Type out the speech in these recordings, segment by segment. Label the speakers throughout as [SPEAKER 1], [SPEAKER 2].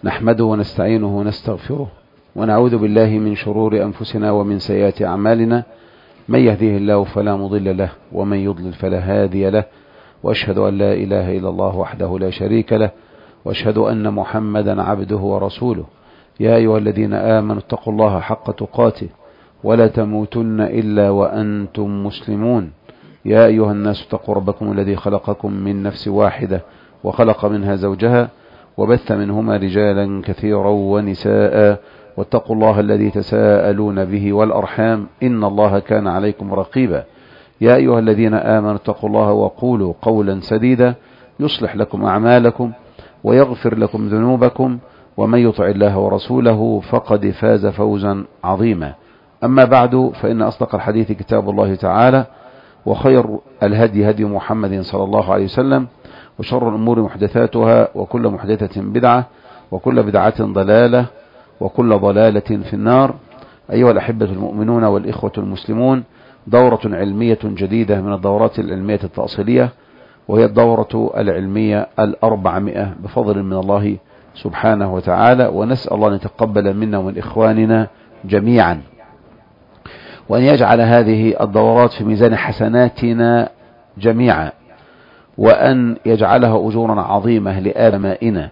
[SPEAKER 1] نحمده ونستعينه ونستغفره ونعوذ بالله من شرور أنفسنا ومن سيئات أعمالنا. من يهديه الله فلا مضل له ومن يضلل فلا هادي له، وأشهد أن لا إله إلا الله وحده لا شريك له، وأشهد أن محمدا عبده ورسوله. يا أيها الذين آمنوا اتقوا الله حق تقاته ولا تموتن إلا وأنتم مسلمون. يا أيها الناس اتقوا ربكم الذي خلقكم من نفس واحدة وخلق منها زوجها وبث منهما رجالا كثيرا ونساء، واتقوا الله الذي تساءلون به والأرحام إن الله كان عليكم رقيبا. يا أيها الذين آمنوا اتقوا الله وقولوا قولا سديدا يصلح لكم أعمالكم ويغفر لكم ذنوبكم، ومن يطع الله ورسوله فقد فاز فوزا عظيما. أما بعد، فإن أصدق الحديث كتاب الله تعالى، وخير الهدي هدي محمد صلى الله عليه وسلم، وشر الأمور محدثاتها، وكل محدثة بدعة، وكل بدعة ضلالة، وكل ضلالة في النار. أيها الأحبة المؤمنون والإخوة المسلمون، دورة علمية جديدة من الدورات العلمية التأصيلية، وهي الدورة العلمية 400 بفضل من الله سبحانه وتعالى، ونسأل الله أن يتقبل منا ومن إخواننا جميعا، وأن يجعل هذه الدورات في ميزان حسناتنا جميعا، وأن يجعلها أجورا عظيمة لآبائنا.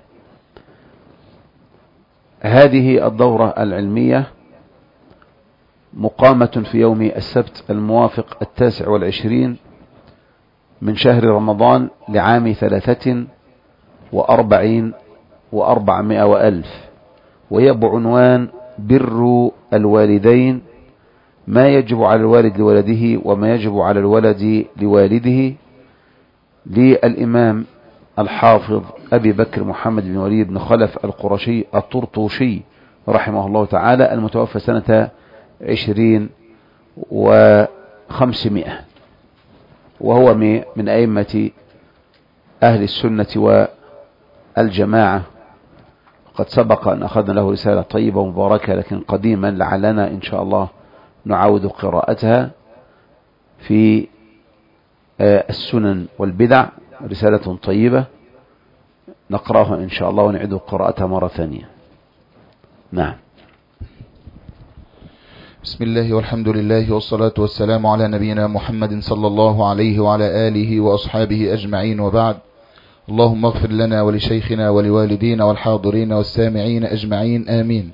[SPEAKER 1] هذه الدورة العلمية مقامة في يوم السبت الموافق 29 من شهر رمضان لعام 43 و400 وألف، وهي بعنوان بر الوالدين، ما يجب على الوالد لولده وما يجب على الولد لوالده، للإمام الحافظ أبي بكر محمد بن وليد بن خلف القرشي الطرطوشي رحمه الله تعالى، المتوفى سنة 20 و500، وهو من أئمة أهل السنة والجماعة. قد سبق أن أخذنا له رسالة طيبة مباركة لكن قديما، لعلنا إن شاء الله نعاود قراءتها في السنن والبدع، رسالة طيبة نقرأها إن شاء الله ونعيد قراءتها مرة ثانية. نعم.
[SPEAKER 2] بسم الله والحمد لله والصلاة والسلام على نبينا محمد صلى الله عليه وعلى آله وأصحابه أجمعين، وبعد. اللهم اغفر لنا ولشيخنا ولوالدينا والحاضرين والسامعين أجمعين، آمين.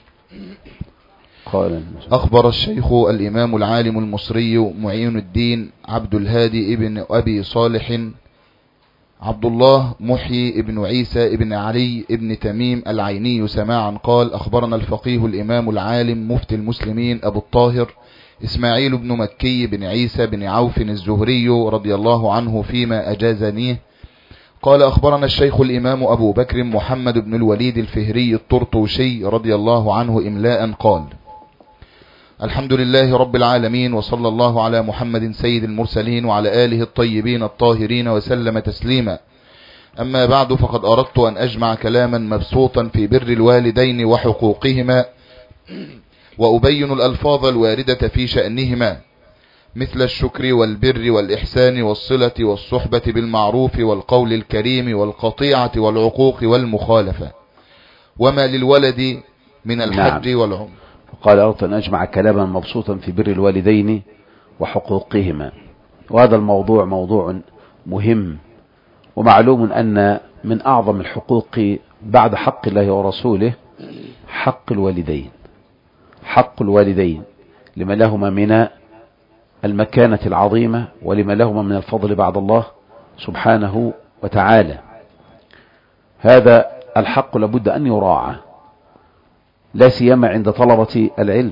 [SPEAKER 2] أخبر الشيخ الإمام العالم المصري معين الدين عبد الهادي ابن أبي صالح عبد الله محيي ابن عيسى ابن علي ابن تميم العيني سماعا قال: أخبرنا الفقيه الإمام العالم مفتي المسلمين أبو الطاهر إسماعيل بن مكي بن عيسى بن عوف الزهري رضي الله عنه فيما أجازنيه قال: أخبرنا الشيخ الإمام أبو بكر محمد بن الوليد الفهري الطرطوشي رضي الله عنه إملاء قال: الحمد لله رب العالمين، وصلى الله على محمد سيد المرسلين وعلى آله الطيبين الطاهرين وسلم تسليما. أما بعد، فقد أردت أن أجمع كلاما مبسوطا في بر الوالدين وحقوقهما، وأبين الألفاظ الواردة في شأنهما، مثل الشكر والبر والإحسان والصلة والصحبة بالمعروف والقول الكريم والقطيعة والعقوق والمخالفة، وما للولد من الحج والعمر.
[SPEAKER 1] قال: أردت أن أجمع كلاما مبسوطا في بر الوالدين وحقوقهما. وهذا الموضوع موضوع مهم، ومعلوم أن من أعظم الحقوق بعد حق الله ورسوله حق الوالدين. حق الوالدين لما لهما من المكانة العظيمة ولما لهما من الفضل بعد الله سبحانه وتعالى. هذا الحق لابد أن يراعى، لا سيما عند طلبة العلم،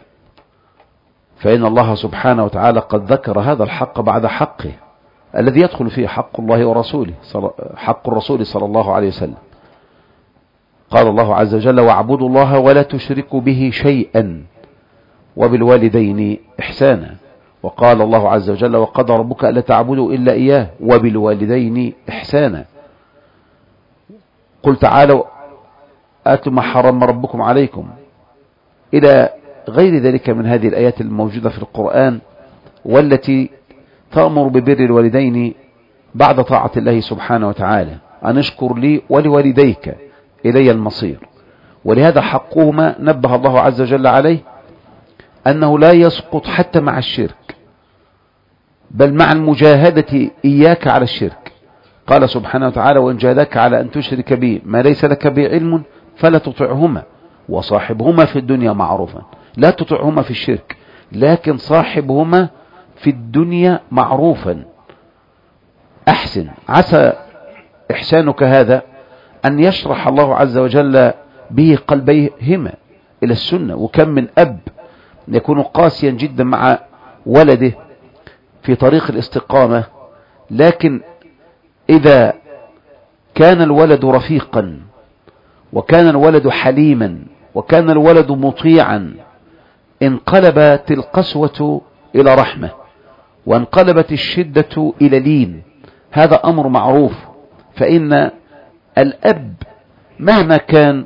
[SPEAKER 1] فإن الله سبحانه وتعالى قد ذكر هذا الحق بعد حقه الذي يدخل فيه حق الله ورسوله، حق الرسول صلى الله عليه وسلم. قال الله عز وجل: واعبدوا الله ولا تشركوا به شيئا وبالوالدين إحسانا. وقال الله عز وجل: وقضى ربك ألا تعبدوا إلا إياه وبالوالدين إحسانا. قل تعالوا آتوا ما حرم ربكم عليكم، إلى غير ذلك من هذه الآيات الموجودة في القرآن، والتي تأمر ببر الوالدين بعد طاعة الله سبحانه وتعالى، أن اشكر لي ولوالديك إلي المصير. ولهذا حقهما نبه الله عز وجل عليه أنه لا يسقط حتى مع الشرك، بل مع المجاهدة إياك على الشرك. قال سبحانه وتعالى: وإن جاهداك على أن تشرك بي ما ليس لك به علم فلا تطعهما وصاحبهما في الدنيا معروفا. لا تطعهما في الشرك، لكن صاحبهما في الدنيا معروفا. أحسن، عسى إحسانك هذا أن يشرح الله عز وجل به قلبيهما إلى السنة. وكم من أب يكون قاسيا جدا مع ولده في طريق الاستقامة، لكن إذا كان الولد رفيقا وكان الولد حليما وكان الولد مطيعا انقلبت القسوة إلى رحمة وانقلبت الشدة إلى لين. هذا أمر معروف. فإن الأب مهما كان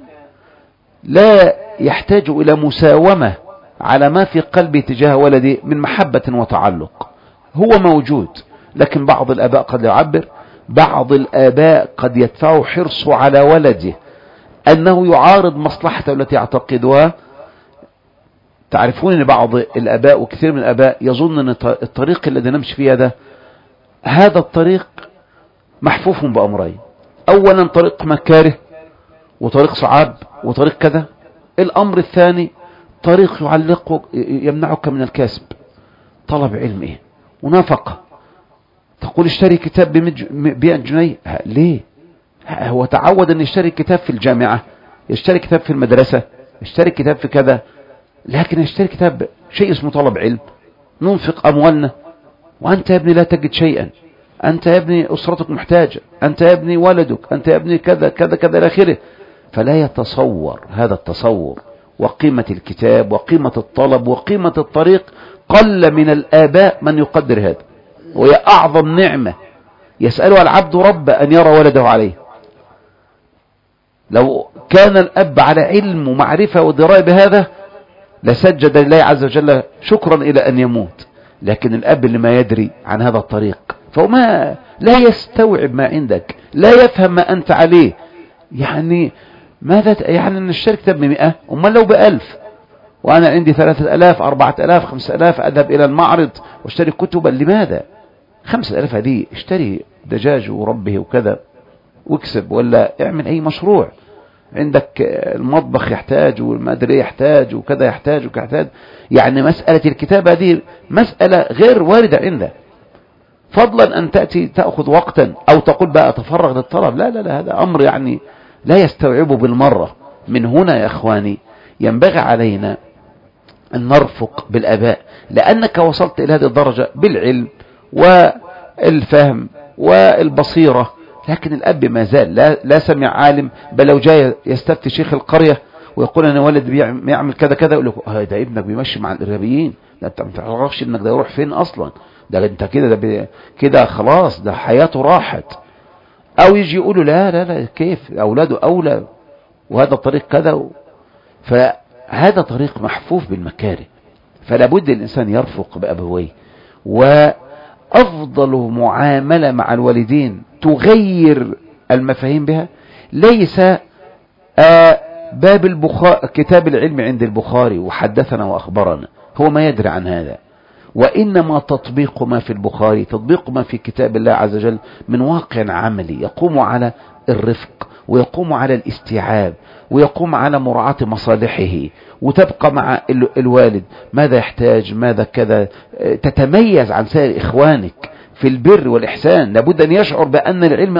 [SPEAKER 1] لا يحتاج إلى مساومة على ما في قلبه تجاه ولده من محبة وتعلق. هو موجود، لكن بعض الآباء قد يعبر، بعض الآباء قد يدفع حرصه على ولده أنه يعارض مصلحته التي يعتقدها. تعرفون أن بعض الآباء وكثير من الآباء يظن أن الطريق الذي نمشي فيه هذا الطريق محفوف بأمرين: أولا طريق مكاره وطريق صعاب وطريق كذا. الأمر الثاني طريق يمنعك من الكسب، طلب علم إيه ونفقة. تقول اشتري كتاب ب100 جنيه، ليه؟ هو تعود أن يشتري كتاب في الجامعة، يشتري كتاب في المدرسة، يشتري كتاب في كذا، لكن يشتري كتاب شيء اسمه طلب علم. ننفق أموالنا وأنت يا ابني لا تجد شيئا، أنت يا ابني أسرتك محتاجة، أنت يا ابني ولدك، أنت يا ابني كذا كذا كذا إلى آخره. فلا يتصور هذا التصور وقيمة الكتاب وقيمة الطلب وقيمة الطريق. قل من الآباء من يقدر هذا، وهي أعظم نعمة يسألها العبد رب أن يرى ولده عليه. لو كان الأب على علم ومعرفة ودراية بهذا لسجد لله عز وجل شكرا إلى أن يموت. لكن الأب اللي ما يدري عن هذا الطريق فهو لا يستوعب ما عندك، لا يفهم ما أنت عليه. يعني ماذا يعني نشتري كتاب ب100 أمال لو ب1000 وأنا عندي 3000 4000 5000 أذهب إلى المعرض واشتري كتبا. لماذا 5000 هذه؟ اشتري دجاج وربه وكذا واكسب، ولا اعمل أي مشروع. عندك المطبخ يحتاج والمدري يحتاج وكذا يحتاج وكذا يحتاج. يعني مسألة الكتابة هذه مسألة غير واردة عندك، فضلا أن تأتي تأخذ وقتا أو تقول بقى أتفرغ للطلب. لا لا لا، هذا أمر يعني لا يستوعبه بالمرة. من هنا يا أخواني ينبغي علينا أن نرفق بالآباء، لأنك وصلت إلى هذه الدرجة بالعلم والفهم والبصيرة، لكن الأب ما زال لا سمع عالم. بل لو جاي يستفتي شيخ القرية ويقول أنا ولد بيعمل كذا كذا، يقول له ده ابنك بيمشي مع الإرهابيين، ده أنت ما تعرفش ابنك ده يروح فين أصلا، ده أنت كده خلاص ده حياته راحت. أو يجي يقولوا لا لا لا كيف أولاده أولى وهذا الطريق كذا. فهذا طريق محفوف بالمكاره. فلا بد الإنسان يرفق بأبويه. وأفضل معاملة مع الوالدين تغير المفاهيم بها ليس باب البخاري كتاب العلم عند البخاري وحدثنا وأخبرنا، هو ما يدري عن هذا. وإنما تطبيق ما في البخاري، تطبيق ما في كتاب الله عز وجل من واقع عملي يقوم على الرفق ويقوم على الاستيعاب ويقوم على مراعاة مصالحه. وتبقى مع الوالد ماذا يحتاج ماذا كذا، تتميز عن سائر إخوانك في البر والإحسان. لابد أن يشعر بأن العلم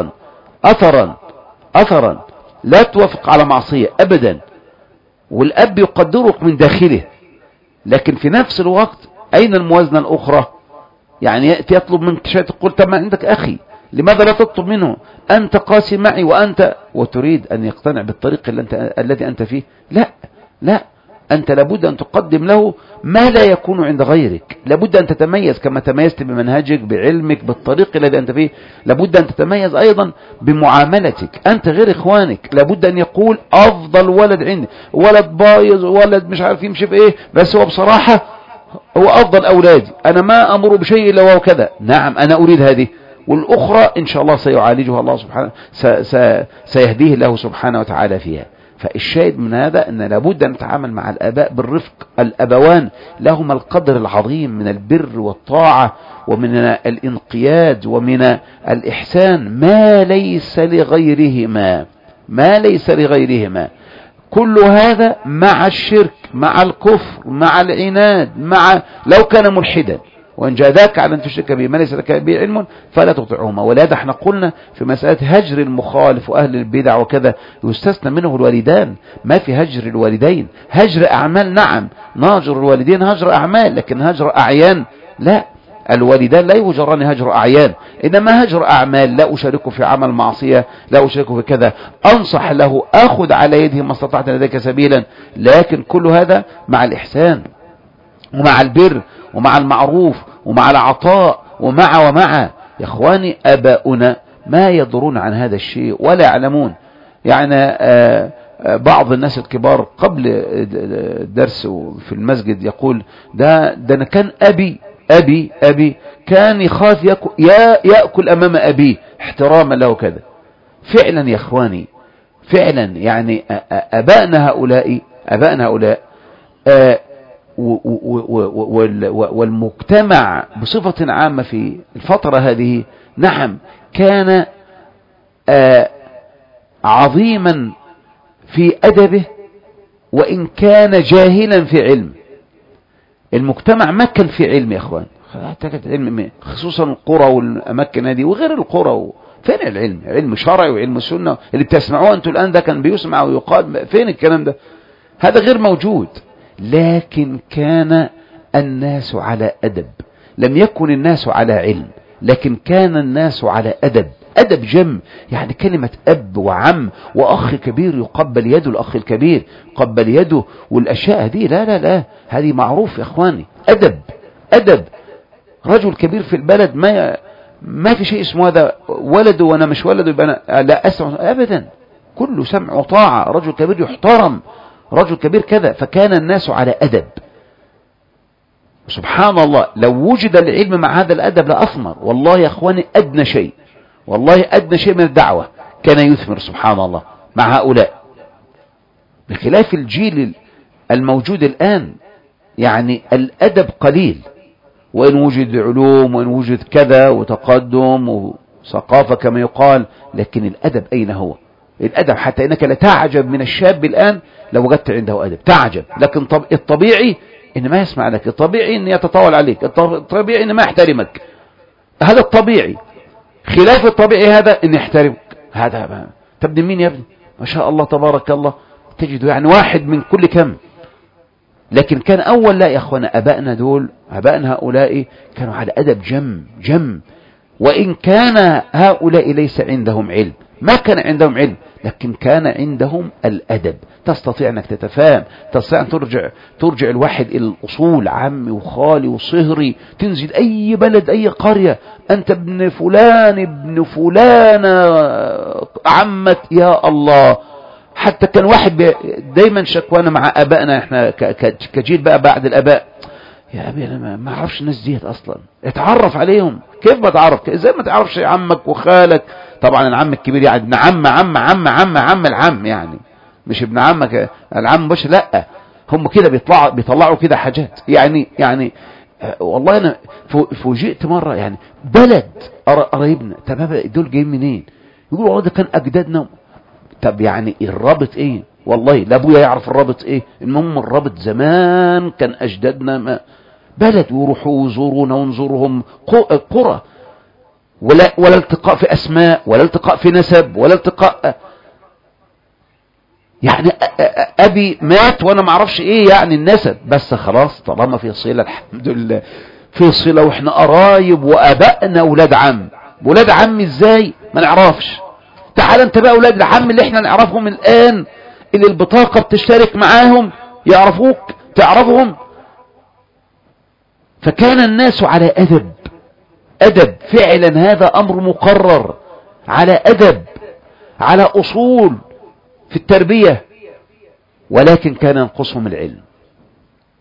[SPEAKER 1] أثرا لا توافق على معصية أبدا. والأب يقدرك من داخله، لكن في نفس الوقت أين الموازنة الأخرى؟ يعني يأتي يطلب منك شيء تقول طب ما عندك أخي، لماذا لا تطلب منه؟ أنت قاسي معي وتريد أن يقتنع بالطريق الذي أنت فيه. لا أنت لابد أن تقدم له ما لا يكون عند غيرك. لابد أن تتميز كما تميزت بمنهجك بعلمك بالطريق الذي أنت فيه. لابد أن تتميز أيضا بمعاملتك، أنت غير إخوانك. لابد أن يقول أفضل ولد عندي ولد بايظ ولد مش عارف يمشي في إيه، بس هو بصراحة هو أفضل أولادي، أنا ما أمر بشيء إلا وهو كذا. نعم أنا أريد هذه، والأخرى إن شاء الله سيعالجها الله سبحانه، سيهديه الله سبحانه وتعالى فيها. فالشاهد من هذا أن لابد أن نتعامل مع الآباء بالرفق. الأبوان لهما القدر العظيم من البر والطاعة ومن الانقياد ومن الإحسان ما ليس لغيرهما، ما ليس لغيرهما. كل هذا مع الشرك، مع الكفر، مع العناد، مع لو كان ملحدا، وإن جاءك على أن تشرك به ما ليس لك به علم فلا تطعهما. ولهذا احنا قلنا في مسألة هجر المخالف وأهل البدع وكذا يستثنى منه الوالدان، ما في هجر الوالدين. هجر أعمال نعم، نهجر الوالدين هجر أعمال، لكن هجر أعيان لا. الوالدان لا يهجران هجر أعيان، إنما هجر أعمال. لا أشاركه في عمل معصية، لا أشاركه في كذا، أنصح له، أخذ على يده ما استطعت لذلك سبيلا، لكن كل هذا مع الإحسان ومع البر ومع المعروف ومع العطاء ومع يا إخواني أباؤنا ما يدرون عن هذا الشيء ولا يعلمون. يعني بعض الناس الكبار قبل الدرس في المسجد يقول ده أنا كان أبي كان يخاف يأكل أمام أبيه احتراما له كذا. فعلا يا إخواني، فعلا يعني أبائنا هؤلاء والمجتمع بصفة عامة في الفترة هذه نعم كان عظيما في أدبه وإن كان جاهلا في علم. المجتمع ما كان في علم يا اخوان، خصوصا القرى والاماكن هذه وغير القرى. فين العلم؟ علم شرعي وعلم سنة اللي بتسمعوه انتوا الان ده كان بيسمع ويقال، فين الكلام ده؟ هذا غير موجود. لكن كان الناس على أدب، لم يكن الناس على علم، لكن كان الناس على أدب جم. يعني كلمة أب وعم وأخ كبير يقبل يده الأخ الكبير، يقبل يده، والأشياء دي لا هذه معروف يا إخواني. أدب. رجل كبير في البلد ما في شيء اسمه هذا ولده وأنا مش ولده يبقى أنا لا أسمع أبدا، كله سمع وطاعة. رجل كبير يحترم، رجل كبير كذا. فكان الناس على أدب. سبحان الله لو وجد العلم مع هذا الأدب لأثمر. والله يا أخواني أدنى شيء من الدعوة كان يثمر سبحان الله مع هؤلاء، بخلاف الجيل الموجود الآن. يعني الأدب قليل، وإن وجد علوم وإن وجد كذا وتقدم وثقافة كما يقال، لكن الأدب أين هو؟ الأدب حتى إنك لا تعجب من الشاب الآن لو وجدت عنده أدب، تعجب. لكن الطبيعي إن ما يسمع لك، الطبيعي إن يتطاول عليك، الطبيعي إن ما يحترمك، هذا الطبيعي. خلاف الطبيعي هذا إن يحترمك. هذا تبدي مين يا ابني؟ ما شاء الله تبارك الله، تجد يعني واحد من كل كم. لكن كان أول لا يا أخوانا، أبائنا هؤلاء كانوا على أدب جم. وإن كان هؤلاء ليس عندهم علم، ما كان عندهم علم، لكن كان عندهم الأدب. تستطيع أنك تتفاهم، تستطيع أن ترجع الواحد إلى الأصول، عمي وخالي وصهري، تنزل أي بلد أي قرية، أنت ابن فلان عمت يا الله. حتى كان واحد دايما شكوانا مع أبائنا احنا كجيل بقى بعد الأباء، يا أبي أنا ما أعرفش الناس ديت أصلا، اتعرف عليهم. كيف بتعرف؟ إزاي ما تعرفش عمك وخالك؟ طبعا العم الكبير يعني ابن عم العم، يعني مش ابن عمك العم مش، لا هم كده بيطلعوا كده حاجات. يعني والله أنا فوجئت مرة، يعني بلد قرايبنا، طب دول جايين منين؟ يقولوا والله ده كان أجدادنا. طب يعني الرابط ايه؟ والله لا ابويا يعرف الرابط ايه، المهم الرابط زمان كان اجدادنا ما بلد، ويروحوا يزورونا ونزورهم قرى، ولا التقاء في اسماء، ولا التقاء في نسب، ولا التقاء. يعني ابي مات وانا ما اعرفش ايه يعني النسب، بس خلاص طالما في صلة الحمد لله، في صلة واحنا قرايب، وابائنا ولاد عم ازاي ما نعرفش. تعال انت بقى اولاد العم اللي احنا نعرفهم الان، اللي البطاقة بتشترك معاهم، يعرفوك تعرفهم. فكان الناس على أدب فعلا، هذا أمر مقرر، على أدب، على أصول في التربية. ولكن كان ينقصهم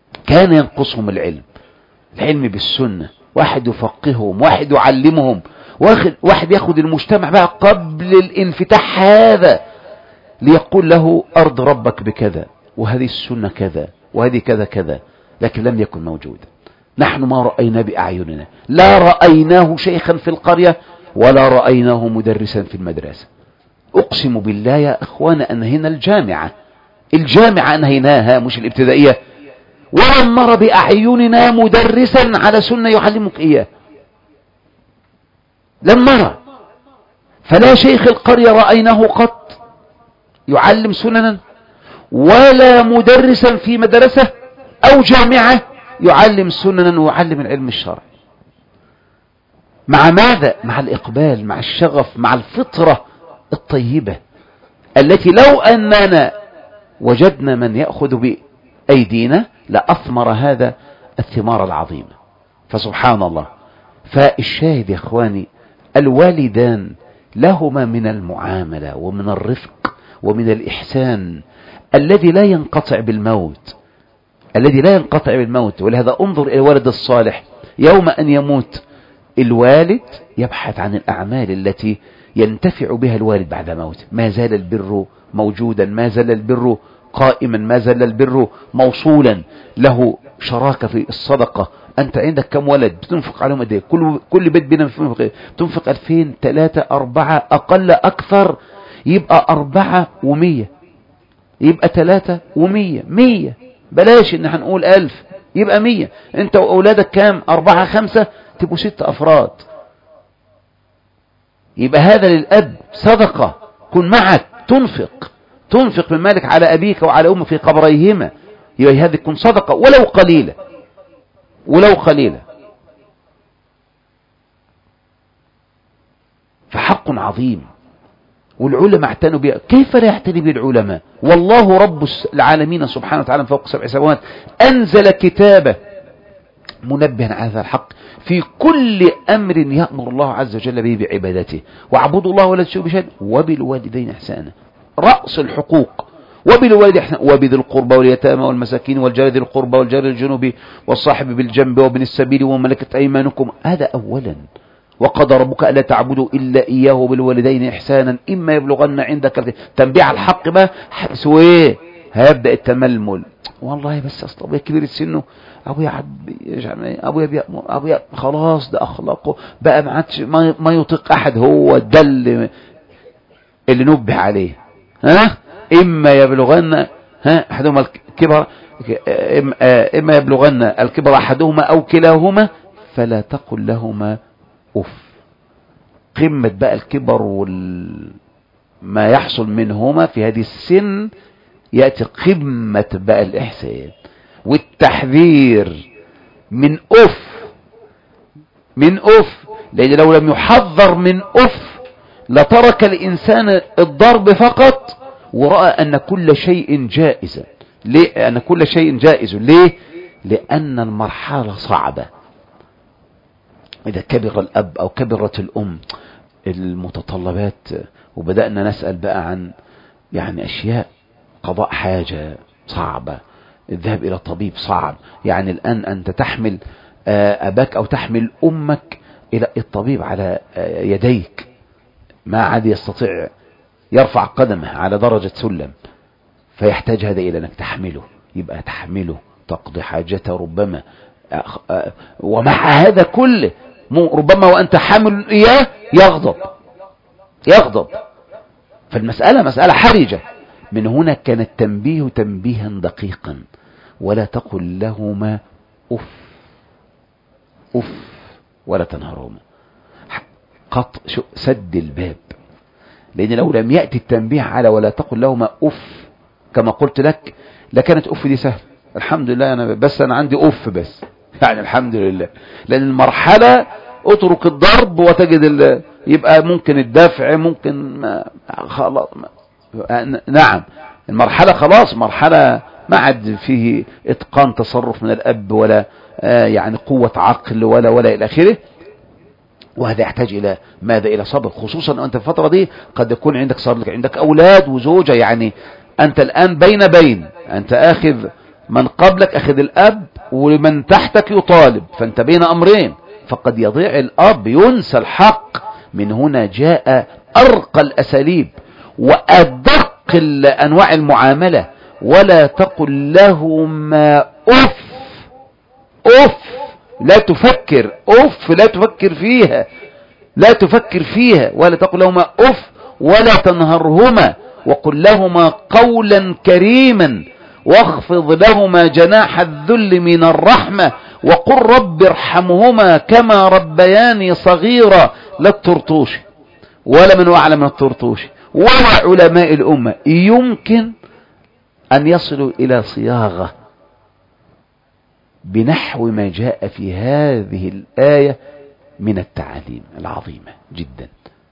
[SPEAKER 1] العلم، العلم بالسنة، واحد يفقههم، واحد يعلمهم، واحد ياخد المجتمع بقى قبل الانفتاح هذا ليقول له أرض ربك بكذا، وهذه السنة كذا، وهذه كذا كذا، لكن لم يكن موجودا. نحن ما رأينا بأعيننا، لا رأيناه شيخا في القرية ولا رأيناه مدرسا في المدرسة. أقسم بالله يا أخوان أنهينا الجامعة أنهيناها مش الابتدائية، ولم نرى بأعيننا مدرسا على سنة يعلمك إياه، لم نرى. فلا شيخ القرية رأيناه قط يعلم سننا، ولا مدرسا في مدرسة أو جامعة يعلم سننا ويعلم العلم الشرعي. مع ماذا؟ مع الإقبال، مع الشغف، مع الفطرة الطيبة التي لو أننا وجدنا من يأخذ بأيدينا لأثمر هذا الثمار العظيمة. فسبحان الله. فالشاهد يا إخواني، الوالدان لهما من المعاملة ومن الرفق ومن الإحسان الذي لا ينقطع بالموت، ولهذا انظر إلى الولد الصالح يوم أن يموت الوالد يبحث عن الأعمال التي ينتفع بها الوالد بعد موته. ما زال البر موجودا، ما زال البر قائما، ما زال البر موصولا، له شراكة في الصدقة. أنت عندك كم ولد بتنفق عليهم قد ايه؟ كل بيت بينا بتنفق 2000 3 4 أقل أكثر، يبقى 400، يبقى 300 100، بلاش إن هنقول 1000، يبقى 100. أنت وأولادك كام؟ 4 5، تبقوا 6 أفراد. يبقى هذا للأب صدقة. كن معك تنفق من مالك على أبيك وعلى أمك في قبريهما، يبقى هذه تكون صدقة ولو قليلة. فحق عظيم، والعلماء اعتنوا بها. كيف لا يعتني به العلماء؟ والله رب العالمين سبحانه وتعالى فوق 7 سماوات أنزل كتابه منبها على هذا الحق في كل أمر يأمر الله عز وجل به بعبادته. واعبدوا الله ولا تشركوا به شيئا وبالوالدين إحسانا، رأس الحقوق. وبالوالدين إحسانا وبذي القربى واليتامى والمساكين والجار ذي القربى والجار الجنوب والصاحب بالجنب وابن السبيل وملكت أيمانكم، هذا أولا. وقضى ربك ألا تعبدوا إلا إياه وبالوالدين إحسانا إما يبلغن عندك تنبيع الحق بقى سويه. هيبدأ التململ، والله بس أصل أبويا كبير السن، أبويا خلاص ده أخلاقه بقى ما عادش ما يطيق أحد، هو ده اللي نبه عليه. إما يبلغن أحدهما الكبر، إما يبلغن الكبر أحدهما أو كلاهما فلا تقل لهما أف. قمة بقى الكبر ما يحصل منهما في هذه السن، يأتي قمة بقى الإحسان والتحذير من أف. لأن لو لم يحذر من أف لترك الإنسان الضرب فقط ورأى أن كل شيء جائز. ليه؟ لأن المرحلة صعبة. إذا كبر الأب أو كبرت الأم المتطلبات، وبدأنا نسأل بقى عن يعني أشياء، قضاء حاجة صعبة، الذهاب إلى طبيب صعب. يعني الآن أنت تحمل أباك أو تحمل أمك إلى الطبيب على يديك، ما عاد يستطيع يرفع قدمه على درجة سلم، فيحتاج هذا إلى أنك تحمله. يبقى تحمله تقضي حاجته ربما، ومع هذا كله ربما وأنت حامل إياه يغضب. فالمسألة مسألة حرجة. من هنا كان التنبيه تنبيها دقيقا، ولا تقل لهما أف ولا تنهرهما. سد الباب، لأن لو لم يأتي التنبيه على ولا تقل لهما أف كما قلت لك لكانت أف دي سهل. الحمد لله أنا عندي أف بس، يعني الحمد لله. لأن المرحلة اترك الضرب وتجد يبقى ممكن الدفع، ممكن خلاص نعم المرحلة خلاص، مرحلة ما عاد فيه اتقان تصرف من الأب ولا يعني قوة عقل ولا إلى آخره. وهذا يحتاج إلى ماذا؟ إلى صبر، خصوصا أنت في الفترة دي قد يكون عندك أولاد وزوجة. يعني أنت الآن بين أنت أخذ من قبلك، أخذ الأب، ومن تحتك يطالب، فأنت بين أمرين. فقد يضيع الأب، ينسى الحق من هنا جاء أرقى الأساليب وأدق أنواع المعاملة. ولا تقل لهما أف، أف لا تفكر، أف لا تفكر فيها، لا تفكر فيها. ولا تقل لهما أف ولا تنهرهما، وقل لهما قولا كريما، واخفض لهما جناح الذل من الرحمة، وقل رب ارحمهما كما ربياني صغيرا. لا الطرطوشي ولا من أعلم من الطرطوشي ولا علماء الأمة يمكن أن يصلوا إلى صياغة بنحو ما جاء في هذه الآية من التعاليم العظيمة جدا.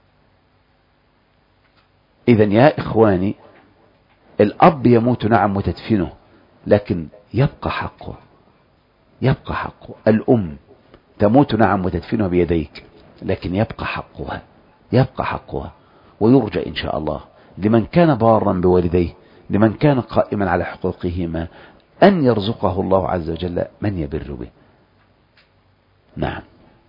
[SPEAKER 1] إذن يا إخواني، الأب يموت نعم وتدفنه، لكن يبقى حقه، يبقى حقه. الأم تموت نعم وتدفنها بيديك، لكن يبقى حقها، يبقى حقها. ويرجى إن شاء الله لمن كان بارا بوالديه، لمن كان قائما على حقوقهما، أن يرزقه الله عز وجل من يبر به. نعم.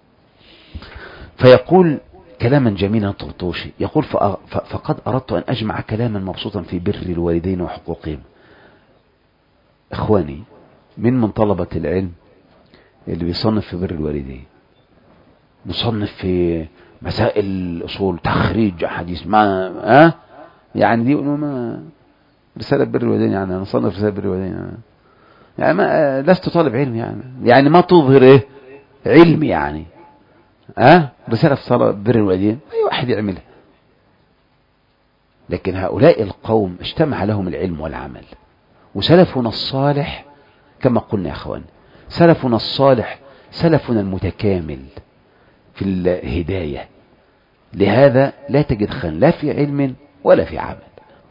[SPEAKER 1] فيقول كلاما جميلا طرطوشي، يقول فقد أردت أن أجمع كلاما مبسوطا في بر الوالدين وحقوقهم. إخواني، من طلبة العلم اللي بيصنف في بر الوالدين، مصنف في مسائل الأصول، تخريج حديث ما يعني دي ما رسالة بر الوالدين، يعني أنا صنف رسالة بر الوالدين، يعني ما لست طالب علم، يعني ما تظهر إيه علم، يعني رسالة في صلاة بر الوالدين أي واحد يعملها. لكن هؤلاء القوم اجتمع لهم العلم والعمل. وسلفنا الصالح كما قلنا يا أخوان، سلفنا الصالح سلفنا المتكامل في الهداية. لهذا لا تجد خان لا في علم ولا في عمل.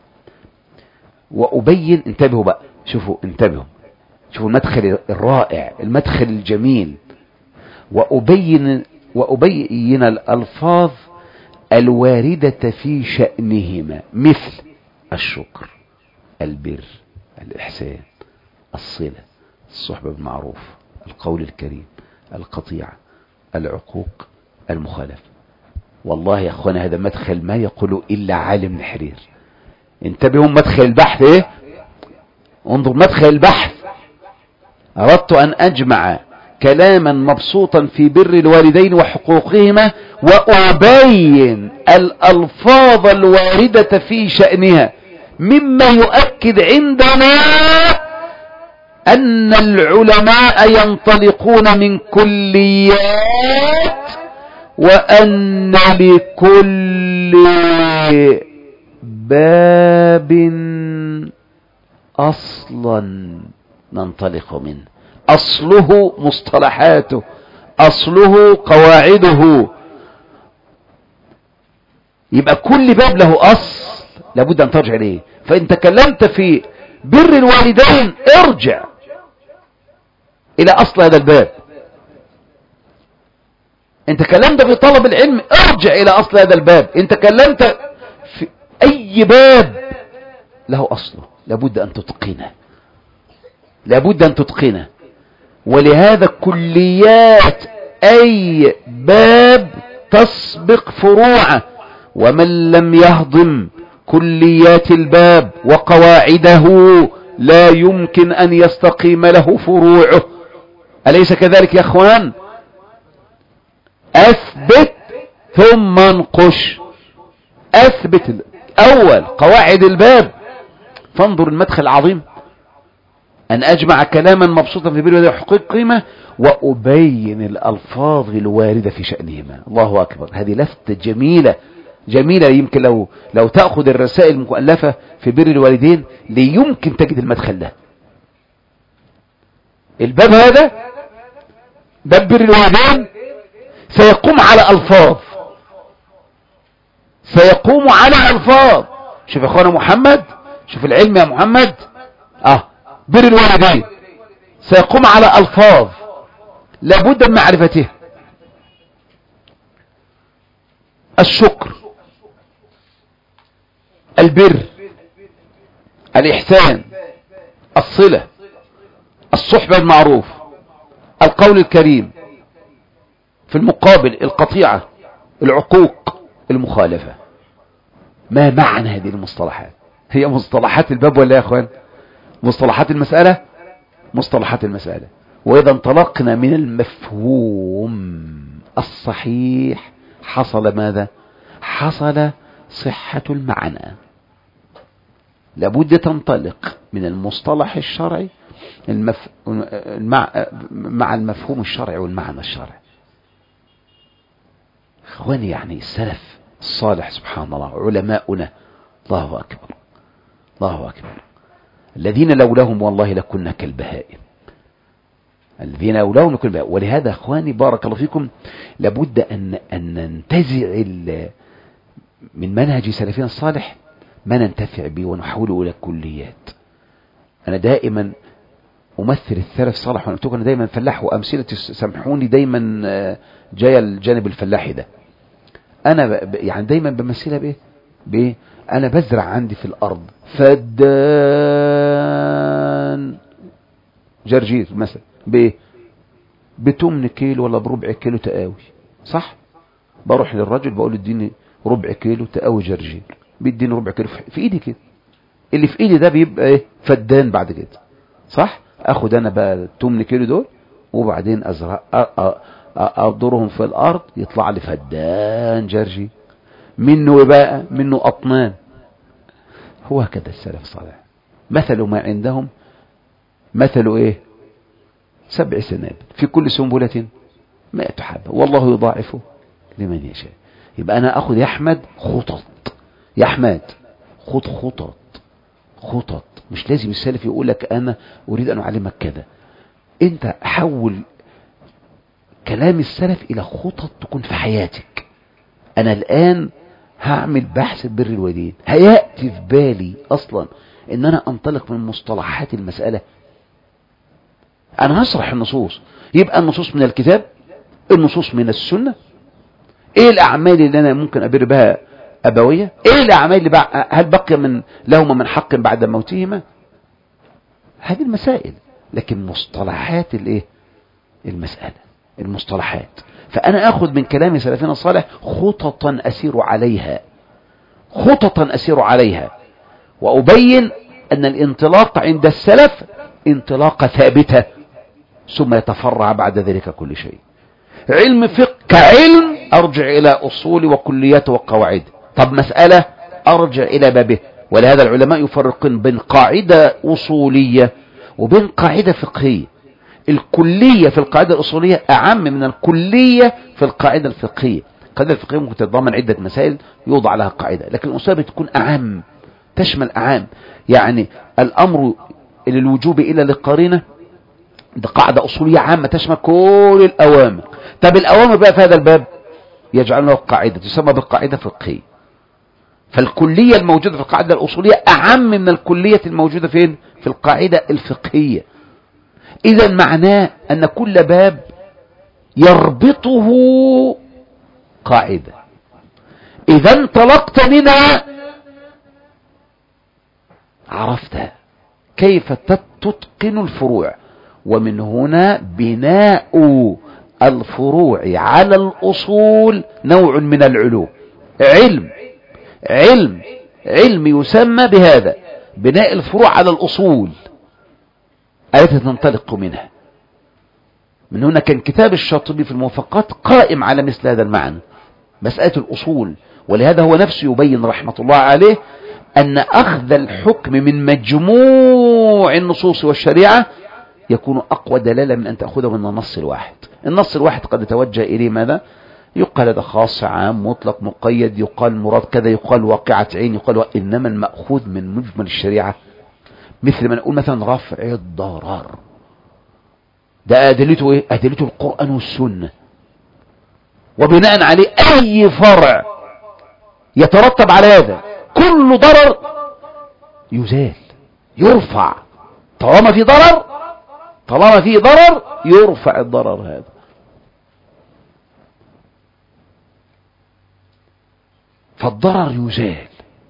[SPEAKER 1] وأبين، انتبهوا بقى، شوفوا انتبهوا، شوفوا المدخل الرائع، المدخل الجميل. وأبين الألفاظ الواردة في شأنهما، مثل الشكر، البر، الإحسان، الصلة، الصحبة بالمعروف، القول الكريم، القطيعة، العقوق، المخالفة. والله يا أخوانا هذا مدخل ما يقول إلا عالم الحرير. انتبهوا مدخل البحث ايه، انظر مدخل البحث. أردت أن أجمع كلاما مبسوطا في بر الوالدين وحقوقهما، وأبين الألفاظ الواردة في شأنها، مما يؤكد عندنا أن العلماء ينطلقون من كليات، وأن لكل باب أصلا ننطلق منه، أصله مصطلحاته، أصله قواعده. يبقى كل باب له أصل لابد أن ترجع إليه. فإن تكلمت في بر الوالدين ارجع إلى أصل هذا الباب. إن تكلمت في طلب العلم ارجع إلى أصل هذا الباب. إن تكلمت في أي باب له أصله لابد أن تتقنه، لابد أن تتقنه. ولهذا كليات أي باب تسبق فروعه، ومن لم يهضم كليات الباب وقواعده لا يمكن أن يستقيم له فروعه. أليس كذلك يا أخوان؟ أثبت ثم انقش. أثبت أول قواعد الباب. فانظر المدخل العظيم، أن أجمع كلاما مبسوطا في بر الوالدين وحقوق قيمة، وأبين الألفاظ الواردة في شأنهما. الله أكبر، هذه لفتة جميلة جميلة. يمكن لو تأخذ الرسائل المؤلفة في بر الوالدين ليمكن تجد المدخل ده. الباب هذا باب بر الوالدين سيقوم على ألفاظ، سيقوم على ألفاظ. شوف يا أخوانا محمد، شوف العلم يا محمد. بر الوالدين سيقوم على ألفاظ لابد من معرفتها. الشكر، البر، الإحسان، الصلة، الصحبة بالمعروف، القول الكريم، في المقابل القطيعة، العقوق، المخالفة. ما معنى هذه المصطلحات؟ هي مصطلحات الباب ولا يا اخوان؟ مصطلحات المسألة، مصطلحات المسألة. وإذا انطلقنا من المفهوم الصحيح حصل ماذا؟ حصل صحة المعنى. لابد تنطلق من المصطلح الشرعي مع المفهوم الشرعي والمعنى الشرعي. اخواني، يعني السلف الصالح سبحان الله، علماؤنا، الله أكبر الله أكبر، الذين لولاهم والله لكنا كالبهائم، الذين لولاهم لكنا كالبهائم. ولهذا اخواني بارك الله فيكم لابد أن ننتزع من منهج سلفنا الصالح ما ننتفع به ونحوله إلى كليات. أنا دائما أمثل السلف الصالح، وأنا أنا دائما فلاح، وأمثلة سامحوني دائما جاية الجانب الفلاحي ده. أنا يعني دايما بمثلها بإيه؟ أنا بزرع عندي في الأرض فدان جرجير مثلا بإيه؟ ب8 كيلو ولا بربع كيلو تقاوي، صح؟ بروح للرجل بقول له اديني ربع كيلو تقاوي جرجير، بيديني ربع كيلو في ايدي كده، اللي في ايدي ده بيبقى ايه؟ فدان بعد كده، صح؟ اخد انا بقى 8 كيلو دول وبعدين ازرع اضرهم في الارض يطلع لي فدان جرجير، منه بقى منه اطنان. هو هكذا السلف الصالح، مثل ما عندهم مثل ايه؟ 7 سنابل في كل سنبلة 100 حبة والله يضاعفه لمن يشاء. يبقى انا اخذ يا احمد خطط، يا احمد خد خطط، مش لازم السلف يقول لك انا اريد ان اعلمك كذا، انت حول كلام السلف الى خطط تكون في حياتك. انا الان هعمل بحث بر الوالدين، هيأتي في بالي اصلا ان انا انطلق من مصطلحات المسألة؟ انا هشرح النصوص، يبقى النصوص من الكتاب، النصوص من السنة، ايه الاعمال اللي انا ممكن ابر بها ابوية، ايه الاعمال اللي هل بقي لهما من حق بعد موتهما؟ هذه المسائل. لكن مصطلحات الايه؟ المسألة، المصطلحات. فانا اخذ من كلام سلفنا الصالح خططا اسير عليها، وابين ان الانطلاق عند السلف انطلاقة ثابتة، ثم يتفرع بعد ذلك كل شيء. علم فقه كعلم ارجع الى اصول وكليات وقواعد، طب مسألة ارجع الى بابه. ولهذا العلماء يفرقون بين قاعدة اصولية وبين قاعدة فقهية. الكلية في القاعدة الاصولية اعم من الكلية في القاعدة الفقهية. القاعدة الفقهية ممكن تتضمن عدة مسائل يوضع لها قاعدة، لكن الاصول بتكون اعم، تشمل اعام. يعني الامر للوجوب الا للقرينة، ده قاعدة أصولية عامة تشمل كل الأوامر. طب الأوامر بقى في هذا الباب يجعلنا قاعدة تسمى بالقاعدة الفقهية. فالكلية الموجودة في القاعدة الأصولية أعم من الكلية الموجودة فين؟ في القاعدة الفقهية. إذا معناه أن كل باب يربطه قاعدة، إذا انطلقت منها عرفتها كيف تتقن الفروع. ومن هنا بناء الفروع على الأصول نوع من العلوم. علم يسمى بهذا، بناء الفروع على الأصول التي تنطلق منها. من هنا كان كتاب الشاطبي في الموافقات قائم على مثل هذا المعنى، مسألة الأصول. ولهذا هو نفسه يبين رحمة الله عليه أن أخذ الحكم من مجموع النصوص والشريعة يكون أقوى دلالة من أن تأخذه من النص الواحد. النص الواحد قد يتوجه إليه ماذا؟ يقال هذا خاص، عام، مطلق، مقيد، يقال مراد كذا، يقال واقعة عين، يقال إنما المأخوذ من مجمل الشريعة. مثل ما نقول مثلا رفع الضرر، ده أدلته إيه؟ أدلته القرآن والسنة، وبناء عليه أي فرع يترتب على هذا كل ضرر يزال، يرفع. طالما في ضرر يرفع الضرر هذا. فالضرر يزال.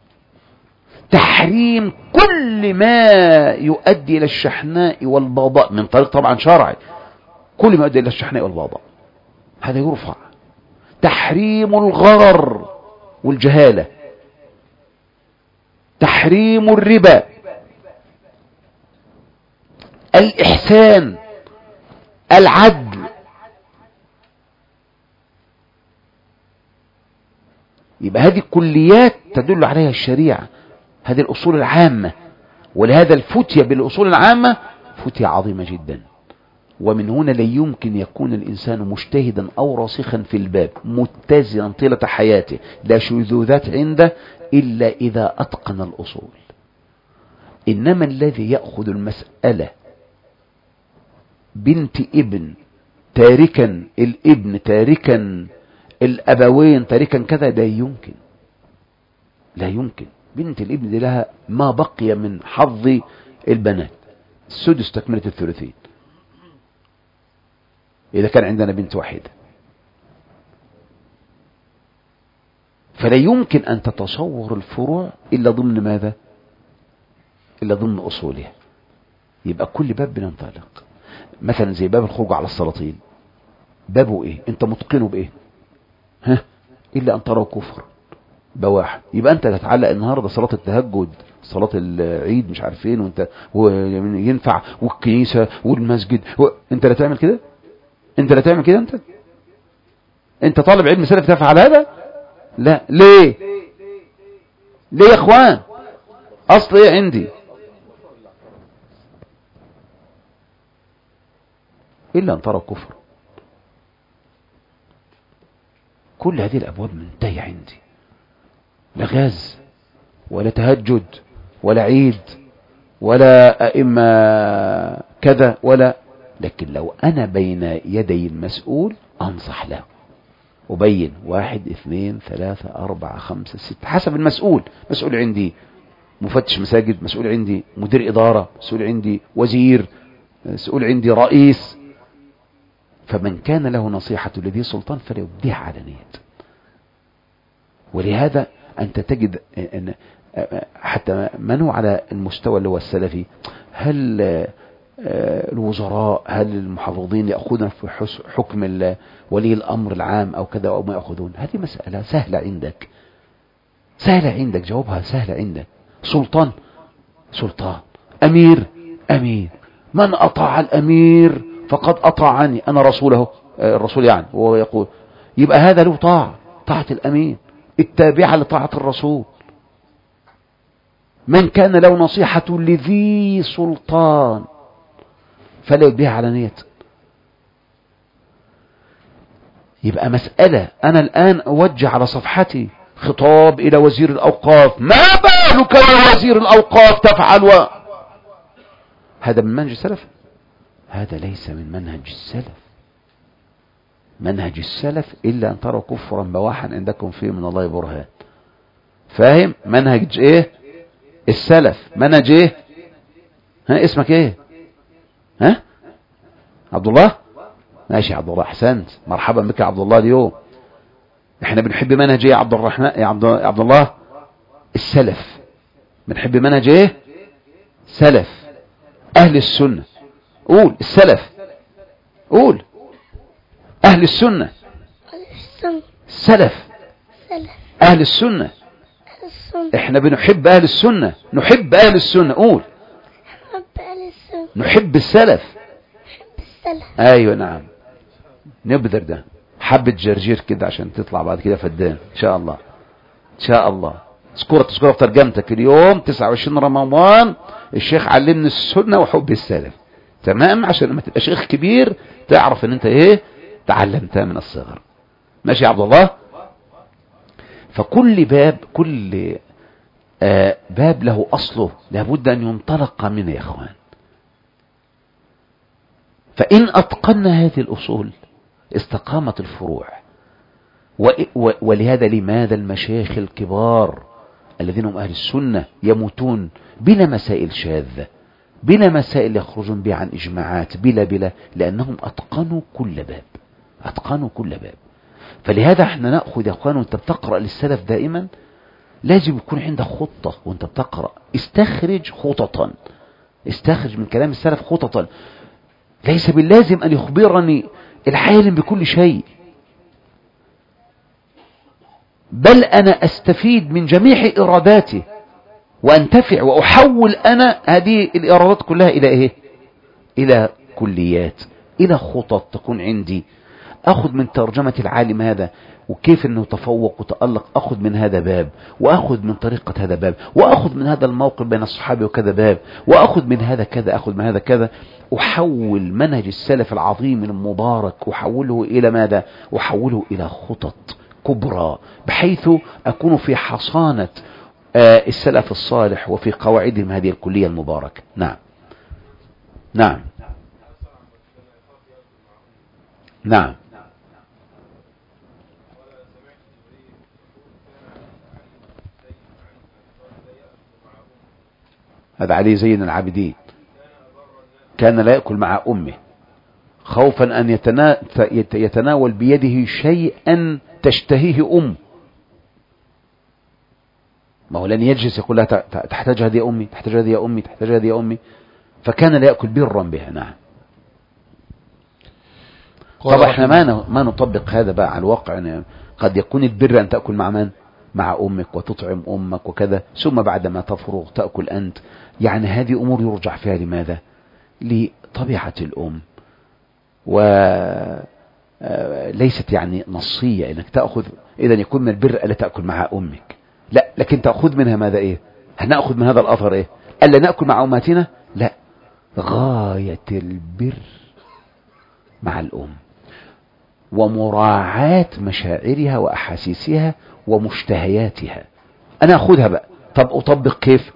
[SPEAKER 1] تحريم كل ما يؤدي إلى الشحناء والبغضاء من طريق طبعا شرعي، كل ما يؤدي إلى الشحناء والبغضاء هذا يرفع. تحريم الغرر والجهالة، تحريم الربا، الإحسان، العدل. يبقى هذه كليات تدل عليها الشريعة، هذه الأصول العامة. ولهذا الفتية بالأصول العامة فتية عظيمة جدا. ومن هنا لا يمكن يكون الإنسان مجتهدا أو راسخا في الباب متزنا طيلة حياته لا شذوذات عنده إلا إذا أتقن الأصول. إنما الذي يأخذ المسألة بنت ابن تاركا الابن تاركا الأبوين تاركا كذا، لا يمكن، لا يمكن. بنت الابن دي لها ما بقي من حظ البنات، السدس تكملة الثلثين إذا كان عندنا بنت واحدة. فلا يمكن أن تتصور الفروع إلا ضمن ماذا؟ إلا ضمن أصولها. يبقى كل باب بننطلق. مثلا زي باب الخروج على السلاطين، بابه إيه؟ أنت متقنه بإيه؟ إلا أن تروا كفر بواحد. يبقى أنت تتعلق النهاردة صلاة التهجد، صلاة العيد مش عارفين، وأنت ينفع، والكنيسة والمسجد، أنت لا تعمل كده؟ أنت لا تعمل كده؟ أنت طالب علم سلف تفعل هذا؟ لا. ليه؟ ليه يا اخوان؟ اصل ايه عندي؟ الا ان ترى كفر. كل هذه الابواب منتهية عندي، لا غاز ولا تهجد ولا عيد ولا ائمة كذا ولا. لكن لو انا بين يدي المسؤول انصح له، أبين 1 2 3 4 5 6 حسب المسؤول. مسؤول عندي مفتش مساجد، مسؤول عندي مدير إدارة، مسؤول عندي وزير، مسؤول عندي رئيس. فمن كان له نصيحة لذي سلطان فليبديها علانية. ولهذا أنت تجد أن حتى من هو على المستوى اللي هو السلفي، هل الوزراء، هل المحافظين يأخذون في حكم ولي الأمر العام أو كذا أو ما يأخذون؟ هذه مسألة سهلة عندك، سهلة عندك، جوابها سهلة عندك. سلطان سلطان، أمير أمير، من أطاع الأمير فقد أطاعني أنا رسوله، الرسول يعني وهو يقول، يبقى هذا له طاعة الأمير التابعة لطاعة الرسول. من كان له نصيحة لذي سلطان فلا يبديها علانية. يبقى مسألة أنا الآن أوجه على صفحتي خطاب إلى وزير الأوقاف، ما بالك يا وزير الأوقاف تفعل هذا من منهج السلف؟ هذا ليس من منهج السلف. منهج السلف إلا أن تروا كفرا بواحا عندكم فيه من الله برهان. فاهم؟ منهج إيه السلف؟ منهج إيه؟ اسمك إيه؟ عبد الله؟ ماشي عبد الله، احسنت، مرحبا بك يا عبد الله. اليوم احنا بنحب منهج ايه يا عبد الرحمن يا عبد الله؟ السلف. بنحب منهج ايه؟ سلف اهل السنة. قول السلف، قول اهل السنة، السلف اهل السنة. احنا بنحب اهل السنة، نحب اهل السنة. قول نحب السلف. ايوه نعم، نبذر ده حبة جرجير كده عشان تطلع بعد كده فدان ان شاء الله، ان شاء الله. تذكرها في ترجمتك اليوم 29 رمضان الشيخ علمني السنة وحب السلف، تمام؟ عشان لما تبقى شيخ كبير تعرف ان انت ايه تعلمتها من الصغر. ماشي يا عبد الله؟ فكل باب، كل باب له اصله لابد ان ينطلق منه يا اخوان. فإن أتقنا هذه الأصول استقامت الفروع. ولهذا لماذا المشايخ الكبار الذين هم أهل السنة يموتون بلا مسائل شاذة، بلا مسائل يخرجون بها عن إجماعات، بلا لأنهم أتقنوا كل باب، أتقنوا كل باب. فلهذا احنا نأخذ يا أخوان، وانت بتقرأ للسلف دائما لازم يكون عندك خطة وانت بتقرأ. استخرج خططا، استخرج من كلام السلف خططا. ليس باللازم أن يخبرني العالم بكل شيء. بل أنا أستفيد من جميع إراداته وأنتفع وأحول أنا هذه الإرادات كلها إلى إيه؟ إلى كليات، إلى خطط تكون عندي. أخذ من ترجمة العالم هذا وكيف أنه تفوق وتألق، أخذ من هذا باب، وأخذ من طريقة هذا باب، وأخذ من هذا الموقف بين الصحابة وكذا باب، وأخذ من هذا كذا، أخذ من هذا كذا. أحول منهج السلف العظيم المبارك أحوله إلى ماذا؟ أحوله إلى خطط كبرى، بحيث أكون في حصانة السلف الصالح وفي قواعدهم هذه الكلية المباركة. نعم نعم نعم. هذا علي زين العابدين كان لا يأكل مع أمه خوفا أن يتناول بيده شيئا تشتهيه أم. ما هو لن يجلس يقول لها تحتاج هذه يا أمي، تحتاج هذه يا أمي، تحتاج هذه يا أمي. فكان لا يأكل برا بها. نعم. طبعا احنا ما نطبق هذا بقى على الواقع. يعني قد يكون البر أن تأكل مع من؟ مع أمك وتطعم أمك وكذا، ثم بعدما تفرغ تأكل أنت. يعني هذه أمور يرجع فيها لماذا؟ لطبيعة الأم، وليست يعني نصية انك تأخذ اذا يكون من البر ألا تأكل مع أمك، لا، لكن تأخذ منها ماذا؟ ايه هنأخذ من هذا الأثر؟ ايه ألا نأكل مع أماتنا؟ لا، غاية البر مع الأم ومراعاة مشاعرها وأحاسيسها ومشتهياتها. أنا أخذها بقى. طب أطبق كيف؟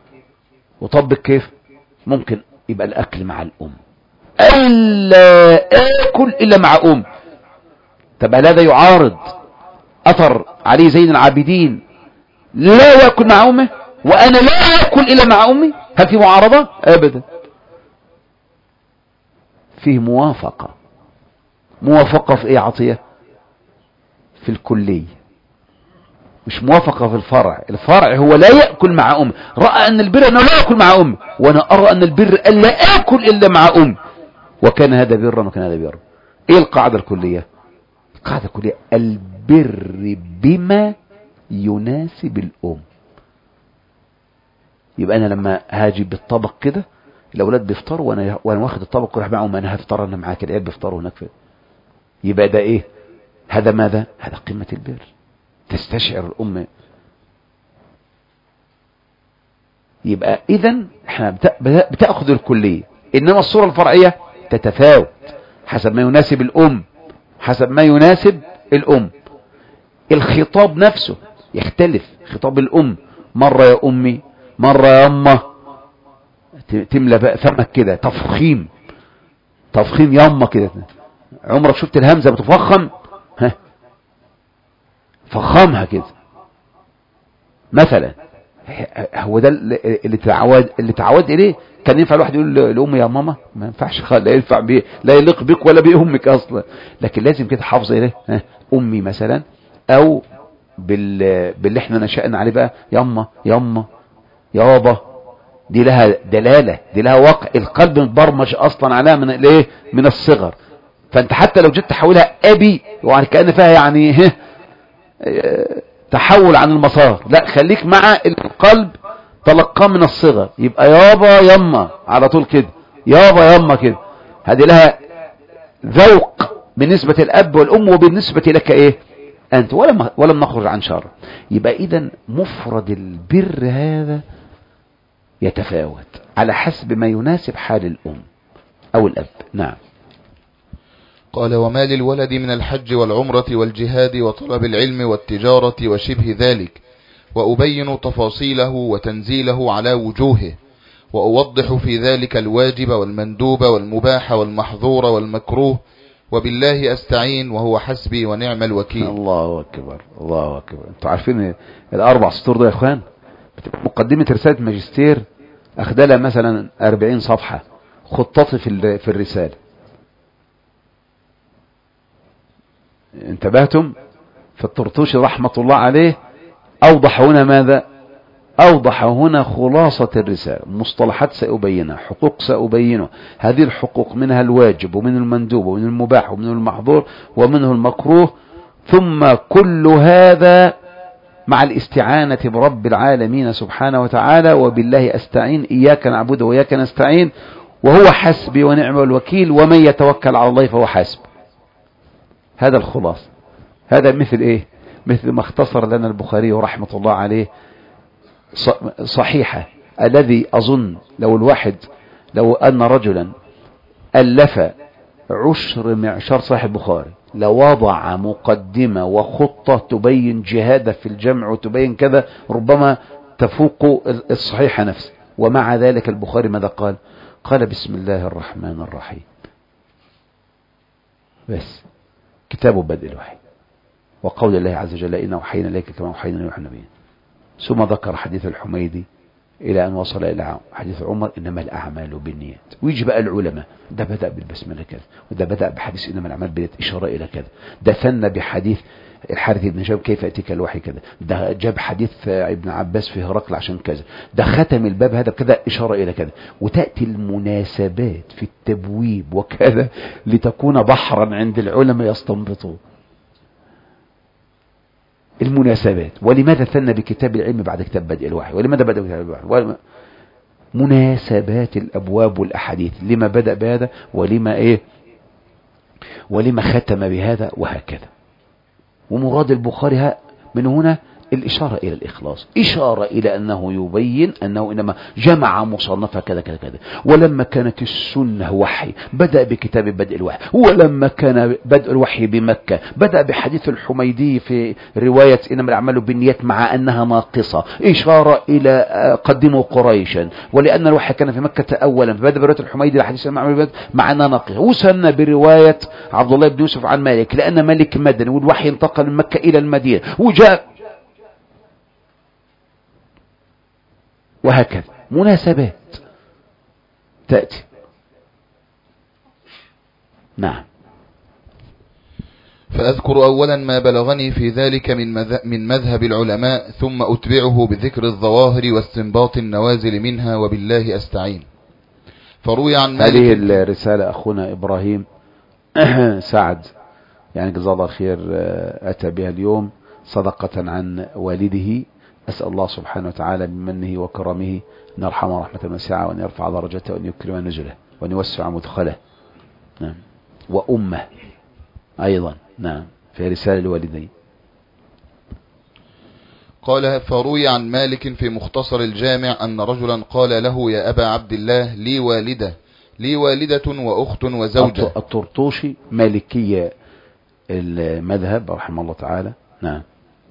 [SPEAKER 1] ممكن يبقى الأكل مع الأم، ألا آكل إلا مع أم. طب هل هذا يعارض أثر علي زين العابدين لا يأكل مع أمه وأنا لا أكل إلا مع أمي؟ هل في معارضة؟ أبدا. فيه موافقة في إيه عطية؟ في الكلية، مش موافقة في الفرع. الفرع هو لا يأكل مع أم، رأى أن البر أنه لا يأكل مع أم، وأنا أرى أن البر أن لا أكل إلا مع أم، وكان هذا برا وكان هذا برا. إيه القاعدة الكلية؟ القاعدة الكلية البر بما يناسب الأم. يبقى أنا لما هاجي بالطبق كده الأولاد بيفطروا وأنا واخد الطبق وراح معهم، أنا هفطر أنا معاك، العيال بيفطروا هناك فيه. يبقى ده إيه؟ هذا ماذا؟ هذا قمة البر. تستشعر الأم. يبقى إذن احنا بتأخذ الكلية، إنما الصورة الفرعية تتفاوت حسب ما يناسب الأم، حسب ما يناسب الأم. الخطاب نفسه يختلف. خطاب الأم مرة يا أمي، مرة يا أمه، تملى بقى فمك كده، تفخيم يا كده. عمرك شفت الهمزة بتفخم؟ فخامها كده مثلا. هو ده اللي تعود إليه. كان ينفع الواحد يقول لأمي يا ماما؟ ما ينفعش، لا ينفع لا يليق بك ولا بأمك أصلا. لكن لازم كده حافظ إليه أمي مثلا، أو باللي احنا نشأنا عليه بقى يما يابا. دي لها دلالة، دي لها واقع. القلب متبرمج أصلا عليها من الايه؟ من الصغر. فأنت حتى لو جيت تحولها أبي، يعني كأن فيها يعني تحول عن المسار، لا، خليك مع القلب تلقاه من الصغر. يبقى يابا يما على طول كده، يابا يما كده. هذه لها ذوق بالنسبة الأب والأم، وبالنسبة لك إيه أنت، ولم نخرج عن شر. يبقى إذن مفرد البر هذا يتفاوت على حسب ما يناسب حال الأم أو الأب. نعم.
[SPEAKER 2] قال: وما للولد من الحج والعمرة والجهاد وطلب العلم والتجارة وشبه ذلك، وأبين تفاصيله وتنزيله على وجوهه، وأوضح في ذلك الواجب والمندوب والمباح والمحظور والمكروه، وبالله أستعين وهو حسبي ونعم الوكيل.
[SPEAKER 1] الله أكبر، الله أكبر. انتوا عارفين الأربع سطور ده يا إخوان؟ مقدمة رسالة ماجستير أخدلها مثلا 40 صفحة خططي في الرسالة. انتبهتم؟ فالطرطوشي رحمة الله عليه أوضح هنا ماذا؟ أوضح هنا خلاصة الرسالة. مصطلحات سأبينها، حقوق سأبينها. هذه الحقوق منها الواجب ومن المندوب ومن المباح ومن المحظور ومنه المكروه. ثم كل هذا مع الاستعانة برب العالمين سبحانه وتعالى، وبالله أستعين، إياك نعبد وإياك نستعين، وهو حسبي ونعم الوكيل، ومن يتوكل على الله فهو حسب. هذا الخلاص. هذا مثل إيه؟ مثل ما اختصر لنا البخاري رحمة الله عليه صحيحة، الذي أظن لو أن رجلا ألف عشر معشر صحيح البخاري لوضع مقدمة وخطة تبين جهاده في الجمع وتبين كذا، ربما تفوق الصحيحة نفسه. ومع ذلك البخاري ماذا قال؟ قال بسم الله الرحمن الرحيم بس. كتاب بدء الوحي، وقول الله عز وجل إنا وحينا إليك كما وحينا إلى النبيين. ثم ذكر حديث الحميدي إلى أن وصل إلى حديث عمر إنما الأعمال بالنيات. ويجي بقى العلماء، ده بدأ بالبسملة كذا، وده بدأ بحديث إنما الأعمال بالنيات إشارة إلى كذا، ده ثنى بحديث الحارث بن هشام كيف أتيك الوحي كذا، ده جاب حديث ابن عباس في هرقل عشان كذا، ده ختم الباب هذا كذا إشارة إلى كذا. وتأتي المناسبات في التبويب وكذا لتكون بحرا عند العلماء يستنبطون المناسبات. ولماذا ثنى بكتاب العلم بعد كتاب بدء الوحي؟ ولماذا بدأ بكتاب الوحي؟ مناسبات الأبواب والأحاديث، لما بدأ بهذا ولما ختم بهذا وهكذا. ومراد البخاري من هنا الإشارة إلى الإخلاص، إشارة إلى أنه يبين أنه إنما جمع مصنفة كذا كذا كذا. ولما كانت السنة وحي بدأ بكتاب بدء الوحي، ولما كان بدء الوحي بمكة بدأ بحديث الحميدي في رواية إنما الأعمال بالنيات مع أنها ناقصة، إشارة إلى قدموا قريشا، ولأن الوحي كان في مكة أولا فبدأ برواية الحميدي لحديث إنما الأعمال مع أنها ناقصة. وسن برواية عبد الله بن يوسف عن مالك لأن مالك مدني والوحي انتقل من مكة إلى المدينة، وجاء وهكذا مناسبات تأتي. نعم.
[SPEAKER 2] فأذكر أولا ما بلغني في ذلك من مذهب العلماء، ثم أتبعه بذكر الظواهر واستنباط النوازل منها، وبالله أستعين. فروي عن مالك.
[SPEAKER 1] هذه الرسالة أخونا إبراهيم سعد يعني جزاه الله خير أتى بها اليوم صدقة عن والده. أسأل الله سبحانه وتعالى بمنه وكرمه أن يرحمه رحمة واسعة، وأن يرفع درجته، وأن يكرم نزله، وأن يوسع مدخله. نعم. وأمه أيضا. نعم. في رسالة الوالدين.
[SPEAKER 2] قال فروي عن مالك في مختصر الجامع أن رجلا قال له يا أبا عبد الله لي والدة وأخت وزوجة.
[SPEAKER 1] الطرطوشي مالكية المذهب رحمه الله تعالى. نعم.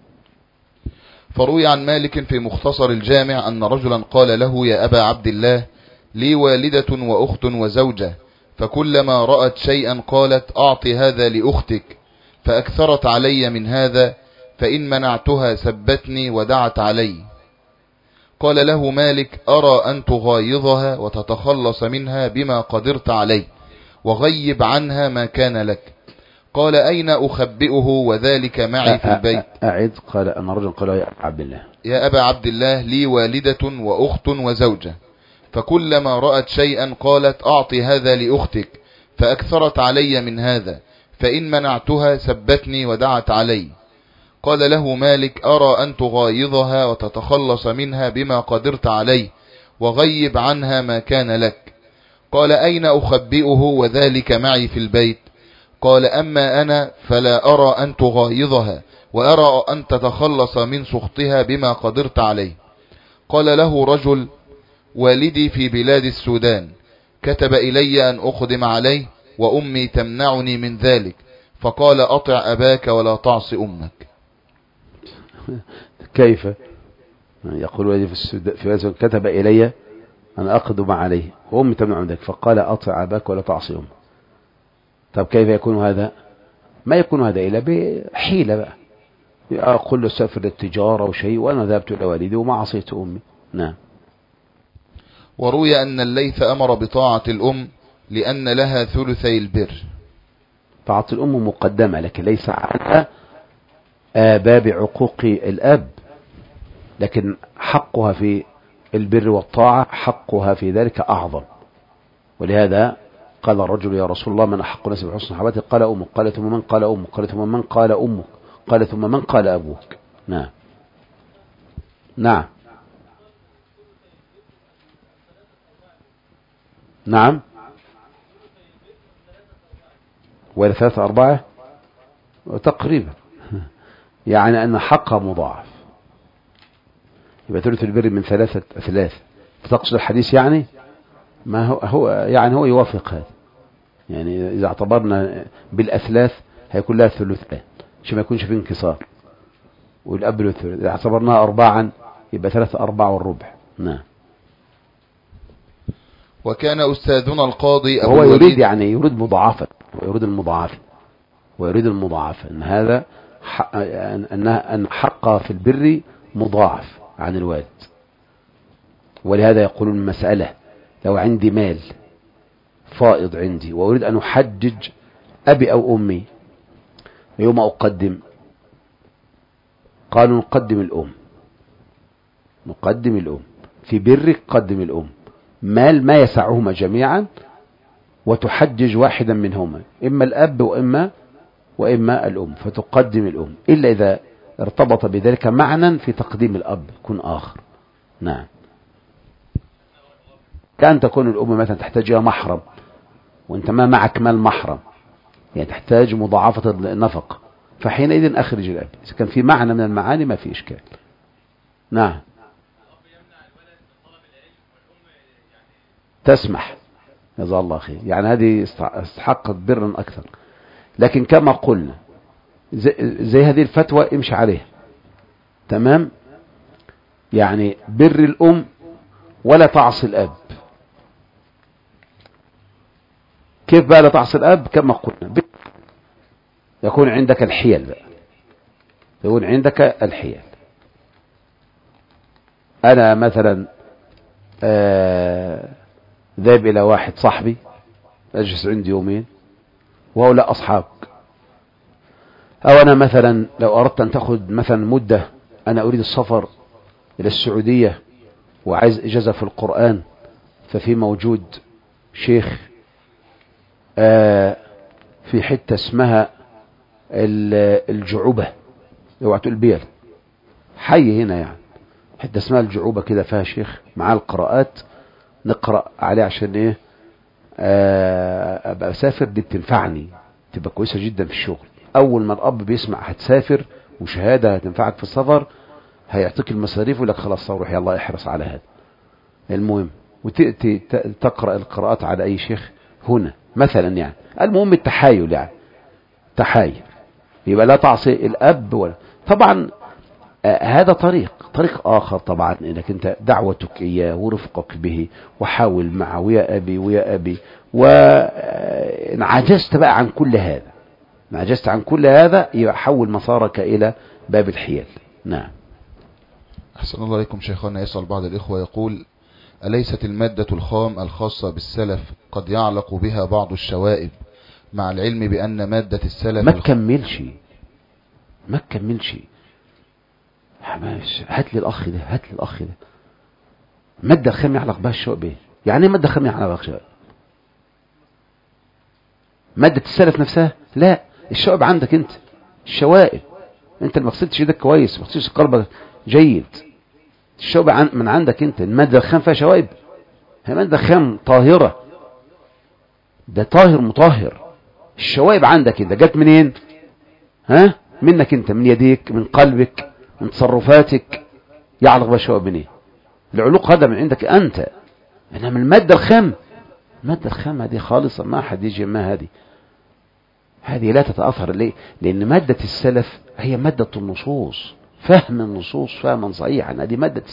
[SPEAKER 2] فروي عن مالك في مختصر الجامع أن رجلا قال له يا أبا عبد الله لي والدة وأخت وزوجة، فكلما رأت شيئا قالت أعطي هذا لأختك، فأكثرت علي من هذا، فإن منعتها سبتني ودعت علي. قال له مالك أرى أن تغايظها وتتخلص منها بما قدرت عليه، وغيب عنها ما كان لك. قال أين أخبئه وذلك معي في البيت؟
[SPEAKER 1] أعد. قال أن رجل قال يا أبا عبد الله
[SPEAKER 2] يا أبا عبد الله لي والدة وأخت وزوجة، فكلما رأت شيئا قالت أعطي هذا لأختك، فأكثرت علي من هذا، فإن منعتها سبتني ودعت علي. قال له مالك أرى أن تغايظها وتتخلص منها بما قدرت عليه، وغيب عنها ما كان لك. قال أين أخبئه وذلك معي في البيت؟ قال أما أنا فلا أرى أن تغايظها، وأرى أن تتخلص من سخطها بما قدرت عليه. قال له رجل والدي في بلاد السودان، كتب إلي أن أقدم عليه، وأمي تمنعني من ذلك، فقال أطع أباك ولا تعص أمك.
[SPEAKER 1] كيف يقول والدي في السودان كتب إلي أن أقدم عليه وأمي تمنع من ذلك، فقال أطع أباك ولا تعص أمك. طب كيف يكون هذا؟ ما يكون هذا إلا بحيلة بقى، أقول له سافر للتجارة وشيء وأنا ذهبت إلى والدي وما عصيت أمي. نعم.
[SPEAKER 2] وروي أن الليث أمر بطاعة الأم لأن لها ثلثي البر.
[SPEAKER 1] طاعة الأم مقدمة، لكن ليس على باب عقوق الأب، لكن حقها في البر والطاعة حقها في ذلك أعظم. ولهذا قال الرجل يا رسول الله من أحق الناس بحسن صحابتي؟ قال أمك. قال ثم من؟ قال أمك. قال ثم من؟ قال أمك. قال ثم من؟ قال أبوك. نعم. نعم نعم. ولا 3/4 تقريبا، يعني أن حقها مضاعف، يبقى ثلث البر من 3 أثلاث. تقصد الحديث يعني ما هو يعني هو يوافق هذا، يعني إذا اعتبرنا بالأثلاث هيكون لها ثلثان عشان ما يكونش في انكسار، والأب له ثلث. إذا اعتبرناها 4 يبقى 3/4. نعم.
[SPEAKER 2] وكان أستاذنا القاضي
[SPEAKER 1] هو يريد يعني يريد مضاعفة، ويريد المضاعفة، ويريد المضاعفة، أن هذا أن حقها في البر مضاعف عن الوالد. ولهذا يقولون المسألة لو عندي مال فائض عندي وأريد أن أحجج أبي أو أمي، يوم أقدم؟ قالوا نقدم الأم، نقدم الأم في برك، قدم الأم، مال ما يسعهما جميعا، وتحجج واحدا منهما، إما الأب وإما الأم، فتقدم الأم، إلا إذا ارتبط بذلك معنى في تقديم الأب يكون آخر. نعم. كأن تكون الأم مثلا تحتاج إلى محرم وأنت ما معك مال محرم، يعني تحتاج مضاعفة النفقة، فحينئذ أخرج الأب. إذا كان في معنى من المعاني ما في إشكال. نعم. تسمح، جزا الله خير، يعني هذه استحقت برا أكثر. لكن كما قلنا زي هذه الفتوى امشي عليها تمام، يعني بر الأم ولا تعصي الأب. كيف بقى لا تعصي الأب؟ كما قلنا يكون عندك الحيل بقى، يكون عندك الحيل. أنا مثلا ذهب إلى واحد صاحبي أجلس عندي يومين وهؤلاء أصحابك، أو أنا مثلا لو أردت أن تأخذ مثلا مدة، أنا أريد السفر إلى السعودية وعايز إجازة في القرآن، ففي موجود شيخ في حتة اسمها الجعوبة، اوعى تقول بير، حي هنا يعني حتة اسمها الجعوبة كده، فيها شيخ معاه القراءات، نقرأ عليه عشان ايه ابقى اسافر، دي بتنفعني، تبقى كويسة جدا في الشغل. اول ما الاب بيسمع هتسافر وشهادة هتنفعك في السفر، هيعطيك المصاريف ويقول لك خلاص روح يلا احرص على هذا. المهم وتأتي تقرأ القراءات على اي شيخ هنا مثلا، يعني المهم التحايل، يعني تحايل، يبقى لا تعصي الاب ولا طبعا. هذا طريق آخر طبعا، انك انت دعوتك إياه ورفقك به وحاول معه ويا أبي وإن عجزت بقى عن كل هذا، إن عجزت عن كل هذا يبقى حول مسارك إلى باب الحيل. نعم.
[SPEAKER 2] أحسن الله عليكم شيخنا. يسأل بعض الإخوة يقول: أليست المادة الخام الخاصة بالسلف قد يعلق بها بعض الشوائب، مع العلم بأن مادة السلف
[SPEAKER 1] ما تكملش هات لي الأخ ده مادة الخام يعلق بها الشوائب ايه؟ يعني ايه مادة الخام يعلق بها الشوائب؟ مادة السلف نفسها؟ لا، الشوائب عندك انت، الشوائب انت اللي ما غسلتش ايدك كويس، ما غسلتش قلبك جيد، الشوائب من عندك انت. المادة الخام فيها شوائب؟ هي مادة خام طاهرة، ده طاهر مطهر. الشوائب عندك انت جت منين؟ منك انت، من يديك، من قلبك، من تصرفاتك، يعلق بها الشوائب منين؟ العلوق هذا من عندك انت. انما المادة الخام، المادة الخام هذه خالصة، ما حد يجي ما هذه لا تتأثر. ليه؟ لأن مادة السلف هي مادة النصوص، فهم النصوص فهما صحيحا، هذه مادة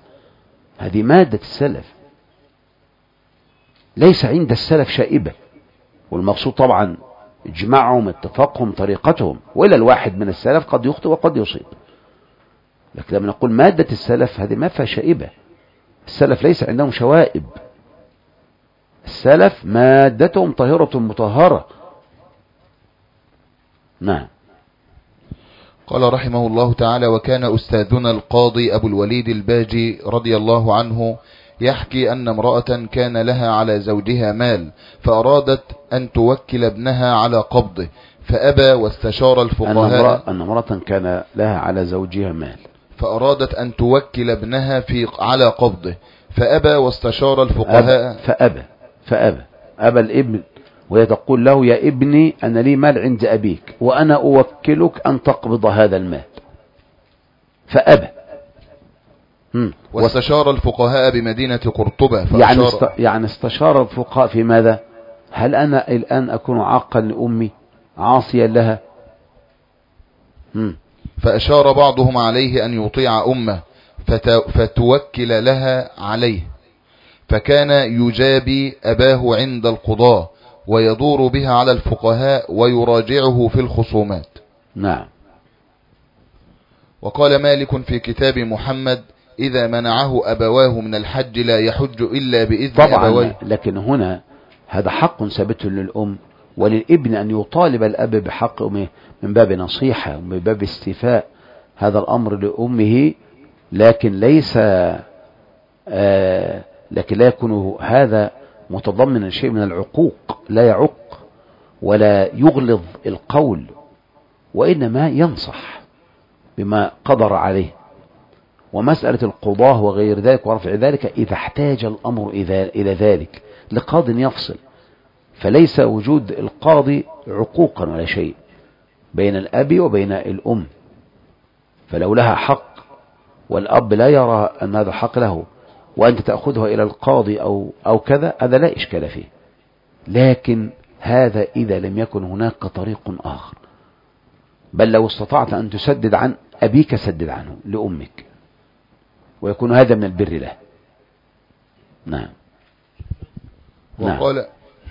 [SPEAKER 1] السلف، ليس عند السلف شائبة. والمقصود طبعا اجماعهم، اتفاقهم، طريقتهم، وإلا الواحد من السلف قد يخطئ وقد يصيب. لكن لما نقول مادة السلف هذه ما فيها شائبة، السلف ليس عندهم شوائب، السلف مادتهم طاهرة مطهرة. نعم.
[SPEAKER 2] قال رحمه الله تعالى: وكان أستاذنا القاضي أبو الوليد الباجي رضي الله عنه يحكي أن امرأة كان لها على زوجها مال، فأرادت أن توكل ابنها على قبضه، فأبى واستشار الفقهاء.
[SPEAKER 1] أن امرأة كان لها على زوجها مال،
[SPEAKER 2] فأرادت أن توكل ابنها على قبضه فأبى، واستشار الفقهاء.
[SPEAKER 1] فأبى الابن، وهي تقول له: يا ابني أنا لي مال عند أبيك وأنا أوكلك أن تقبض هذا المال. فأبى.
[SPEAKER 2] واستشار الفقهاء بمدينة قرطبة.
[SPEAKER 1] يعني استشار الفقهاء في ماذا؟ هل أنا الآن أكون عاقا لأمي عاصيا لها؟
[SPEAKER 2] فأشار بعضهم عليه أن يطيع أمه فتوكل لها عليه، فكان يجابي أباه عند القضاء ويدور بها على الفقهاء ويراجعه في الخصومات.
[SPEAKER 1] نعم.
[SPEAKER 2] وقال مالك في كتاب محمد: إذا منعه أبواه من الحج لا يحج إلا بإذن أبويه.
[SPEAKER 1] لكن هنا هذا حق ثابت للأم وللابن أن يطالب الأب بحق أمه من باب نصيحة ومن باب استيفاء هذا الأمر لأمه، لكن لكن لا يكون هذا متضمنا شيء من العقوق، لا يعق ولا يغلظ القول، وإنما ينصح بما قدر عليه. ومسألة القضاء وغير ذلك ورفع ذلك إذا احتاج الأمر إلى ذلك لقاض يفصل، فليس وجود القاضي عقوقا ولا شيء بين الأب وبين الأم. فلو لها حق والأب لا يرى أن هذا حق له وأنت تأخذها إلى القاضي أو كذا، هذا لا إشكال فيه. لكن هذا إذا لم يكن هناك طريق آخر، بل لو استطعت أن تسدد عن أبيك سدد عنه لأمك، ويكون هذا من البر له. نعم.
[SPEAKER 2] وقال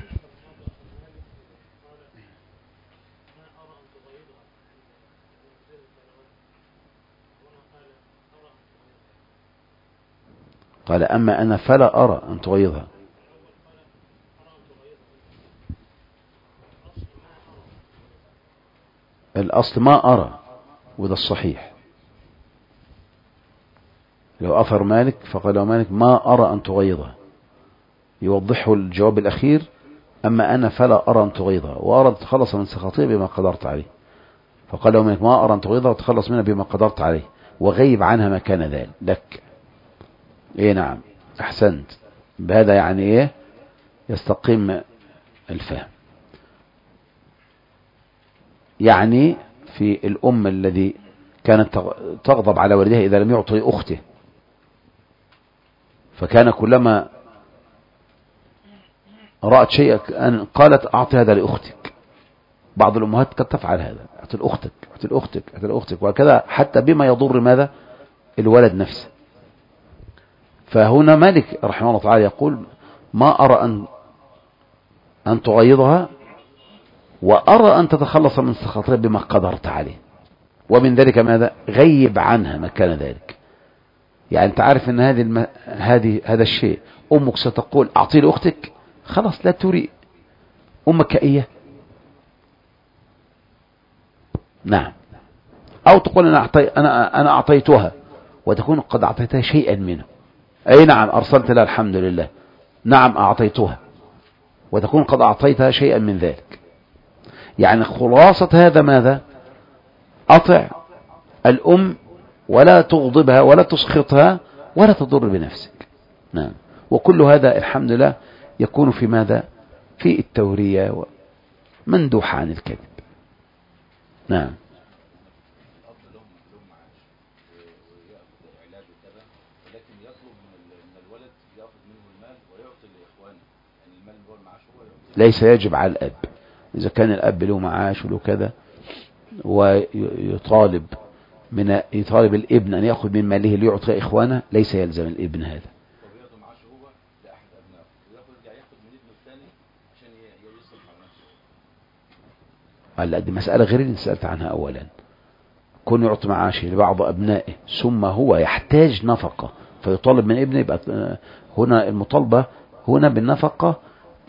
[SPEAKER 1] قال: أما أنا فلا أرى أن تغيظها. الأصل ما أرى، وده الصحيح. لو أثر مالك فقال له مالك: ما أرى أن تغيظها، يوضحه الجواب الأخير: أما أنا فلا أرى أن تغيظها وأرى أن تتخلص من سخطها بما قدرت عليه. فقال له مالك: ما أرى أن تغيظها وتخلص منها بما قدرت عليه، وغيب عنها ما كان ذلك لك. إيه نعم، أحسنت. بهذا يعني إيه يستقيم الفهم. يعني في الأم الذي كانت تغضب على والدها إذا لم يعطي أخته، فكان كلما رأت شيء قالت: أعطي هذا لأختك. بعض الأمهات قد تفعل هذا: أعطي لأختك، أعطي لأختك، أعطي لأختك، وهكذا حتى بما يضر ماذا؟ الولد نفسه. فهنا مالك رحمه الله تعالى يقول: ما أرى أن تغيظها وأرى أن تتخلص من سخطها بما قدرت عليه، ومن ذلك ماذا؟ غيب عنها ما كان ذلك. يعني أنت عارف أن هذا الشيء أمك ستقول: أعطي لأختك، خلاص لا تري أمك إياه. نعم. أو تقول: أنا أعطيتها، وتكون قد أعطيتها شيئا منه. أي نعم، أرسلت لها الحمد لله، نعم أعطيتها، وتكون قد أعطيتها شيئا من ذلك. يعني خلاصة هذا ماذا؟ أطع الأم ولا تغضبها ولا تسخطها ولا تضر بنفسك. نعم. وكل هذا الحمد لله يكون في ماذا؟ في التورية ومندوح عن الكذب. نعم. ليس يجب على الأب، إذا كان الأب له معاش وله كذا ويطالب يطالب الابن أن يأخذ من ماله ليعطي إخوانه، ليس يلزم الابن هذا. هلا دي مسألة غير اللي سألت عنها أولا. كون يعطي معاشه لبعض أبنائه ثم هو يحتاج نفقة فيطالب من ابنه، يبقى هنا المطالبة هنا بالنفقة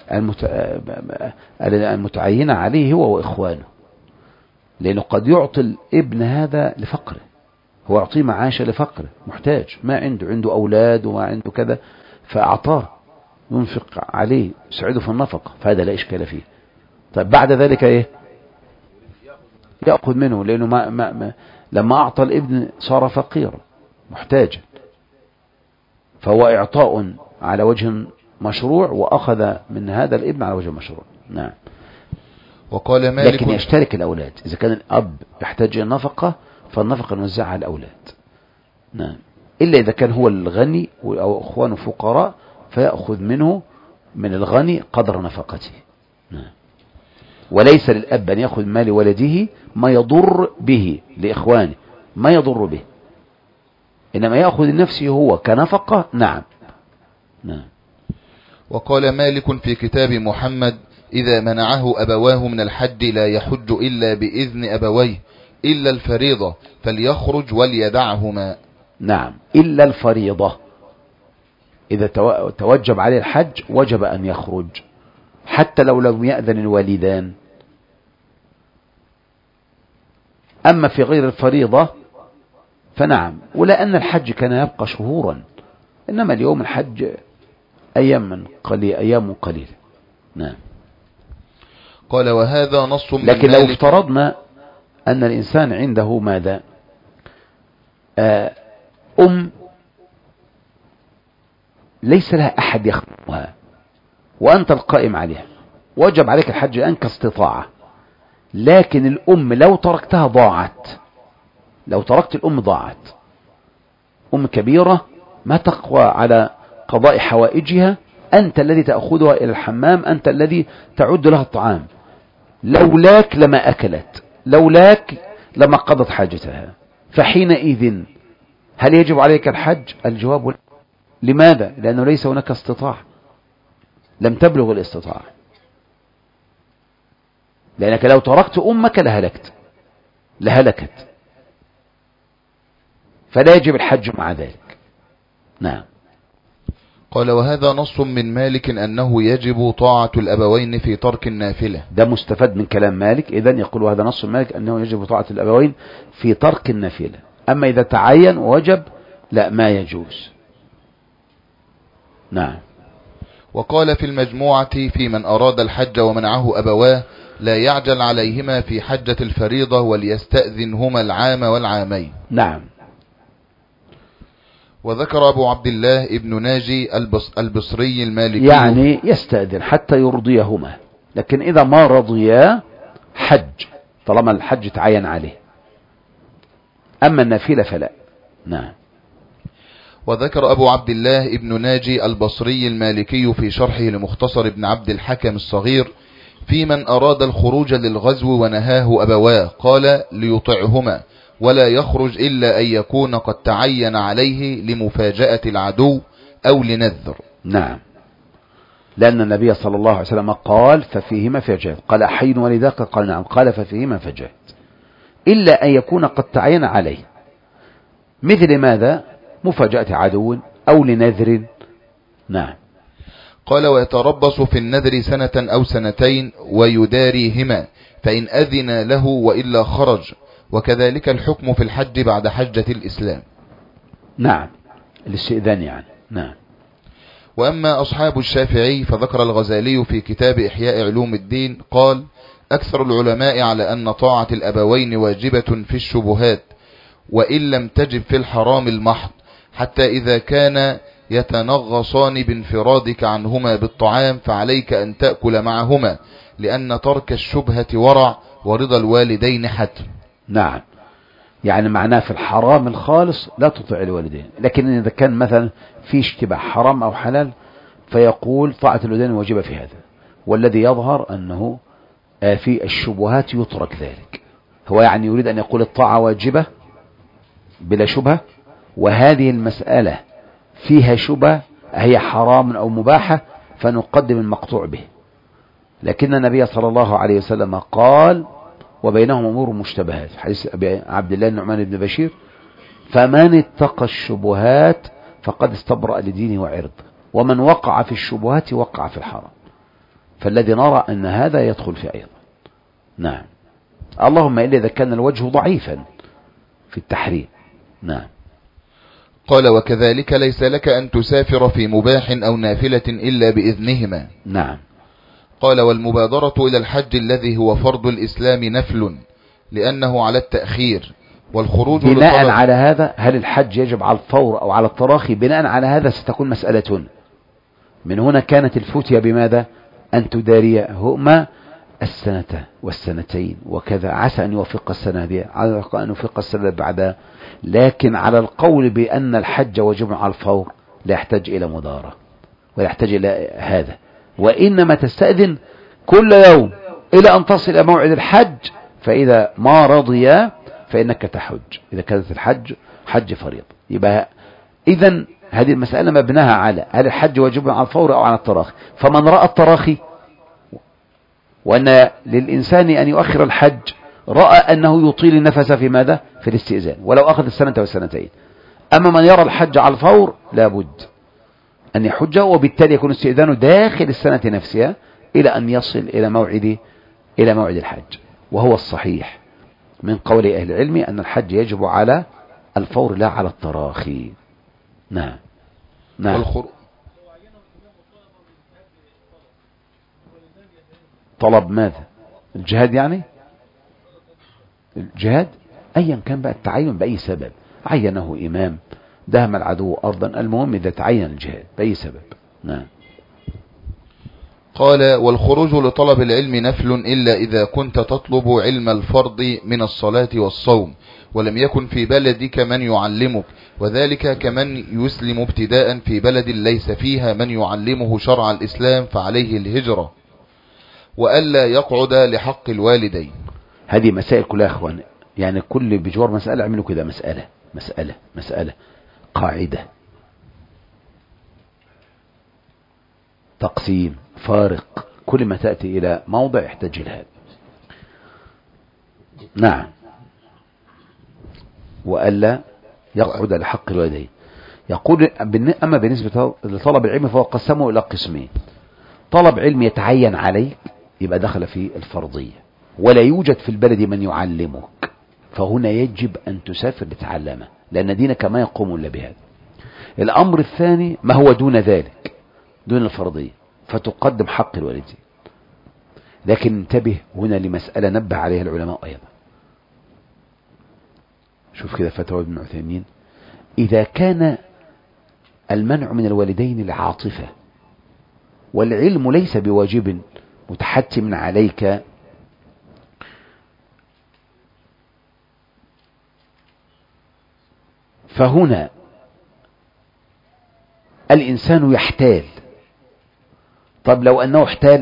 [SPEAKER 1] المتعينة عليه هو وإخوانه، لأنه قد يعطي الابن هذا لفقره، هو يعطيه معاشه لفقره، محتاج، ما عنده أولاد وما عنده كذا، فأعطاه ينفق عليه يسعده في النفقة، فهذا لا إشكال فيه. طيب بعد ذلك إيه؟ يأخذ منه، لأنه لما أعطى الابن صار فقيرا، محتاجا، فهو إعطاء على وجه مشروع، وأخذ من هذا الابن على وجه مشروع. نعم.
[SPEAKER 2] وقال مالك
[SPEAKER 1] لكن يشترك الأولاد، إذا كان الأب يحتاج النفقة فالنفقة نوزعها على الأولاد. نعم. إلا إذا كان هو الغني أو أخوانه فقراء فيأخذ منه من الغني قدر نفقته. نعم. وليس للأب أن يأخذ مال ولده ما يضر به لإخوانه، ما يضر به، إنما يأخذ لنفسه هو كنفقة. نعم. نعم.
[SPEAKER 2] وقال مالك في كتاب محمد: إذا منعه أبواه من الحج لا يحج إلا بإذن أبويه إلا الفريضة فليخرج وليدعهما.
[SPEAKER 1] نعم. إلا الفريضة، إذا توجب عليه الحج وجب أن يخرج حتى لو لم يأذن الوالدان. أما في غير الفريضة فنعم، ولا أن الحج كان يبقى شهورا، إنما اليوم الحج أيام قليلة. نعم.
[SPEAKER 2] قال: وهذا نص من
[SPEAKER 1] لكن لو
[SPEAKER 2] مالك.
[SPEAKER 1] افترضنا أن الإنسان عنده ماذا؟ ليس لها أحد يخدمها وأنت القائم عليها، وجب عليك الحج الآن كاستطاعة، لكن الأم لو تركتها ضاعت. لو تركت الأم ضاعت. أم كبيرة ما تقوى على قضاء حوائجها، أنت الذي تأخذها إلى الحمام، أنت الذي تعد لها الطعام، لولاك لما أكلت، لولاك لما قضت حاجتها، فحينئذ هل يجب عليك الحج؟ الجواب لماذا؟ لأنه ليس هناك استطاعة، لم تبلغ الاستطاعة، لأنك لو تركت أمك لهلكت، فلا يجب الحج مع ذلك. نعم.
[SPEAKER 2] قال: وهذا نص من مالك أنه يجب طاعة الأبوين في ترك النافلة.
[SPEAKER 1] ده مستفاد من كلام مالك، إذن يقول هذا نص مالك أنه يجب طاعة الأبوين في ترك النافلة، أما إذا تعين ووجب لا، ما يجوز. نعم.
[SPEAKER 2] وقال في المجموعة: في من أراد الحج ومنعه أبواه لا يعجل عليهما في حجة الفريضة وليستأذنهما العام والعامين.
[SPEAKER 1] نعم.
[SPEAKER 2] وذكر أبو عبد الله ابن ناجي البصري المالكي
[SPEAKER 1] يعني يستأذن حتى يرضيهما، لكن إذا ما رضيا حج طالما الحج تعين عليه، أما النافلة فلا. نعم.
[SPEAKER 2] وذكر أبو عبد الله ابن ناجي البصري المالكي في شرحه لمختصر ابن عبد الحكم الصغير في من أراد الخروج للغزو ونهاه أبواه قال: ليطعهما ولا يخرج إلا أن يكون قد تعين عليه لمفاجأة العدو أو لنذر.
[SPEAKER 1] نعم. لأن النبي صلى الله عليه وسلم قال: ففيهما فجاهد. قال: أحي ولذاك؟ قال: نعم. قال: ففيهما فجاهد إلا أن يكون قد تعين عليه، مثل ماذا؟ مفاجأة عدو أو لنذر. نعم.
[SPEAKER 2] قال: ويتربص في النذر سنة أو سنتين ويداريهما فإن أذن له وإلا خرج، وكذلك الحكم في الحج بعد حجة الإسلام.
[SPEAKER 1] نعم. الاستئذان يعني. نعم.
[SPEAKER 2] وأما أصحاب الشافعي فذكر الغزالي في كتاب إحياء علوم الدين قال: أكثر العلماء على أن طاعة الأبوين واجبة في الشبهات وإن لم تجب في الحرام المحض، حتى إذا كان يتنغصان بانفرادك عنهما بالطعام فعليك أن تأكل معهما، لأن ترك الشبهة ورع ورضا الوالدين حتم.
[SPEAKER 1] نعم. يعني معناه في الحرام الخالص لا تطع الوالدين، لكن إذا كان مثلا في اشتباه حرام أو حلال فيقول طاعة الوالدين واجبة في هذا، والذي يظهر أنه في الشبهات يترك ذلك. هو يعني يريد أن يقول الطاعة واجبة بلا شبهة، وهذه المسألة فيها شبهة هي حرام أو مباحة فنقدم المقطوع به. لكن النبي صلى الله عليه وسلم قال: وبينهم أمور مشتبهات، حديث أبي عبد الله النعمان بن بشير: فمن اتقى الشبهات فقد استبرأ لدينه وعرضه، ومن وقع في الشبهات وقع في الحرام. فالذي نرى أن هذا يدخل في أيضا. نعم. اللهم إلا إذا كان الوجه ضعيفا في التحريم. نعم.
[SPEAKER 2] قال: وكذلك ليس لك أن تسافر في مباح أو نافلة إلا بإذنهما.
[SPEAKER 1] نعم.
[SPEAKER 2] قال: والمبادرة إلى الحج الذي هو فرض الإسلام نفل لأنه على التأخير، والخروج
[SPEAKER 1] بناء على هذا هل الحج يجب على الفور أو على التراخي؟ بناء على هذا ستكون مسألة. من هنا كانت الفتية بماذا؟ أن تداريهما السنة والسنتين وكذا، عسى أن يوفق السنة دي، عسى أن يوفق السنة بعدها. لكن على القول بأن الحج واجب على الفور لا يحتاج إلى مدارة ولا يحتاج إلى هذا، وإنما تستأذن كل يوم إلى أن تصل إلى موعد الحج، فإذا ما رضي فإنك تحج إذا كانت الحج حج فريض. يبقى إذن هذه المسألة مبناها على هل الحج واجب على الفور أو على التراخي. فمن رأى التراخي وأن للإنسان أن يؤخر الحج رأى أنه يطيل النفس في ماذا؟ في الاستئذان ولو أخذ السنة والسنتين. أما من يرى الحج على الفور لابد أن يحج، وبالتالي يكون استئذانه داخل السنة نفسها إلى أن يصل إلى موعد الحج. وهو الصحيح من قول أهل العلم أن الحج يجب على الفور لا على التراخي. نعم. طلب ماذا؟ الجهاد يعني؟ الجهاد أيا كان بقى التعين بأي سبب، عينه إمام، دهم العدو أرضا، المهم إذا تعين الجهاد بأي سبب. نعم.
[SPEAKER 2] قال: والخروج لطلب العلم نفل إلا إذا كنت تطلب علم الفرض من الصلاة والصوم ولم يكن في بلدك من يعلمك، وذلك كمن يسلم ابتداء في بلد ليس فيها من يعلمه شرع الإسلام فعليه الهجرة، وألا يقعد لحق الوالدين.
[SPEAKER 1] هذه مسائل كلها أخوان، يعني كل بجوار مسألة اعملوا كده مسألة قاعدة، تقسيم، فارق، كل ما تأتي إلى موضع يحتاج لهذا. نعم. وألا يقعد لحق الوالدين. يقول أما بالنسبة لطلب العلم فهو قسمه إلى قسمين: طلب علم يتعين عليك يبقى دخل في الفرضية، ولا يوجد في البلد من يعلمك، فهنا يجب أن تسافر لتعلمه لأن دينك ما يقوم إلا بهذا. الأمر الثاني ما هو دون ذلك، دون الفرضية، فتقدم حق الوالدين. لكن انتبه هنا لمسألة نبه عليها العلماء أيضا. شوف كده فتوى ابن عثيمين: إذا كان المنع من الوالدين العاطفة والعلم ليس بواجب متحتم عليك، فهنا الإنسان يحتال. طب لو أنه احتال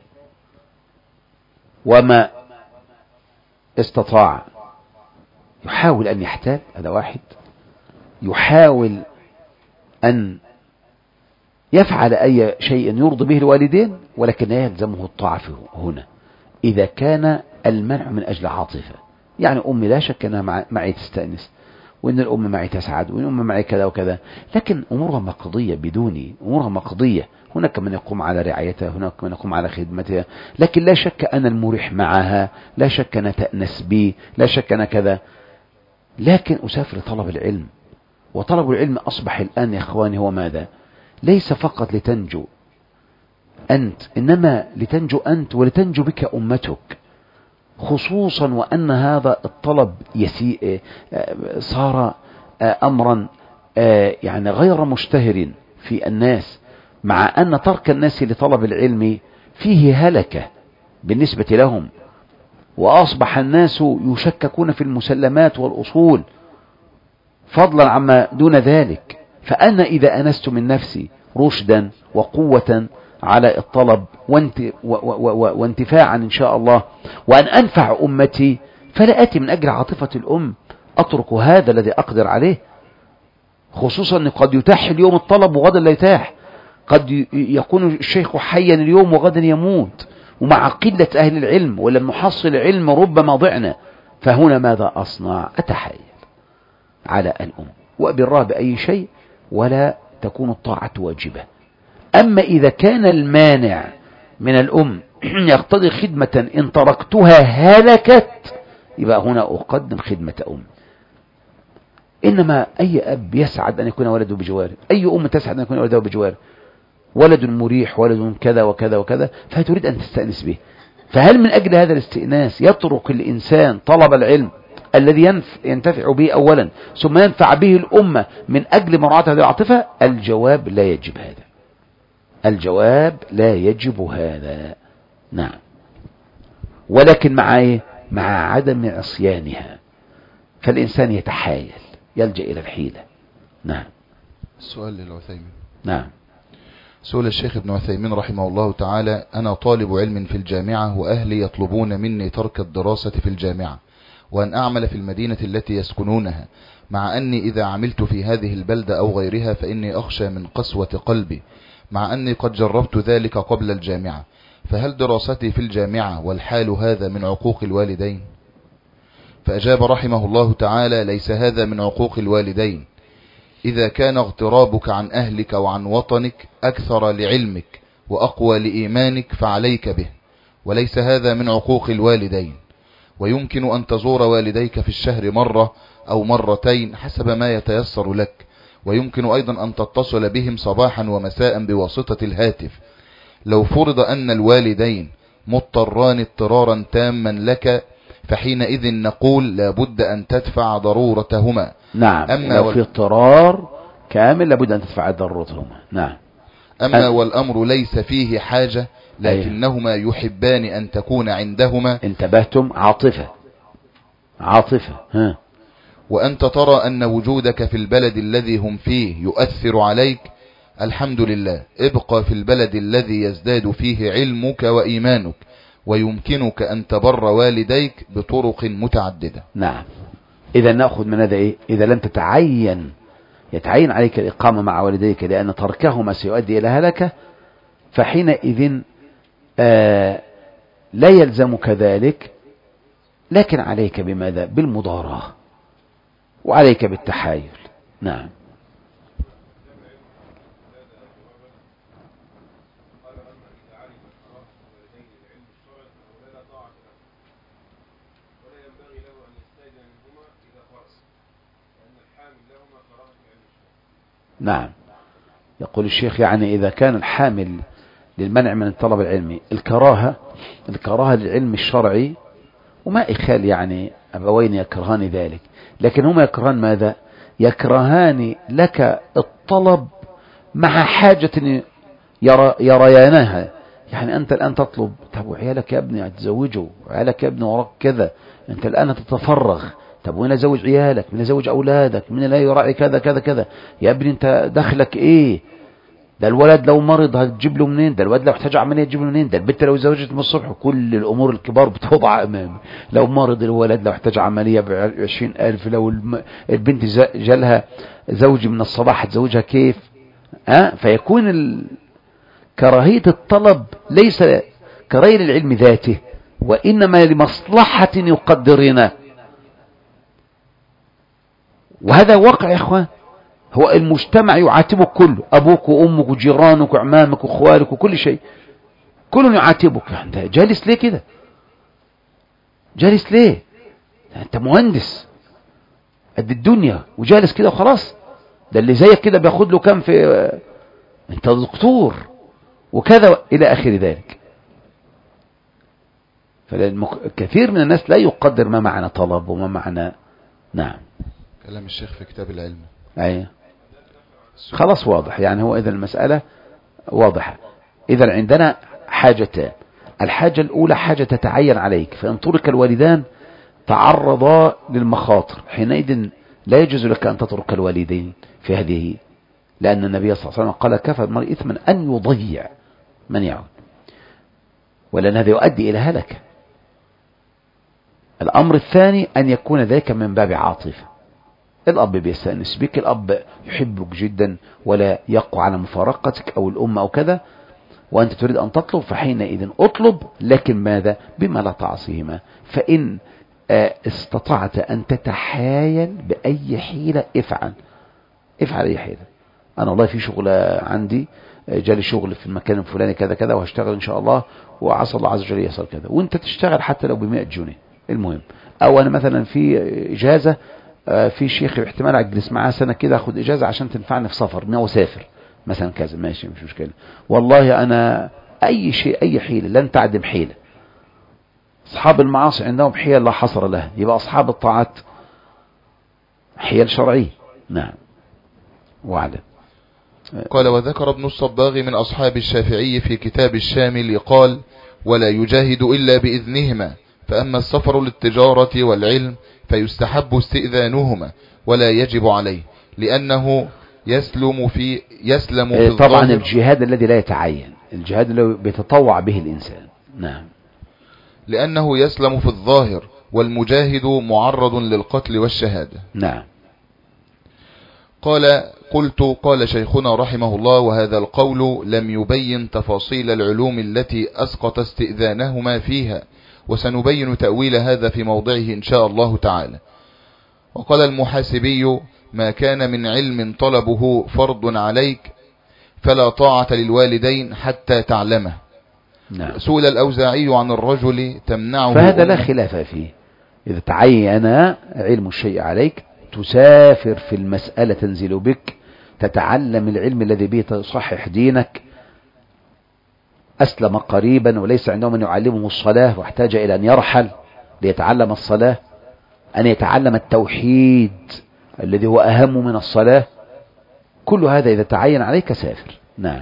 [SPEAKER 1] وما استطاع، يحاول أن يحتال، هذا واحد، يحاول أن يفعل أي شيء يرضي به الوالدين، ولكن لا يلزمه الطاعة هنا إذا كان المنع من أجل عاطفة. يعني أمي لا شك أنها معي تستأنس، وإن الأم معي تسعد، وإن الأم معي كذا وكذا، لكن أمورها مقضية بدوني، أمورها مقضية. هناك من يقوم على رعايتها، هناك من يقوم على خدمتها، لكن لا شك أن المريح معها، لا شك أن تأنس بي، لا شك أن كذا. لكن أسافر طلب العلم، وطلب العلم أصبح الآن يا إخواني هو ماذا؟ ليس فقط لتنجو أنت، إنما لتنجو أنت ولتنجو بك أمتك، خصوصا وأن هذا الطلب صار أمرا يعني غير مشتهر في الناس، مع أن ترك الناس لطلب العلم فيه هلكة بالنسبة لهم، وأصبح الناس يشككون في المسلمات والأصول فضلا عما دون ذلك. فأنا إذا أنست من نفسي رشدا وقوة على الطلب وانتفاعا إن شاء الله، وأن أنفع أمتي، فلا أتي من أجل عاطفة الأم أترك هذا الذي أقدر عليه، خصوصا أن قد يتاح اليوم الطلب وغدا لا يتاح، قد يكون الشيخ حيا اليوم وغدا يموت، ومع قلة أهل العلم ولم نحصل علم ربما ضعنا. فهنا ماذا أصنع؟ أتحايل على الأم وأبرها بأي شيء، ولا تكون الطاعة واجبة. أما إذا كان المانع من الأم يقتضي خدمة إن تركتها هلكت، يبقى هنا أقدم خدمة أم. إنما أي أب يسعد أن يكون ولده بجواره، أي أم تسعد أن يكون ولده بجواره، ولد مريح، ولد كذا وكذا وكذا، فتريد أن تستأنس به. فهل من أجل هذا الاستئناس يترك الإنسان طلب العلم الذي ينتفع به أولا ثم ينفع به الأمة من أجل مراعاة هذه العاطفة؟ الجواب لا يجب هذا، الجواب لا يجب هذا. نعم. ولكن مع ايه؟ مع عدم عصيانها، فالإنسان يتحايل، يلجأ إلى الحيلة. نعم.
[SPEAKER 2] السؤال للعثيمين.
[SPEAKER 1] نعم.
[SPEAKER 2] سؤال الشيخ ابن عثيمين رحمه الله تعالى: أنا طالب علم في الجامعة وأهلي يطلبون مني ترك الدراسة في الجامعة وأن أعمل في المدينة التي يسكنونها، مع أني إذا عملت في هذه البلدة أو غيرها فإني أخشى من قسوة قلبي، مع أني قد جربت ذلك قبل الجامعة، فهل دراستي في الجامعة والحال هذا من عقوق الوالدين؟ فأجاب رحمه الله تعالى: ليس هذا من عقوق الوالدين، إذا كان اغترابك عن أهلك وعن وطنك أكثر لعلمك وأقوى لإيمانك فعليك به، وليس هذا من عقوق الوالدين، ويمكن أن تزور والديك في الشهر مرة أو مرتين حسب ما يتيسر لك، ويمكن أيضا أن تتصل بهم صباحا ومساء بواسطة الهاتف. لو فرض أن الوالدين مضطران اضطرارا تاما لك فحينئذ نقول لابد أن تدفع ضرورتهما.
[SPEAKER 1] نعم. لو في اضطرار كامل لابد أن تدفع ضرورتهما. نعم.
[SPEAKER 2] أما والأمر ليس فيه حاجة لكنهما يحبان أن تكون عندهما.
[SPEAKER 1] انتبهتم؟ عاطفة. ها.
[SPEAKER 2] وأنت ترى أن وجودك في البلد الذي هم فيه يؤثر عليك، الحمد لله، ابقى في البلد الذي يزداد فيه علمك وإيمانك، ويمكنك أن تبر والديك بطرق متعددة.
[SPEAKER 1] نعم. إذا نأخذ من هذا إيه؟ إذا لم يتعين عليك الإقامة مع والديك لأن تركهما سيؤدي إلى هلكة، فحينئذ لا يلزمك ذلك، لكن عليك بماذا؟ بالمضاراة، وعليك بالتحايل. نعم. نعم. يقول الشيخ يعني إذا كان الحامل للمنع من الطلب العلمي الكراهة للعلم الشرعي، وما إخال يعني أبوين يكرهان ذلك، لكن هما يكرهان ماذا؟ يكرهان لك الطلب مع حاجة يريانها. يعني أنت الآن تطلب، طب وعيالك يا ابني هتزوجوا، وعيالك يا ابني وراك كذا، أنت الآن تتفرغ، طب وين أزوج عيالك؟ من أزوج أولادك؟ من لا يراعي كذا كذا كذا؟ يا ابني أنت دخلك إيه؟ ده الولد لو مرض هتجيب له منين؟ ده الولد لو احتاج عملية تجيب له منين؟ ده البنت لو زوجت من الصبح، كل الأمور الكبار بتوضع أمامي. لو مرض الولد، لو احتاج عملية ب20,000، لو البنت جالها زوج من الصباح هتزوجها كيف؟ فيكون كراهية الطلب ليس كراهية العلم ذاته، وإنما لمصلحة يقدرنا. وهذا واقع يا إخوان، هو المجتمع يعاتبك كله، أبوك وأمك وجيرانك وعمامك وأخوالك وكل شيء، كل يعاتبك. أنت جالس ليه كده؟ جالس ليه؟ أنت مهندس قد الدنيا وجالس كده وخلاص. ده اللي زيك كده بياخد له كام في أنت دكتور وكذا إلى آخر ذلك. فكثير من الناس لا يقدر ما معنى طلب وما معنى. نعم.
[SPEAKER 2] كلام الشيخ في كتاب العلم.
[SPEAKER 1] أيه. خلاص واضح، يعني هو إذا المسألة واضحة. إذا عندنا حاجتان، الحاجة الأولى حاجة تتعين عليك، فإن ترك الوالدان تعرضا للمخاطر، حينئذ لا يجوز لك أن تترك الوالدين في هذه، لأن النبي صلى الله عليه وسلم قال كفى المرء إثما أن يضيع من يعود، ولأن هذا يؤدي إلى هلكة. الأمر الثاني أن يكون ذلك من باب عاطفة، الأب بيستأنس بك، الأب يحبك جدا ولا يقوى على مفارقتك، أو الأم أو كذا، وأنت تريد أن تطلب، فحينئذ أطلب، لكن ماذا؟ بما لا تعصيهما. فإن استطعت أن تتحايل بأي حيلة افعل أي حيلة. أنا والله في شغل عندي، جالي شغل في المكان الفلاني كذا كذا، وهشتغل إن شاء الله، وعسى الله عز وجل يصل كذا، وأنت تشتغل حتى لو ب100 جنيه المهم. أو أنا مثلا في إجازة في شيخ احتمال أجلس معاه سنة كده، أخذ إجازة عشان تنفعني في سفر، ما وسافر مثلا كذا، ماشي مش مشكلة. والله أنا أي شيء، أي حيلة، لن تعدم حيلة، أصحاب المعاصي عندهم حيل لا حصر لها، يبقى أصحاب الطاعات حيل شرعية. نعم. وعلم.
[SPEAKER 2] قال وذكر ابن الصباغ من أصحاب الشافعي في كتاب الشامل قال ولا يجاهد إلا بإذنهما، فأما السفر للتجارة والعلم فيستحب استئذانهما ولا يجب عليه لأنه يسلم في
[SPEAKER 1] طبعا الجهاد الذي لا يتعين، الجهاد الذي بيتطوع به الإنسان. نعم.
[SPEAKER 2] لأنه يسلم في الظاهر، والمجاهد معرض للقتل والشهادة.
[SPEAKER 1] نعم.
[SPEAKER 2] قال شيخنا رحمه الله وهذا القول لم يبين تفاصيل العلوم التي أسقط استئذانهما فيها، وسنبين تأويل هذا في موضعه إن شاء الله تعالى. وقال المحاسبي ما كان من علم طلبه فرض عليك فلا طاعة للوالدين حتى تعلمه.
[SPEAKER 1] نعم.
[SPEAKER 2] سئل الأوزاعي عن الرجل تمنعه،
[SPEAKER 1] فهذا لا خلاف فيه، إذا تعين علم الشيء عليك تسافر في المسألة، تنزل بك تتعلم العلم الذي به تصحح دينك. أسلم قريبا وليس عنده من يعلمه الصلاة واحتاج إلى أن يرحل ليتعلم الصلاة، أن يتعلم التوحيد الذي هو أهم من الصلاة. كل هذا إذا تعين عليك سافر. نعم.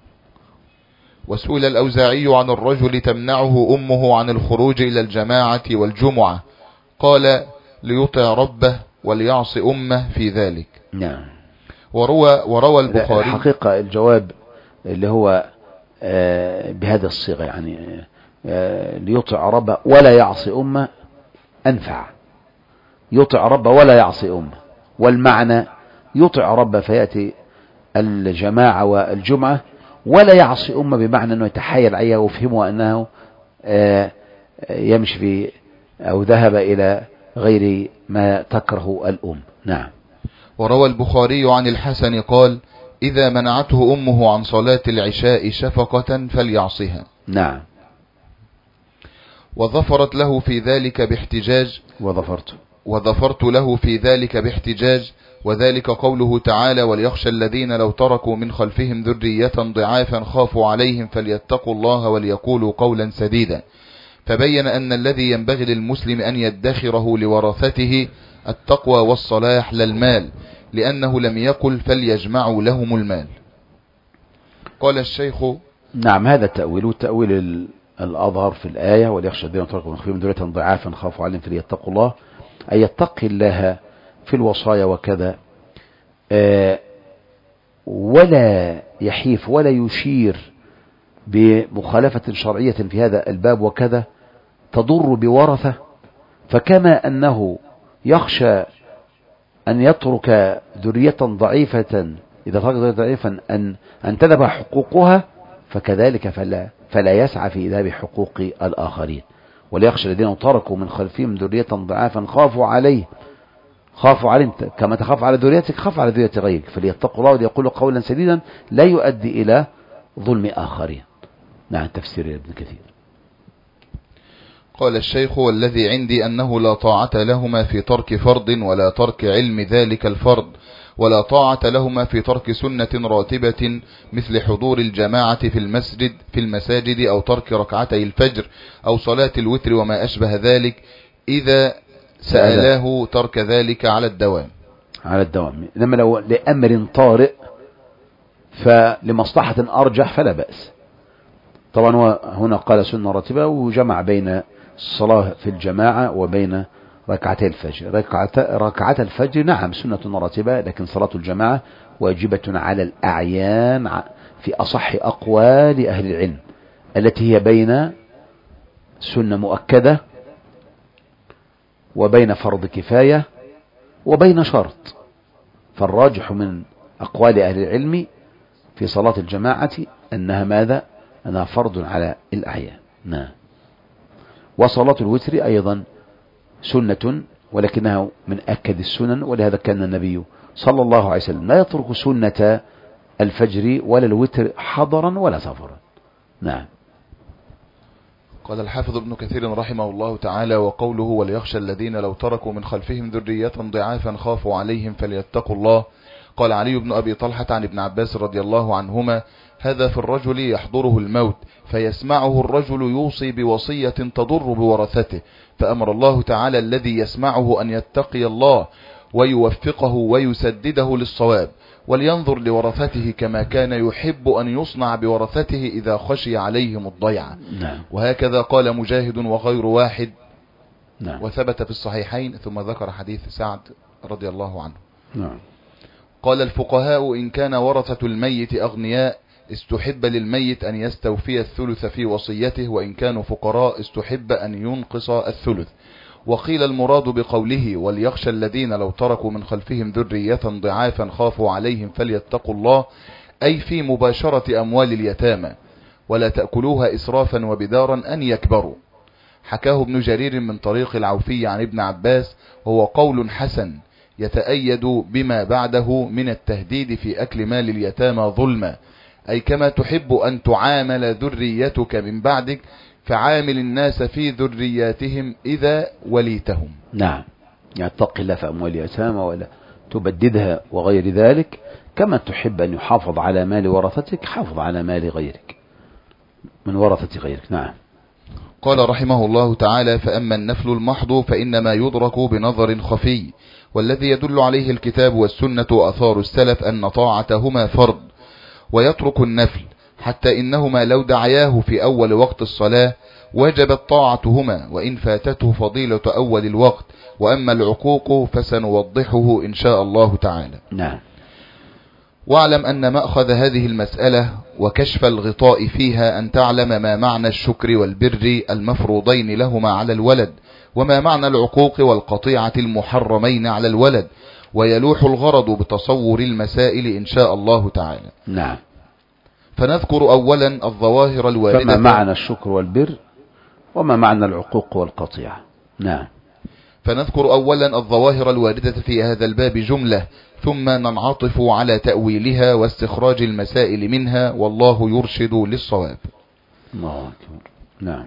[SPEAKER 2] وسئل الأوزاعي عن الرجل تمنعه أمه عن الخروج إلى الجماعة والجمعة قال ليطع ربه وليعصي أمه في ذلك.
[SPEAKER 1] نعم.
[SPEAKER 2] وروى البخاري.
[SPEAKER 1] الحقيقة الجواب اللي هو بهذه الصيغة، يعني ليطع ربه ولا يعصي أمه أنفع. يطع ربه ولا يعصي أمه، والمعنى يطع ربه فيأتي الجماعة والجمعة، ولا يعصي أمه بمعنى أنه يتحايل عليها ويفهمها أنه يمشي في أو ذهب إلى غير ما تكره الأم. نعم.
[SPEAKER 2] وروى البخاري عن الحسن قال إذا منعته أمه عن صلاة العشاء شفقة فليعصها.
[SPEAKER 1] نعم.
[SPEAKER 2] وظفرت له في ذلك باحتجاج وظفرت له في ذلك باحتجاج، وذلك قوله تعالى وليخشى الذين لو تركوا من خلفهم ذرية ضعافا خافوا عليهم فليتقوا الله وليقولوا قولا سديدا. فبين أن الذي ينبغي للمسلم أن يدخره لورثته التقوى والصلاح للمال، لأنه لم يقل فليجمعوا لهم المال. قال الشيخ
[SPEAKER 1] نعم. هذا تأويل الأظهر في الآية وليخشى الذين تركوا من خلفهم ذرية ضعافا خافوا عليهم فليتقوا الله، أي يتقي الله في الوصايا وكذا، ولا يحيف ولا يشير بمخالفة شرعية في هذا الباب وكذا تضر بورثة. فكما أنه يخشى أن يترك ذرية ضعيفة، إذا ترك ذرية ضعيفا أن تذهب حقوقها، فكذلك فلا يسعى في إذهاب حقوق الآخرين. وليخشى الذين تركوا من خلفهم ذرية ضعافا خافوا عليه كما تخاف على ذريتك خاف على ذرية غيرك فليتقوا الله وليقولوا قولا سديدا لا يؤدي إلى ظلم آخرين. نعم. تفسير ابن كثير.
[SPEAKER 2] قال الشيخ والذي عندي أنه لا طاعة لهما في ترك فرض ولا ترك علم ذلك الفرض، ولا طاعة لهما في ترك سنة راتبة مثل حضور الجماعة في المساجد أو ترك ركعتي الفجر أو صلاة الوتر وما أشبه ذلك إذا سأله ترك ذلك على الدوام.
[SPEAKER 1] لما لو لأمر طارئ فلمصلحة أرجح فلا بأس. طبعا هنا قال سنة راتبة وجمع بين الصلاة في الجماعة وبين ركعتي الفجر. ركعة الفجر نعم سنة راتبة، لكن صلاة الجماعة واجبة على الأعيان في أصح أقوال أهل العلم، التي هي بين سنة مؤكدة وبين فرض كفاية وبين شرط. فالراجح من أقوال أهل العلم في صلاة الجماعة أنها ماذا؟ أنها فرض على الأعيان. نعم. وصلاة الوتر أيضا سنة ولكنها من أكد السنن، ولهذا كان النبي صلى الله عليه وسلم لا يترك سنة الفجر ولا الوتر حضرا ولا سفرا. نعم.
[SPEAKER 2] قال الحافظ ابن كثير رحمه الله تعالى: وقوله وليخشى الذين لو تركوا من خلفهم ذرية ضعافا خافوا عليهم فليتقوا الله. قال علي بن أبي طلحة عن ابن عباس رضي الله عنهما: هذا في الرجل يحضره الموت فيسمعه الرجل يوصي بوصية تضر بورثته، فأمر الله تعالى الذي يسمعه أن يتقي الله ويوفقه ويسدده للصواب، ولينظر لورثته كما كان يحب أن يصنع بورثته إذا خشي عليهم الضيعة.
[SPEAKER 1] نعم.
[SPEAKER 2] وهكذا قال مجاهد وغير واحد.
[SPEAKER 1] نعم.
[SPEAKER 2] وثبت في الصحيحين. ثم ذكر حديث سعد رضي الله عنه.
[SPEAKER 1] نعم.
[SPEAKER 2] قال الفقهاء: إن كان ورثة الميت أغنياء استحب للميت أن يستوفي الثلث في وصيته، وإن كانوا فقراء استحب أن ينقص الثلث. وقيل المراد بقوله وليخشى الذين لو تركوا من خلفهم ذرية ضعافا خافوا عليهم فليتقوا الله، أي في مباشرة أموال اليتامى، ولا تأكلوها إسرافا وبدارا أن يكبروا. حكاه ابن جرير من طريق العوفي عن ابن عباس، وهو قول حسن يتأيد بما بعده من التهديد في أكل مال اليتامى ظلما، أي كما تحب أن تعامل ذريتك من بعدك فعامل الناس في ذرياتهم إذا وليتهم.
[SPEAKER 1] نعم، يعني اتق الله في أموال اليتامى ولا تبددها وغير ذلك، كما تحب أن يحافظ على مال ورثتك حافظ على مال غيرك من ورثة غيرك. نعم.
[SPEAKER 2] قال رحمه الله تعالى: فأما النفل المحض فإنما يدرك بنظر خفي، والذي يدل عليه الكتاب والسنة وأثار السلف أن طاعتهما فرض، ويترك النفل حتى إنهما لو دعياه في أول وقت الصلاة وجبت طاعتهما، وإن فاتته فضيلة أول الوقت. وأما العقوق فسنوضحه إن شاء الله تعالى.
[SPEAKER 1] نعم.
[SPEAKER 2] واعلم أن مأخذ هذه المسألة وكشف الغطاء فيها أن تعلم ما معنى الشكر والبر المفروضين لهما على الولد، وما معنى العقوق والقطيعة المحرمين على الولد، ويلوح الغرض بتصور المسائل إن شاء الله تعالى.
[SPEAKER 1] نعم.
[SPEAKER 2] فنذكر أولا الظواهر الواردة.
[SPEAKER 1] فما معنى الشكر والبر وما معنى العقوق والقطيعة. نعم.
[SPEAKER 2] فنذكر أولا الظواهر الواردة في هذا الباب جملة، ثم ننعطف على تأويلها واستخراج المسائل منها، والله يرشد للصواب.
[SPEAKER 1] الله أكبر. نعم.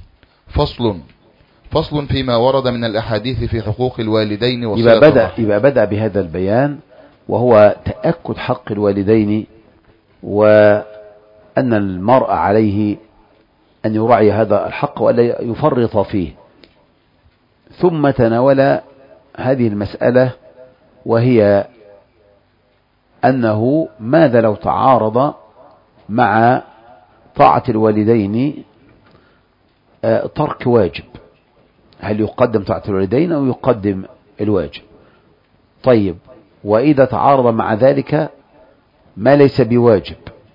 [SPEAKER 2] فصل فيما ورد من الأحاديث في حقوق الوالدين وصلة الرحم.
[SPEAKER 1] يبقى بدأ بهذا البيان، وهو تأكد حق الوالدين، وأن المرء عليه أن يراعي هذا الحق ولا يفرط فيه. ثم تناول هذه المسألة، وهي أنه ماذا لو تعارض مع طاعة الوالدين ترك واجب؟ هل يقدم طاعة الوالدين أو يقدم الواجب؟ طيب، وإذا تعارض مع ذلك ما ليس بواجب،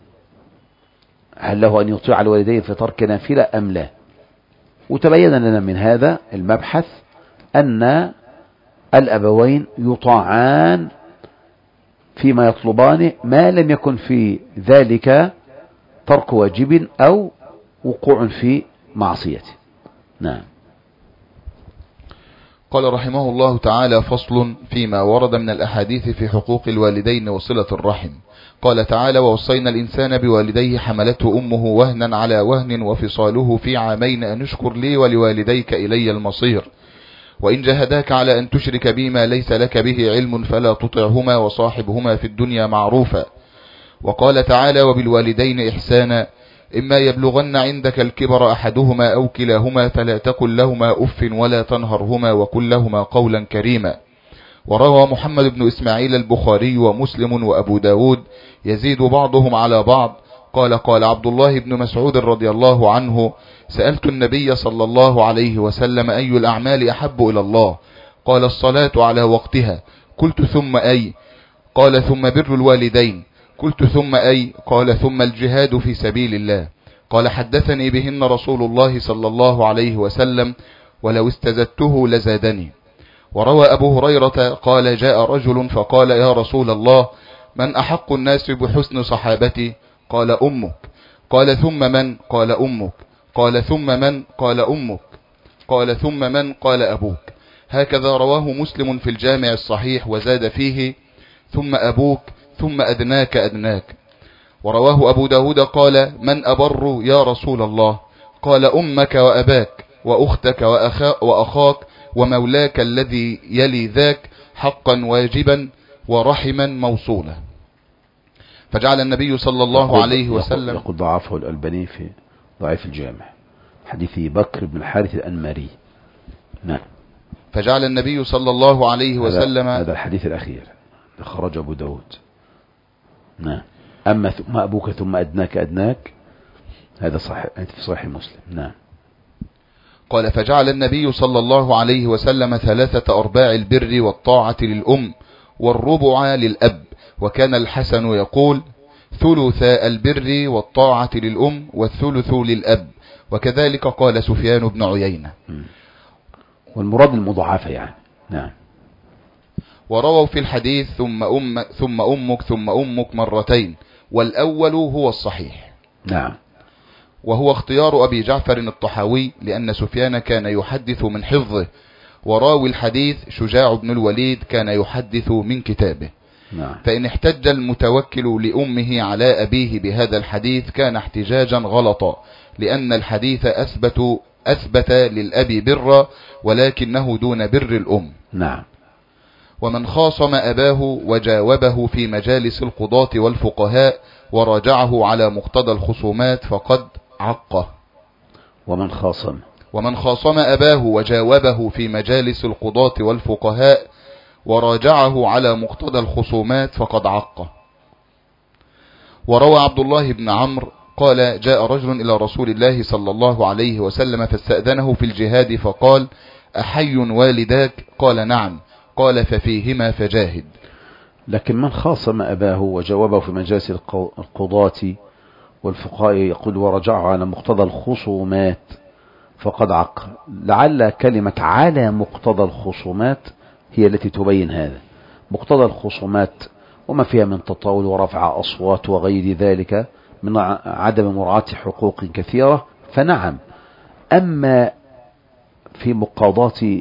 [SPEAKER 1] هل له أن يطيع الوالدين في ترك نافلة أم لا؟ وتبين لنا من هذا المبحث أن الأبوين يطاعان فيما يطلبانه ما لم يكن في ذلك ترك واجب أو وقوع في معصيته. نعم.
[SPEAKER 2] قال رحمه الله تعالى: فصل فيما ورد من الأحاديث في حقوق الوالدين وصلة الرحم. قال تعالى: ووصينا الإنسان بوالديه حملته أمه وهنا على وهن وفصاله في عامين أن اشكر لي ولوالديك إلي المصير، وإن جاهداك على أن تشرك بي ما ليس لك به علم فلا تطعهما وصاحبهما في الدنيا معروفا. وقال تعالى: وبالوالدين إحسانا، إما يبلغن عندك الكبر أحدهما أو كلاهما فلا تقل لهما أف ولا تنهرهما وقل لهما قولا كريما. وروى محمد بن إسماعيل البخاري ومسلم وأبو داود يزيد بعضهم على بعض قال عبد الله بن مسعود رضي الله عنه: سألت النبي صلى الله عليه وسلم: أي الأعمال أحب إلى الله؟ قال: الصلاة على وقتها. قلت: ثم أي؟ قال: ثم بر الوالدين. قلت: ثم أي؟ قال: ثم الجهاد في سبيل الله. قال: حدثني بهن رسول الله صلى الله عليه وسلم، ولو استزدته لزادني. وروى أبو هريرة قال: جاء رجل فقال: يا رسول الله، من أحق الناس بحسن صحابتي؟ قال: أمك. قال: ثم من؟ قال: أمك. قال: ثم من؟ قال: أمك. قال: ثم من؟ قال: أبوك. هكذا رواه مسلم في الجامع الصحيح، وزاد فيه: ثم أبوك، ثم أدناك أدناك. ورواه أبو داود قال: من أبر يا رسول الله؟ قال أمك وأباك وأختك وأخاك ومولاك الذي يلي ذاك حقا واجبا ورحما موصولا. فجعل النبي صلى الله عليه وسلم
[SPEAKER 1] يقول ضعفه الألباني في ضعيف الجامع حديث بكر بن الحارث الأنماري. نعم.
[SPEAKER 2] فجعل النبي صلى الله عليه وسلم
[SPEAKER 1] هذا الحديث الأخير خرج أبو داود. نعم. أما ثم أبوك ثم أدناك أدناك هذا صحيح في صحيح مسلم. نعم.
[SPEAKER 2] قال فجعل النبي صلى الله عليه وسلم 3/4 البر والطاعة للأم والربع للأب، وكان الحسن يقول 3 البر والطاعة للأم والثلث للأب، وكذلك قال سفيان بن عيينة.
[SPEAKER 1] والمراد المضاعفة يعني. نعم.
[SPEAKER 2] ورووا في الحديث ثم أمك ثم أمك مرتين، والأول هو الصحيح.
[SPEAKER 1] نعم.
[SPEAKER 2] وهو اختيار أبي جعفر الطحاوي لأن سفيان كان يحدث من حفظه، وراوي الحديث شجاع بن الوليد كان يحدث من كتابه.
[SPEAKER 1] نعم.
[SPEAKER 2] فإن احتج المتوكل لأمه على أبيه بهذا الحديث كان احتجاجا غلطا، لأن الحديث أثبت للأب برا ولكنه دون بر الأم.
[SPEAKER 1] نعم.
[SPEAKER 2] ومن خاصم أباه وجاوبه في مجالس القضاة والفقهاء وراجعه على مقتضى الخصومات فقد عقه. ومن خاصم أباه وجاوبه في مجالس القضاة والفقهاء وراجعه على مقتضى الخصومات فقد عقه. وروى عبد الله بن عمرو قال جاء رجل إلى رسول الله صلى الله عليه وسلم فاستأذنه في الجهاد فقال أحي والداك؟ قال نعم. قال ففيهما فجاهد.
[SPEAKER 1] لكن من خاصم أباه وجاوبه في مجالس القضاة والفقهاء يقول ورجعه على مقتضى الخصومات فقد عق. لعل كلمة على مقتضى الخصومات هي التي تبين هذا. مقتضى الخصومات وما فيها من تطاول ورفع أصوات وغير ذلك من عدم مراعاة حقوق كثيرة فنعم. أما في مقاضاة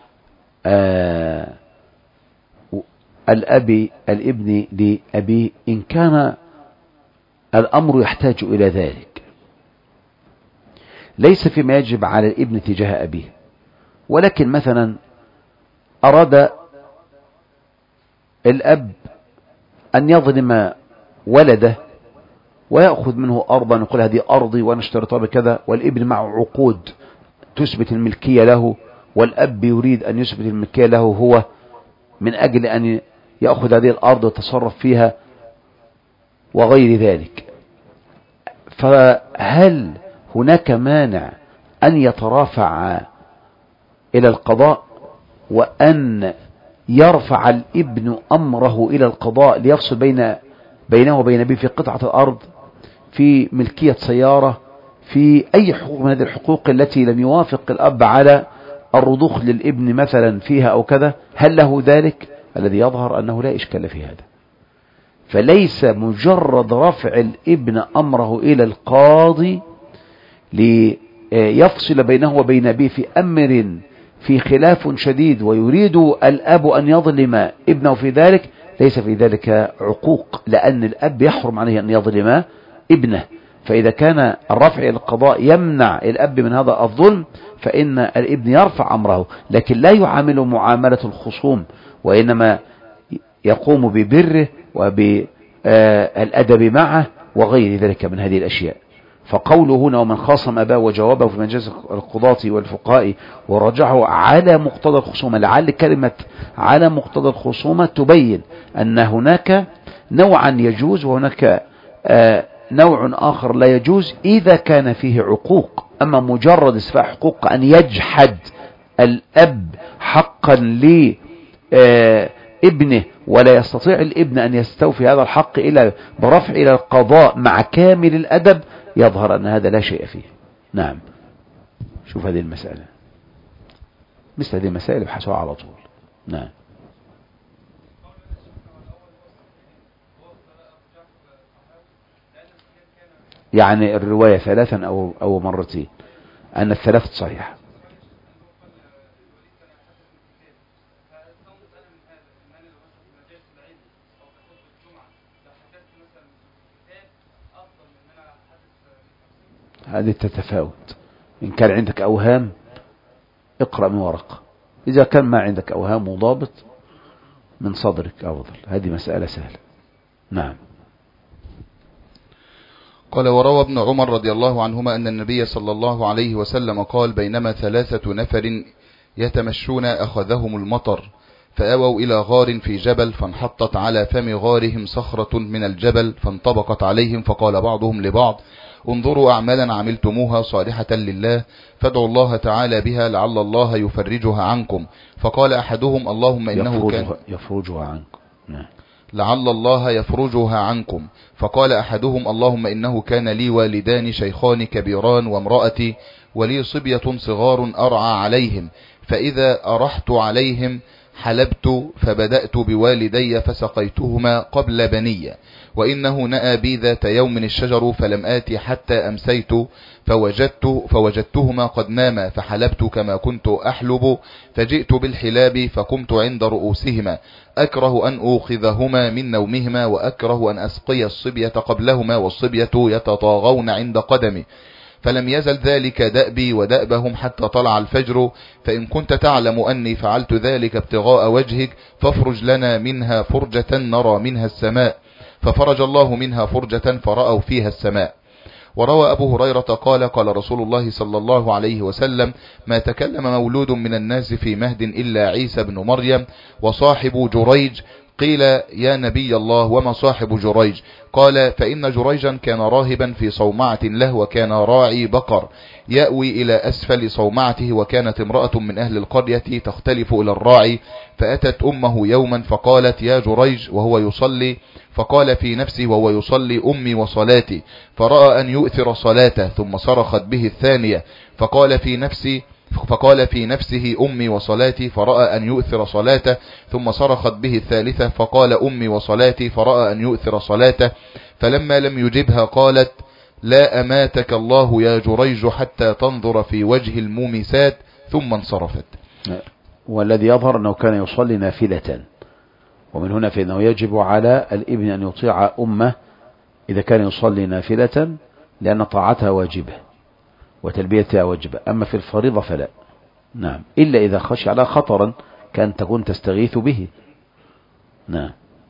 [SPEAKER 1] الابن لأبيه إن كان الأمر يحتاج إلى ذلك ليس فيما يجب على الابن تجاه أبيه، ولكن مثلا أراد الأب أن يظلم ولده ويأخذ منه أرضا يقول هذه أرضي وأنا اشتريتها بكذا، والابن معه عقود تثبت الملكية له، والأب يريد أن يثبت الملكية له هو من أجل أن يأخذ هذه الأرض ويتصرف فيها وغير ذلك. فهل هناك مانع أن يترافع إلى القضاء وأن يرفع الابن أمره إلى القضاء ليفصل بينه وبين أبيه في قطعة الأرض، في ملكية سيارة، في أي حقوق من هذه الحقوق التي لم يوافق الأب على الرضوخ للابن مثلا فيها أو كذا؟ هل له ذلك؟ الذي يظهر أنه لا إشكال في هذا. فليس مجرد رفع الابن أمره إلى القاضي ليفصل بينه وبين أبيه في أمر في خلاف شديد ويريد الأب أن يظلم ابنه في ذلك، ليس في ذلك عقوق، لأن الأب يحرم عليه أن يظلم ابنه. فإذا كان الرفع إلى القضاء يمنع الأب من هذا الظلم فإن الابن يرفع أمره، لكن لا يعامله معاملة الخصوم، وإنما يقوم ببره وبالأدب معه وغير ذلك من هذه الأشياء. فقوله هنا ومن خاصم أباه وجوابه في مجلس القضاة والفقهاء ورجعه على مقتضى الخصومة، لعل كلمة على مقتضى الخصومة تبين أن هناك نوعا يجوز وهناك نوع آخر لا يجوز إذا كان فيه عقوق. أما مجرد إسفاء حقوق أن يجحد الأب حقا لابنه ولا يستطيع الابن أن يستوفي هذا الحق إلا برفع إلى القضاء مع كامل الأدب، يظهر أن هذا لا شيء فيه. نعم. شوف هذه المسألة، مثل هذه المسائل ابحثوها على طول. نعم. يعني الرواية 3 أو مرتين أن الثلاثة صحيحة. هذه تتفاوت، إن كان عندك أوهام اقرأ من ورقة، إذا كان ما عندك أوهام وضابط من صدرك أفضل. هذه مسألة سهلة. نعم.
[SPEAKER 2] قال وروى ابن عمر رضي الله عنهما أن النبي صلى الله عليه وسلم قال بينما 3 نفر يتمشون أخذهم المطر فأووا إلى غار في جبل فانحطت على فم غارهم صخرة من الجبل فانطبقت عليهم فقال بعضهم لبعض انظروا أعمالا عملتموها صالحة لله فادعوا الله تعالى بها لعل الله يفرجها عنكم. فقال أحدهم اللهم إنه كان
[SPEAKER 1] يفرجها عنكم.
[SPEAKER 2] لعل الله يفرجها عنكم. فقال أحدهم اللهم إنه كان لي والدان شيخان كبيران وامرأتي ولي صبية صغار أرعى عليهم فإذا أرحت عليهم حلبت فبدأت بوالدي فسقيتهما قبل بني وإنه نأى بي ذات يوم الشجر فلم آتي حتى أمسيت فوجدتهما قد ناما فحلبت كما كنت أحلب فجئت بالحلاب فقمت عند رؤوسهما أكره أن أوخذهما من نومهما وأكره أن أسقي الصبية قبلهما والصبية يتطاغون عند قدمي فلم يزل ذلك دأبي ودأبهم حتى طلع الفجر فإن كنت تعلم أني فعلت ذلك ابتغاء وجهك فافرج لنا منها فرجة نرى منها السماء ففرج الله منها فرجة فرأوا فيها السماء. وروى أبو هريرة قال قال رسول الله صلى الله عليه وسلم ما تكلم مولود من الناس في مهد إلا عيسى بن مريم وصاحب جريج. قيل يا نبي الله وما صاحب جريج؟ قال فإن جريجا كان راهبا في صومعة له وكان راعي بقر يأوي إلى أسفل صومعته وكانت امرأة من أهل القرية تختلف إلى الراعي فأتت أمه يوما فقالت يا جريج وهو يصلي فقال في نفسه وهو يصلي أمي وصلاتي فرأى أن يؤثر صلاته ثم صرخت به الثانية فقال في نفسه أمي وصلاتي فرأى أن يؤثر صلاته ثم صرخت به الثالثة فقال أمي وصلاتي فرأى أن يؤثر صلاته فلما لم يجبها قالت لا أماتك الله يا جريج حتى تنظر في وجه المومسات ثم انصرفت.
[SPEAKER 1] والذي يظهر أنه كان يصلي نافلة، ومن هنا فإنه يجب على الابن أن يطيع أمه إذا كان يصلي نافلة لأن طاعتها واجبة وتلبيتها واجبة، أما في الفريضة فلا. نعم، إلا إذا خشي على خطرا كان تكون تستغيث به. نعم.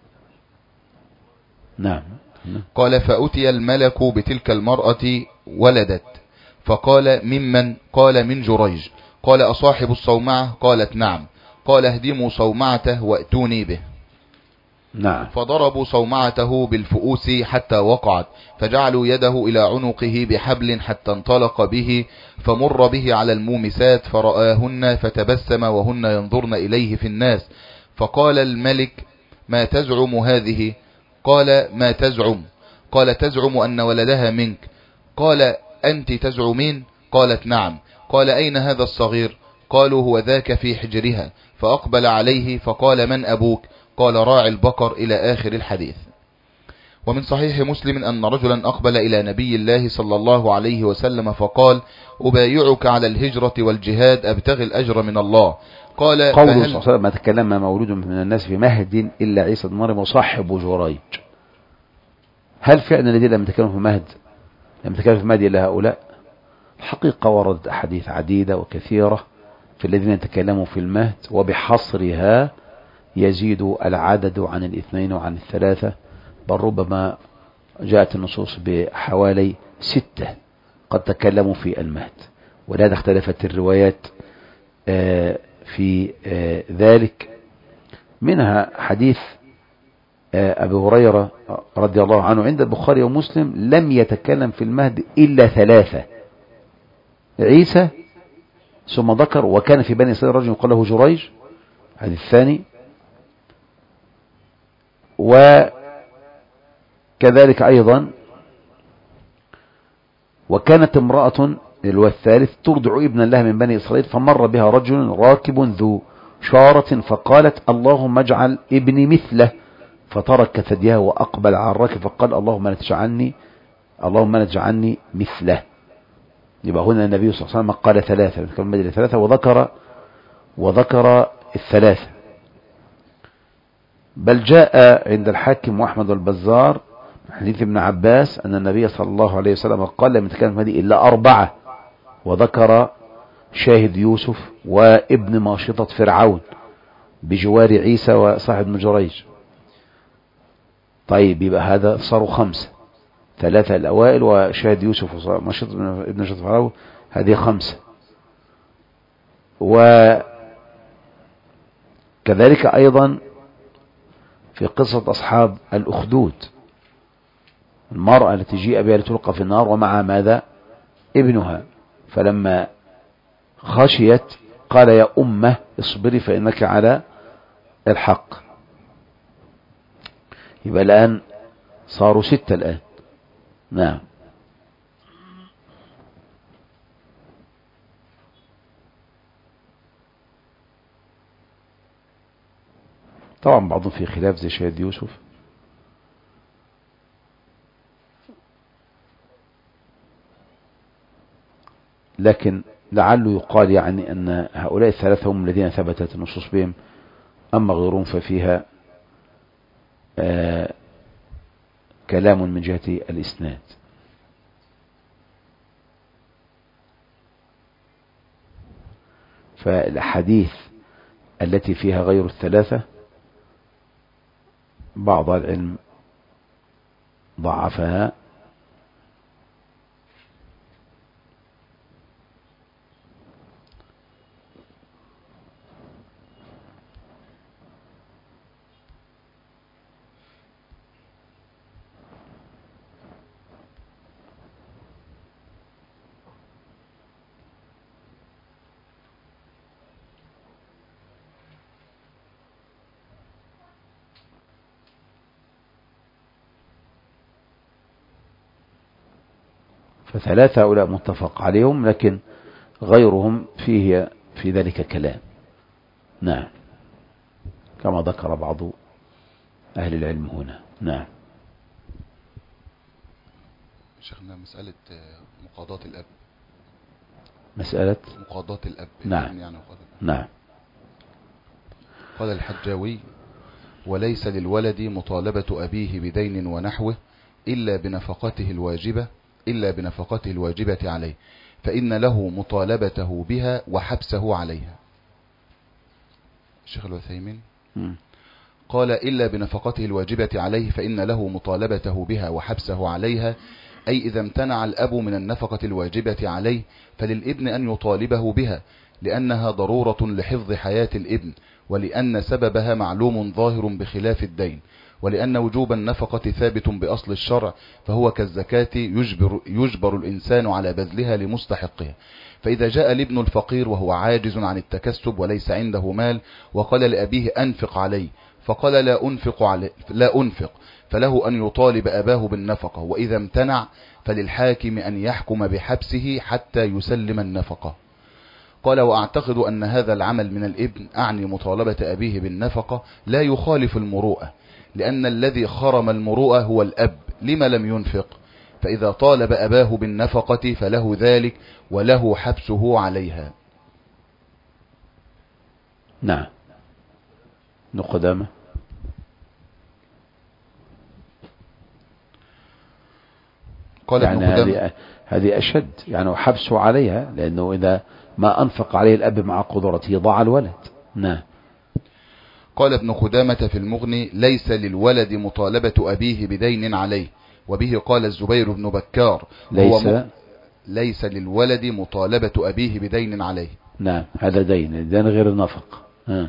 [SPEAKER 1] نعم.
[SPEAKER 2] قال فأتي الملك بتلك المرأة ولدت فقال ممن؟ قال من جريج. قال أصاحب الصومعة؟ قالت نعم. قال اهدموا صومعته وأتوني به.
[SPEAKER 1] نعم.
[SPEAKER 2] فضربوا صومعته بالفؤوس حتى وقعت فجعلوا يده إلى عنقه بحبل حتى انطلق به فمر به على المومسات فرآهن فتبسم وهن ينظرن إليه في الناس فقال الملك ما تزعم هذه؟ قال ما تزعم؟ قال تزعم أن ولدها منك. قال أنت تزعمين؟ قالت نعم. قال أين هذا الصغير؟ قالوا هو ذاك في حجرها. فأقبل عليه فقال من أبوك؟ قال راعي البقر إلى آخر الحديث. ومن صحيح مسلم أن رجلا أقبل إلى نبي الله صلى الله عليه وسلم فقال أبايعك على الهجرة والجهاد أبتغي الأجر من الله. قال
[SPEAKER 1] قوله صلى الله عليه وسلم ما تكلم مولود من الناس في مهد إلا عيسى بن مريم وصاحب جريج، هل فعلا الذين لم يتكلموا في مهد لم يتكلموا في مهد إلا هؤلاء؟ الحقيقة وردت أحاديث عديدة وكثيرة في الذين يتكلموا في المهد، وبحصرها يزيد العدد عن 2 وعن 3، بل ربما جاءت النصوص بحوالي 6 قد تكلموا في المهد، ولهذا اختلفت الروايات في ذلك. منها حديث أبي هريرة رضي الله عنه عند البخاري ومسلم لم يتكلم في المهد إلا 3: عيسى، ثم ذكر وكان في بني إسرائيل رجل يقال له جريج، هذا الثاني، وكذلك أيضا وكانت امرأة الثالث ترضع ابنا لها من بني إسرائيل فمر بها رجل راكب ذو شارة فقالت اللهم اجعل ابني مثله، فترك ثديها وأقبل على الراكب فقال اللهم لا تجعلني مثله. يبقى هنا النبي صلى الله عليه وسلم قال 3 وذكر 3. بل جاء عند الحاكم وأحمد والبزار حديث ابن عباس أن النبي صلى الله عليه وسلم قال لم يتكلم في هذه إلا 4، وذكر شاهد يوسف وابن ماشطة فرعون بجوار عيسى وصاحب بن جريج. طيب يبقى هذا صاروا 5، 3 الأوائل وشاهد يوسف وماشطة ابن ماشطة فرعون، هذه 5. وكذلك أيضا في قصة أصحاب الأخدود، المرأة التي جيء بها لتلقى في النار ومع ماذا؟ ابنها، فلما خشيت قال يا أمه اصبري فإنك على الحق. يبقى الآن صاروا 6 الآن. نعم. طبعا بعضهم في خلاف زي شاهد يوسف، لكن لعله يقال يعني أن هؤلاء الثلاثة هم الذين ثبتت النصوص بهم، أما غيرهم ففيها كلام من جهة الإسناد. فالأحاديث التي فيها غير الثلاثة بعض العلم ضعفها، ف3 هؤلاء متفق عليهم، لكن غيرهم فيه في ذلك كلام. نعم، كما ذكر بعض أهل العلم هنا. نعم.
[SPEAKER 2] شيخنا مسألة مقاضاة الأب،
[SPEAKER 1] مسألة
[SPEAKER 2] مقاضاة الأب.
[SPEAKER 1] نعم.
[SPEAKER 2] يعني
[SPEAKER 1] نعم.
[SPEAKER 2] قال الحجاوي: وليس للولد مطالبة أبيه بدين ونحوه إلا بنفقته الواجبة عليه، فإن له مطالبته بها وحبسه عليها. الشيخ الوثيمين قال: إلا بنفقته الواجبة عليه فإن له مطالبته بها وحبسه عليها، أي إذا امتنع الأب من النفقة الواجبة عليه فللابن أن يطالبه بها، لأنها ضرورة لحفظ حياة الابن، ولأن سببها معلوم ظاهر بخلاف الدين، ولأن وجوب النفقة ثابت بأصل الشرع، فهو كالزكاة يجبر الإنسان على بذلها لمستحقها. فإذا جاء الابن الفقير وهو عاجز عن التكسب وليس عنده مال وقال لأبيه أنفق علي، فقال لا أنفق، فله أن يطالب أباه بالنفقة، وإذا امتنع فللحاكم أن يحكم بحبسه حتى يسلم النفقة. قال: وأعتقد أن هذا العمل من الابن، أعني مطالبة أبيه بالنفقة، لا يخالف المروءة، لأن الذي خرم المروءة هو الأب لما لم ينفق، فإذا طالب أباه بالنفقة فله ذلك وله حبسه عليها.
[SPEAKER 1] نعم. نقدامه
[SPEAKER 2] قال
[SPEAKER 1] يعني هذه أشد، يعني حبسه عليها، لأنه إذا ما أنفق عليه الأب مع قدرته ضاع الولد. نعم.
[SPEAKER 2] قال ابن قدامة في المغني: ليس للولد مطالبة أبيه بدين عليه، وبه قال الزبير بن بكار: ليس للولد مطالبة أبيه بدين عليه.
[SPEAKER 1] نعم، هذا دين غير النفق.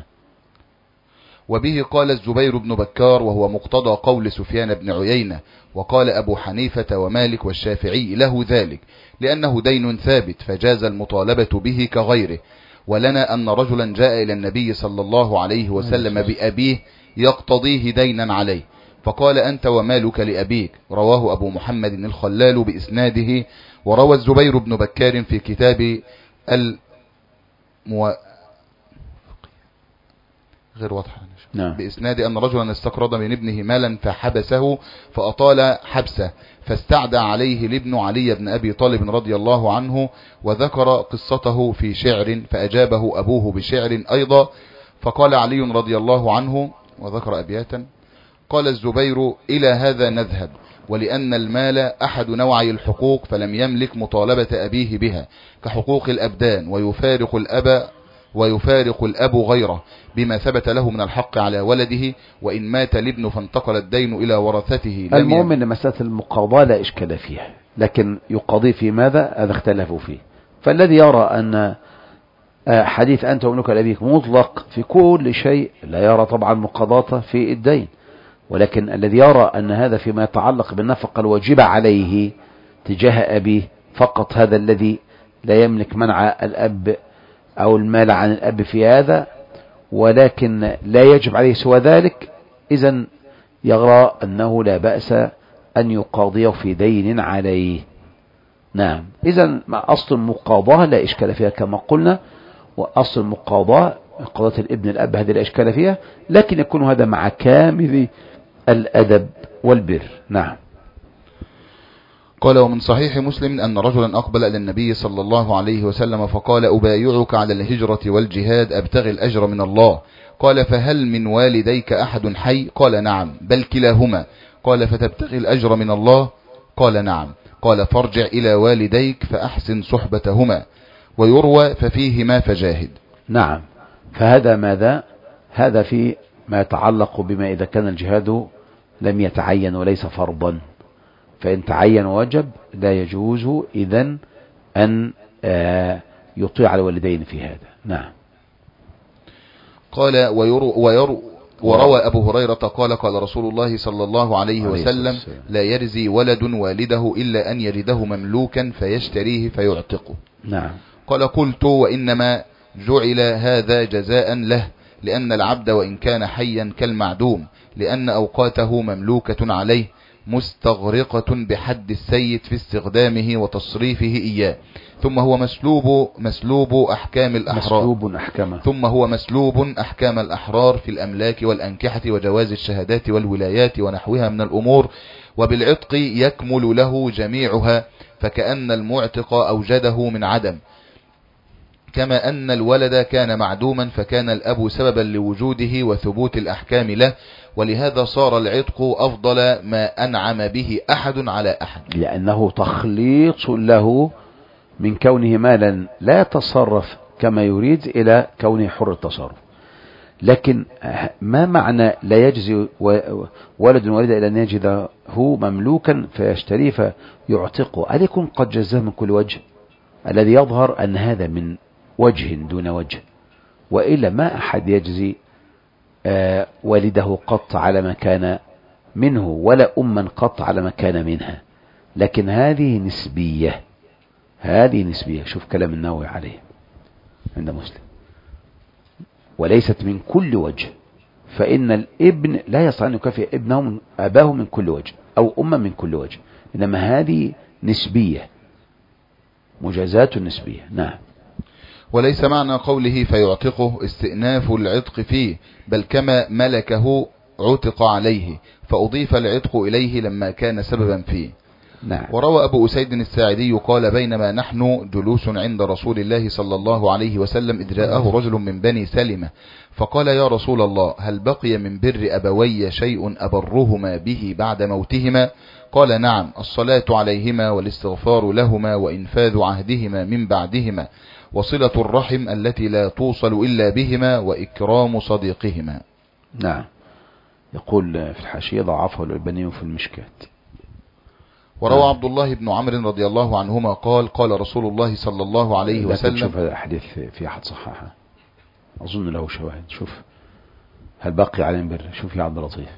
[SPEAKER 2] وبه قال الزبير بن بكار، وهو مقتضى قول سفيان بن عيينة، وقال أبو حنيفة ومالك والشافعي له ذلك، لأنه دين ثابت فجاز المطالبة به كغيره. ولنا أن رجلا جاء إلى النبي صلى الله عليه وسلم بأبيه يقتضيه دينا عليه، فقال: أنت ومالك لأبيك. رواه أبو محمد الخلال بإسناده. وروى الزبير بن بكار في كتاب غير واضحة بإسناد أن رجلا استقرض من ابنه مالا فحبسه فأطال حبسه، فاستعدى عليه الابن علي بن أبي طالب رضي الله عنه، وذكر قصته في شعر، فأجابه أبوه بشعر أيضا، فقال علي رضي الله عنه وذكر أبياتا: قال الزبير: إلى هذا نذهب، ولأن المال أحد نوعي الحقوق فلم يملك مطالبة أبيه بها كحقوق الأبدان، ويفارق الأب غيره بما ثبت له من الحق على ولده، وإن مات الابن فانتقل الدين إلى ورثته.
[SPEAKER 1] المهم أن مسألة المقاضاة لا إشكال فيها، لكن يقاضي في ماذا؟ هذا اختلفوا فيه. فالذي يرى أن حديث أنت وابنك لأبيك مطلق في كل شيء لا يرى طبعا مقاضاة في الدين، ولكن الذي يرى أن هذا فيما يتعلق بالنفقة الواجبة عليه تجاه أبيه فقط، هذا الذي لا يملك منع الأب أو المال عن الأب في هذا، ولكن لا يجب عليه سوى ذلك، إذن يرى أنه لا بأس أن يقاضيه في دين عليه. نعم، إذن أصل المقاضاة لا إشكال فيها كما قلنا، وأصل المقاضاة قضاء الابن الأب هذه لا إشكال فيها، لكن يكون هذا مع كامل الأدب والبر. نعم.
[SPEAKER 2] قال: ومن صحيح مسلم أن رجلا أقبل إلى النبي صلى الله عليه وسلم فقال: أبايعك على الهجرة والجهاد أبتغي الأجر من الله. قال: فهل من والديك أحد حي؟ قال: نعم، بل كلاهما. قال: فتبتغي الأجر من الله؟ قال: نعم. قال: فارجع إلى والديك فأحسن صحبتهما، ويروى ففيهما فجاهد.
[SPEAKER 1] نعم، فهذا ماذا؟ هذا في ما يتعلق بما إذا كان الجهاد لم يتعين وليس فرضا، فإن تعين وجب لا يجوز إذن أن يطيع الوالدين في هذا. نعم.
[SPEAKER 2] قال: وروى أبو هريرة قال: قال رسول الله صلى الله عليه وسلم: لا يرزي ولد والده إلا أن يجده مملوكا فيشتريه فيعتقه.
[SPEAKER 1] نعم.
[SPEAKER 2] قال: قلت: وإنما جعل هذا جزاء له، لأن العبد وإن كان حيا كالمعدوم، لأن أوقاته مملوكة عليه مستغرقة بحد السيد في استخدامه وتصريفه إياه، ثم هو مسلوب أحكام الأحرار، ثم هو مسلوب أحكام الأحرار في الأملاك والأنكحة وجواز الشهادات والولايات ونحوها من الأمور، وبالعتق يكمل له جميعها، فكأن المعتق أوجده من عدم، كما أن الولد كان معدوما فكان الأب سببا لوجوده وثبوت الأحكام له، ولهذا صار العتق أفضل ما أنعم به أحد على أحد،
[SPEAKER 1] لأنه تخليص له من كونه مالا لا يتصرف كما يريد إلى كونه حر التصرف. لكن ما معنى لا يجزي ولد والده إلى أن يجده مملوكا فيشتريه فيعتقه؟ هل يكون قد جزاه من كل وجه؟ الذي يظهر أن هذا من وجه دون وجه، وإلا ما أحد يجزي والده قط على ما كان منه، ولا أما قط على ما كان منها، لكن هذه نسبية، هذه نسبية. شوف كلام النووي عليه عند مسلم: وليست من كل وجه، فإن الابن لا يستطيع أن يكافئ ابنه أباه من كل وجه أو أمه من كل وجه، إنما هذه نسبية، مجازات نسبية. نعم.
[SPEAKER 2] وليس معنى قوله فيعتقه استئناف العتق فيه، بل كما ملكه عتق عليه، فأضيف العتق إليه لما كان سببا فيه.
[SPEAKER 1] نعم.
[SPEAKER 2] وروى أبو أسيد الساعدي قال: بينما نحن جلوس عند رسول الله صلى الله عليه وسلم إذ جاءه رجل من بني سلمة فقال: يا رسول الله، هل بقي من بر أبوي شيء أبرهما به بعد موتهما؟ قال: نعم، الصلاة عليهما والاستغفار لهما وإنفاذ عهدهما من بعدهما، وصلة الرحم التي لا توصل إلا بهما، وإكرام صديقهما.
[SPEAKER 1] نعم. يقول في الحاشية: ضعفه الألباني في المشكات.
[SPEAKER 2] وروى عبد الله بن عمرو رضي الله عنهما قال: قال رسول الله صلى الله عليه وسلم.
[SPEAKER 1] شوف هذا الحديث في أحد صححه، أظن له شواهد. شوف: هل باقي على بر؟ شوف يا عبد اللطيف: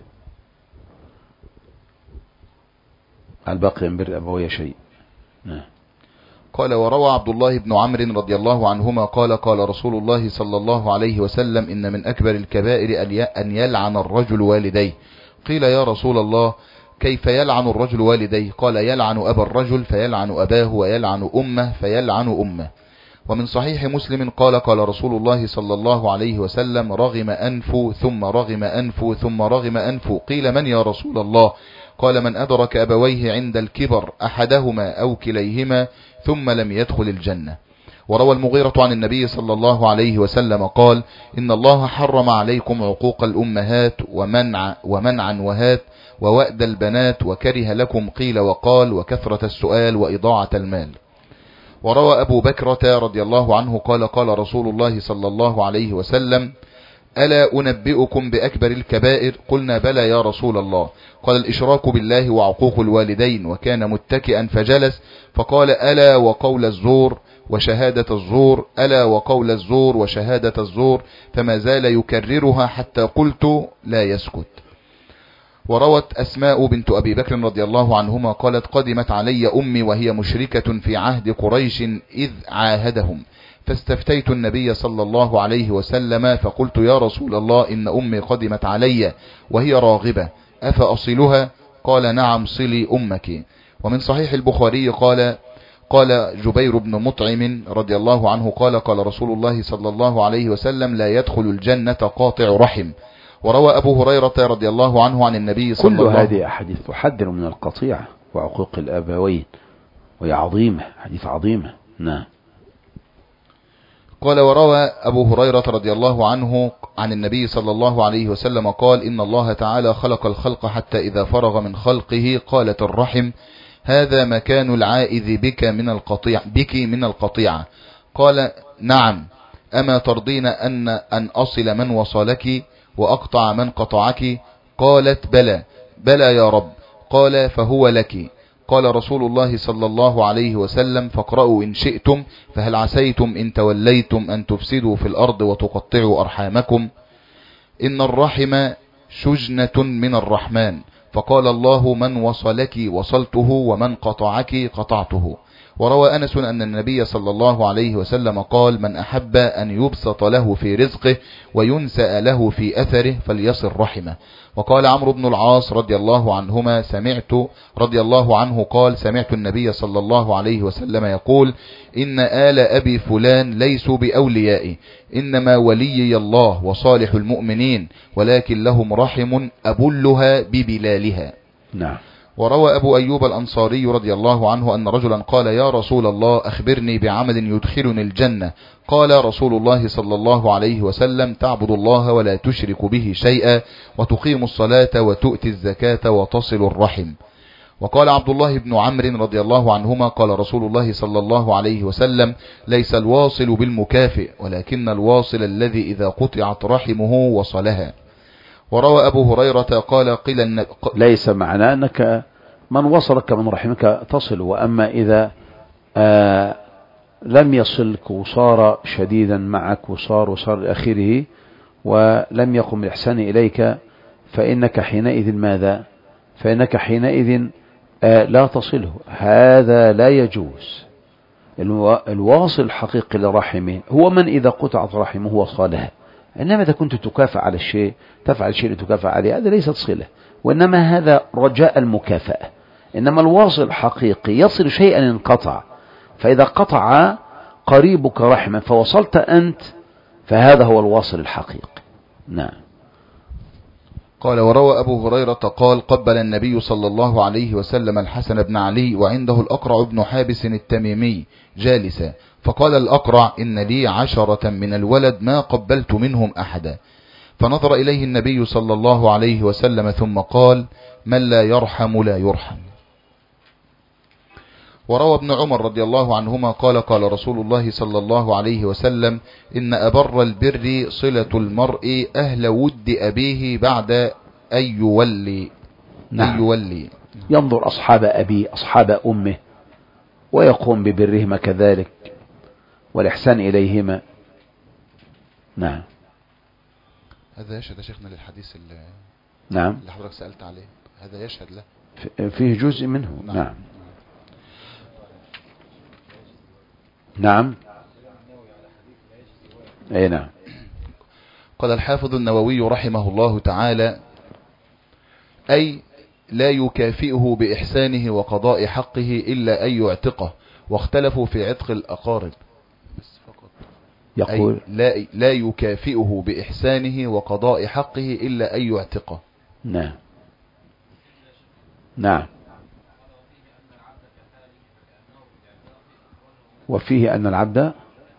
[SPEAKER 1] هل باقي من بر أبوي شيء؟ نعم.
[SPEAKER 2] قال: وروى عبد الله بن عمرو رضي الله عنهما قال: قال رسول الله صلى الله عليه وسلم: إن من أكبر الكبائر أن يلعن الرجل والديه. قيل: يا رسول الله، كيف يلعن الرجل والديه؟ قال: يلعن أبا الرجل فيلعن أباه، ويلعن أمه فيلعن أمه. ومن صحيح مسلم قال: قال رسول الله صلى الله عليه وسلم: رغم أنف ثم رغم أنف ثم رغم أنف. قيل: من يا رسول الله؟ قال: من أدرك أبويه عند الكبر، أحدهما أو كليهما، ثم لم يدخل الجنة. وروى المغيرة عن النبي صلى الله عليه وسلم قال: إن الله حرم عليكم عقوق الأمهات ومنعا وهات ووأد البنات، وكره لكم قيل وقال وكثرة السؤال وإضاعة المال. وروى أبو بكرة رضي الله عنه قال: قال رسول الله صلى الله عليه وسلم: ألا أنبئكم بأكبر الكبائر؟ قلنا: بلى يا رسول الله. قال: الإشراك بالله وعقوق الوالدين. وكان متكئا فجلس فقال: ألا وقول الزور وشهادة الزور، ألا وقول الزور وشهادة الزور، فما زال يكررها حتى قلت لا يسكت. وروت أسماء بنت أبي بكر رضي الله عنهما قالت: قدمت علي أمي وهي مشركة في عهد قريش إذ عاهدهم، فاستفتيت النبي صلى الله عليه وسلم فقلت: يا رسول الله، إن أمي قدمت علي وهي راغبة، أفأصلها؟ قال: نعم، صلي أمك. ومن صحيح البخاري قال جبير بن مطعم رضي الله عنه قال: قال رسول الله صلى الله عليه وسلم: لا يدخل الجنة قاطع رحم. وروى أبو هريرة رضي الله عنه عن النبي صلى الله عليه وسلم:
[SPEAKER 1] كل هذه أحاديث تحذر من القطيعة وعقوق الأبوين، وهي عظيمة، حديث عظيمة. نعم.
[SPEAKER 2] قال: وروى أبو هريرة رضي الله عنه عن النبي صلى الله عليه وسلم قال: إن الله تعالى خلق الخلق حتى إذا فرغ من خلقه قالت الرحم: هذا مكان العائذ بك من القطيعة. قال: نعم، أما ترضين أن أصل من وصلك وأقطع من قطعك؟ قالت: بلى. بلى يا رب. قال: فهو لك. قال رسول الله صلى الله عليه وسلم: فاقرأوا إن شئتم، فهل عسيتم إن توليتم أن تفسدوا في الأرض وتقطعوا أرحامكم؟ إن الرحم شجنة من الرحمن، فقال الله: من وصلك وصلته ومن قطعك قطعته. وروى أنس أن النبي صلى الله عليه وسلم قال: من أحب أن يبسط له في رزقه وينسأ له في أثره فليصل رحمه. وقال عمرو بن العاص رضي الله عنه قال: سمعت النبي صلى الله عليه وسلم يقول: إن آل أبي فلان ليسوا بأوليائي، إنما وليي الله وصالح المؤمنين، ولكن لهم رحم أبلها ببلالها.
[SPEAKER 1] نعم.
[SPEAKER 2] وروى أبو أيوب الأنصاري رضي الله عنه أن رجلا قال: يا رسول الله، أخبرني بعمل يدخلني الجنة. قال رسول الله صلى الله عليه وسلم: تعبد الله ولا تشرك به شيئا، وتقيم الصلاة وتؤتي الزكاة وتصل الرحم. وقال عبد الله بن عمرو رضي الله عنهما قال رسول الله صلى الله عليه وسلم: ليس الواصل بالمكافئ، ولكن الواصل الذي إذا قطعت رحمه وصلها. وروى أبو هريرة قال:
[SPEAKER 1] ليس معنى أنك من وصلك من رحمك تصل، وأما إذا لم يصلك وصار شديدا معك وصار آخره ولم يقم الإحسان إليك، فإنك حينئذ ماذا؟ فإنك حينئذ لا تصله. هذا لا يجوز. الواصل الحقيقي لرحمه هو من إذا قطعت رحمه وصالها. إنما إذا كنت تكافئ على الشيء، تفعل شيء لتكافئ عليه، هذا ليست صلة، وإنما هذا رجاء المكافأة. إنما الواصل الحقيقي يصل شيئا انقطع، فإذا قطع قريبك رحما فوصلت أنت، فهذا هو الواصل الحقيقي. نعم.
[SPEAKER 2] قال: وروى أبو هريرة قال: قبل النبي صلى الله عليه وسلم الحسن بن علي وعنده الأقرع بن حابس التميمي جالسا، فقال الأقرع: إن لي 10 من الولد ما قبلت منهم أحدا. فنظر إليه النبي صلى الله عليه وسلم ثم قال: من لا يرحم لا يرحم. وروى ابن عمر رضي الله عنهما قال: قال رسول الله صلى الله عليه وسلم: إن أبر البر صلة المرء أهل ود أبيه بعد أن يولي.
[SPEAKER 1] نعم.
[SPEAKER 2] يولي.
[SPEAKER 1] ينظر أصحاب أبيه أصحاب أمه ويقوم ببرهما كذلك والإحسان إليهما. نعم.
[SPEAKER 2] هذا يشهد يا شيخنا للحديث
[SPEAKER 1] نعم
[SPEAKER 2] اللي حضرتك سألت عليه، هذا يشهد له
[SPEAKER 1] فيه جزء منه. نعم. نعم. أي نعم.
[SPEAKER 2] قال الحافظ النووي رحمه الله تعالى: أي لا يكافئه بإحسانه وقضاء حقه إلا أن يعتقه، واختلفوا في عتق الأقارب.
[SPEAKER 1] يقول:
[SPEAKER 2] لا يكافئه بإحسانه وقضاء حقه إلا أن يعتقه.
[SPEAKER 1] نعم. نعم. وفيه أن العبد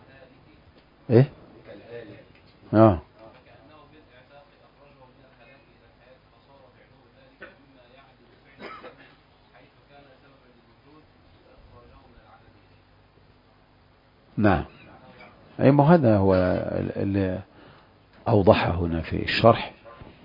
[SPEAKER 1] ايه؟ اه نعم. اي ما هذا هو اللي اوضحه هنا في الشرح.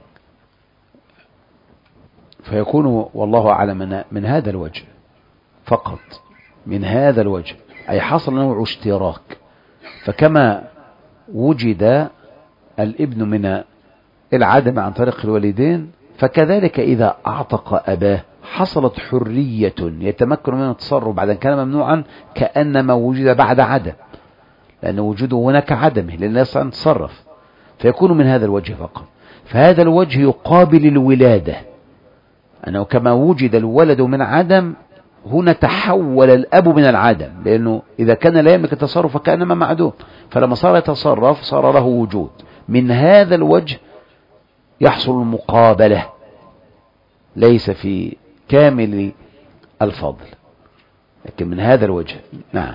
[SPEAKER 1] فيكون والله اعلم من هذا الوجه فقط، من هذا الوجه، اي حصل نوع اشتراك. فكما وجد الابن من العدم عن طريق الوالدين، فكذلك إذا أعتق أباه حصلت حرية يتمكن من التصرف بعد أن كان ممنوعا، كأنما وجد بعد عدم، لأن وجوده هناك عدمه لأن لا يستطيع أن يتصرف، فيكون من هذا الوجه فقط. فهذا الوجه يقابل الولادة، أنه كما وجد الولد من عدم، هنا تحول الأب من العدم، لأنه إذا كان لا يملك التصرف فكأنما معدوم، فلما صار يتصرف صار له وجود. من هذا الوجه يحصل المقابلة، ليس في كامل الفضل، لكن من هذا الوجه. نعم.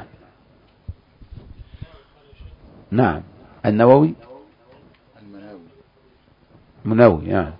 [SPEAKER 1] نعم. النووي منوي يعني.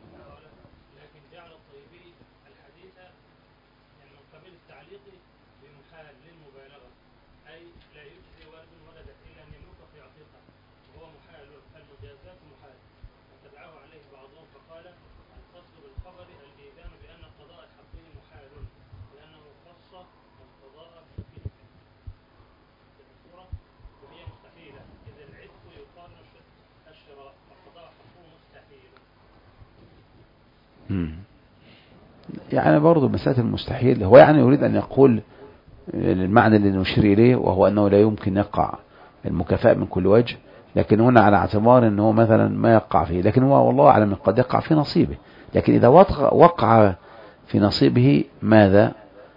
[SPEAKER 1] يعني برضو مسألة المستحيل هو يعني يريد أن يقول المعنى اللي نشير إليه، وهو أنه لا يمكن يقع المكافأة من كل وجه، لكن هنا على اعتبار أنه مثلا ما يقع فيه، لكن هو والله أعلم قد يقع في نصيبه. لكن إذا وقع في نصيبه ماذا؟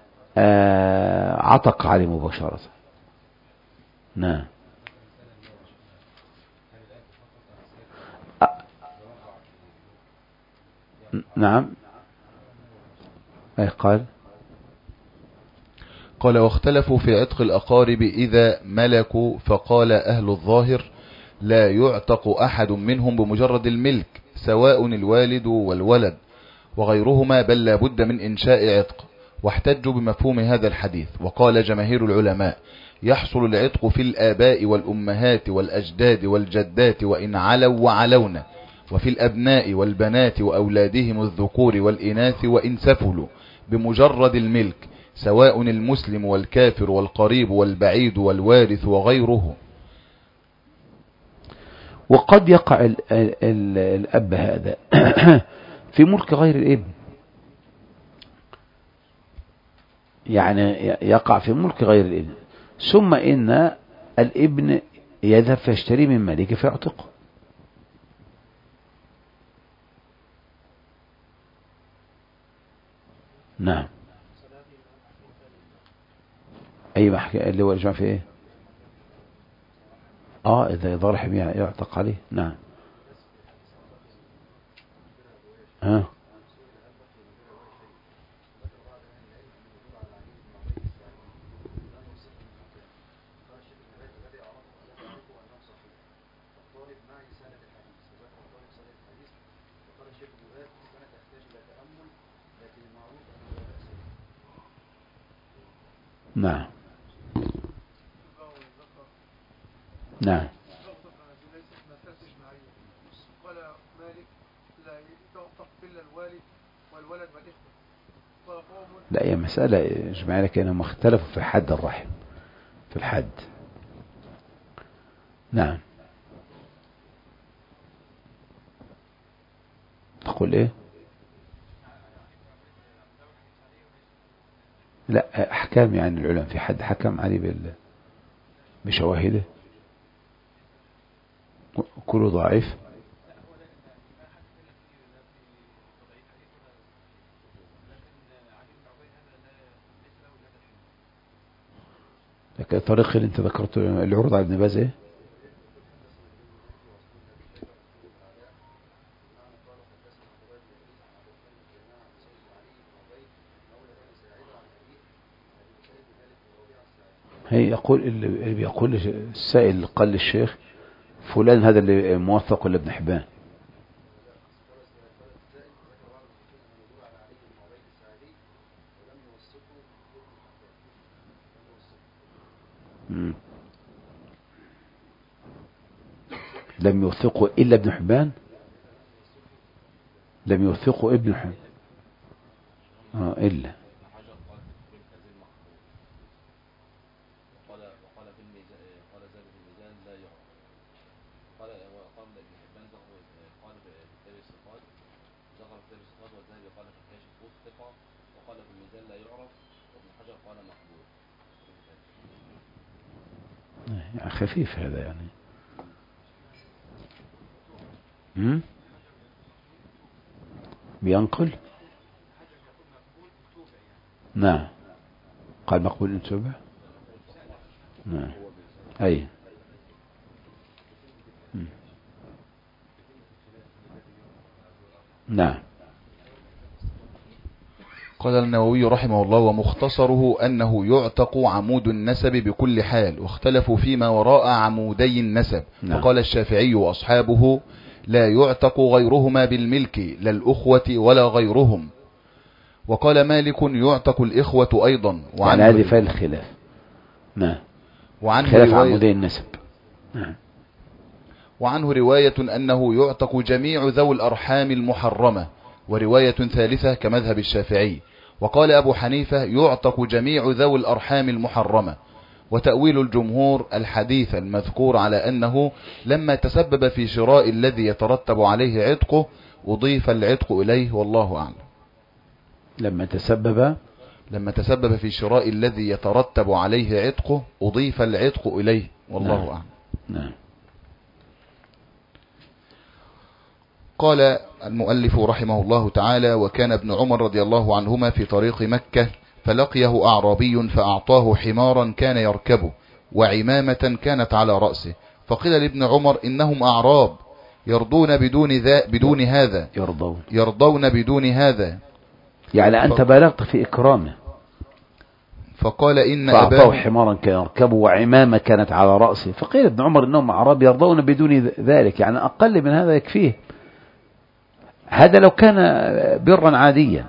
[SPEAKER 1] عتق عليه مباشرة. نعم. نعم. أي
[SPEAKER 2] قال واختلفوا في عتق الأقارب إذا ملكوا، فقال أهل الظاهر لا يعتق أحد منهم بمجرد الملك، سواء الوالد والولد وغيرهما، بل لا بد من إنشاء عتق، واحتجوا بمفهوم هذا الحديث. وقال جماهير العلماء يحصل العتق في الآباء والأمهات والأجداد والجدات وإن علوا وعلونا، وفي الأبناء والبنات وأولادهم الذكور والإناث وإن سفلوا بمجرد الملك، سواء المسلم والكافر والقريب والبعيد والوارث وغيره.
[SPEAKER 1] وقد يقع الأب هذا في ملك غير الابن، يعني يقع في ملك غير الابن، ثم إن الابن يذهب فيشتري من مالك فيعتقه. نعم. أي محكي اللي هو الجمع في إيه؟ إذا ضرح يعتق عليه. نعم. نعم. نعم.
[SPEAKER 3] قال مالك لا يعتق إلا الوالد والولد والإخوة.
[SPEAKER 1] لا، هي مسألة جمع لك أنهم اختلفوا في حد الرحم، في الحد. نعم. تقول إيه؟ لا، أحكام يعني العلماء في حد حكم عليه بشواهده كله ضعيف. لكن الطريق اللي انت ذكرته اللي عرض على ابن باز ايه؟ هي يقول اللي بيقول السائل قال للشيخ فلان هذا اللي موثق ولا ابن حبان؟ لم يوثقه إلا ابن حبان. لم يوثقه ابن حبان إلا يعني خفيف هذا يعني. بينقل. نعم قال مقبول انتبه. نعم أي. نعم.
[SPEAKER 2] قال النووي رحمه الله: ومختصره أنه يعتق عمود النسب بكل حال، واختلفوا فيما وراء عمودي النسب.
[SPEAKER 1] نعم.
[SPEAKER 2] فقال الشافعي وأصحابه: لا يعتق غيرهما بالملك، لا الأخوة ولا غيرهم. وقال مالك: يعتق الإخوة أيضا.
[SPEAKER 1] وعن هذه فالخلاف. نعم. خلاف عمودي النسب. نعم.
[SPEAKER 2] وعنه رواية أنه يعتق جميع ذوي الأرحام المحرمة، ورواية ثالثة كمذهب الشافعي. وقال أبو حنيفة: يعتق جميع ذوي الأرحام المحرمة. وتأويل الجمهور الحديث المذكور على أنه لما تسبب في شراء الذي يترتب عليه عتقه أضيف العتق إليه، والله أعلم.
[SPEAKER 1] لما
[SPEAKER 2] تسبب في شراء الذي يترتب عليه عتقه أضيف العتق إليه، والله
[SPEAKER 1] نعم.
[SPEAKER 2] أعلم.
[SPEAKER 1] نعم.
[SPEAKER 2] قال المؤلف رحمه الله تعالى: وكان ابن عمر رضي الله عنهما في طريق مكة، فلقيه أعرابي فأعطاه حمارا كان يركبه وعمامة كانت على رأسه، فقيل لابن عمر: إنهم أعراب يرضون بدون هذا
[SPEAKER 1] يعني أنت بالغت في إكرامه.
[SPEAKER 2] فقال: إن
[SPEAKER 1] فأعطاه حمارا كان يركبه وعمامة كانت على رأسه، فقيل ابن عمر: إنهم أعراب يرضون بدون ذلك، يعني أقل من هذا يكفيه. هذا لو كان برا عاديا.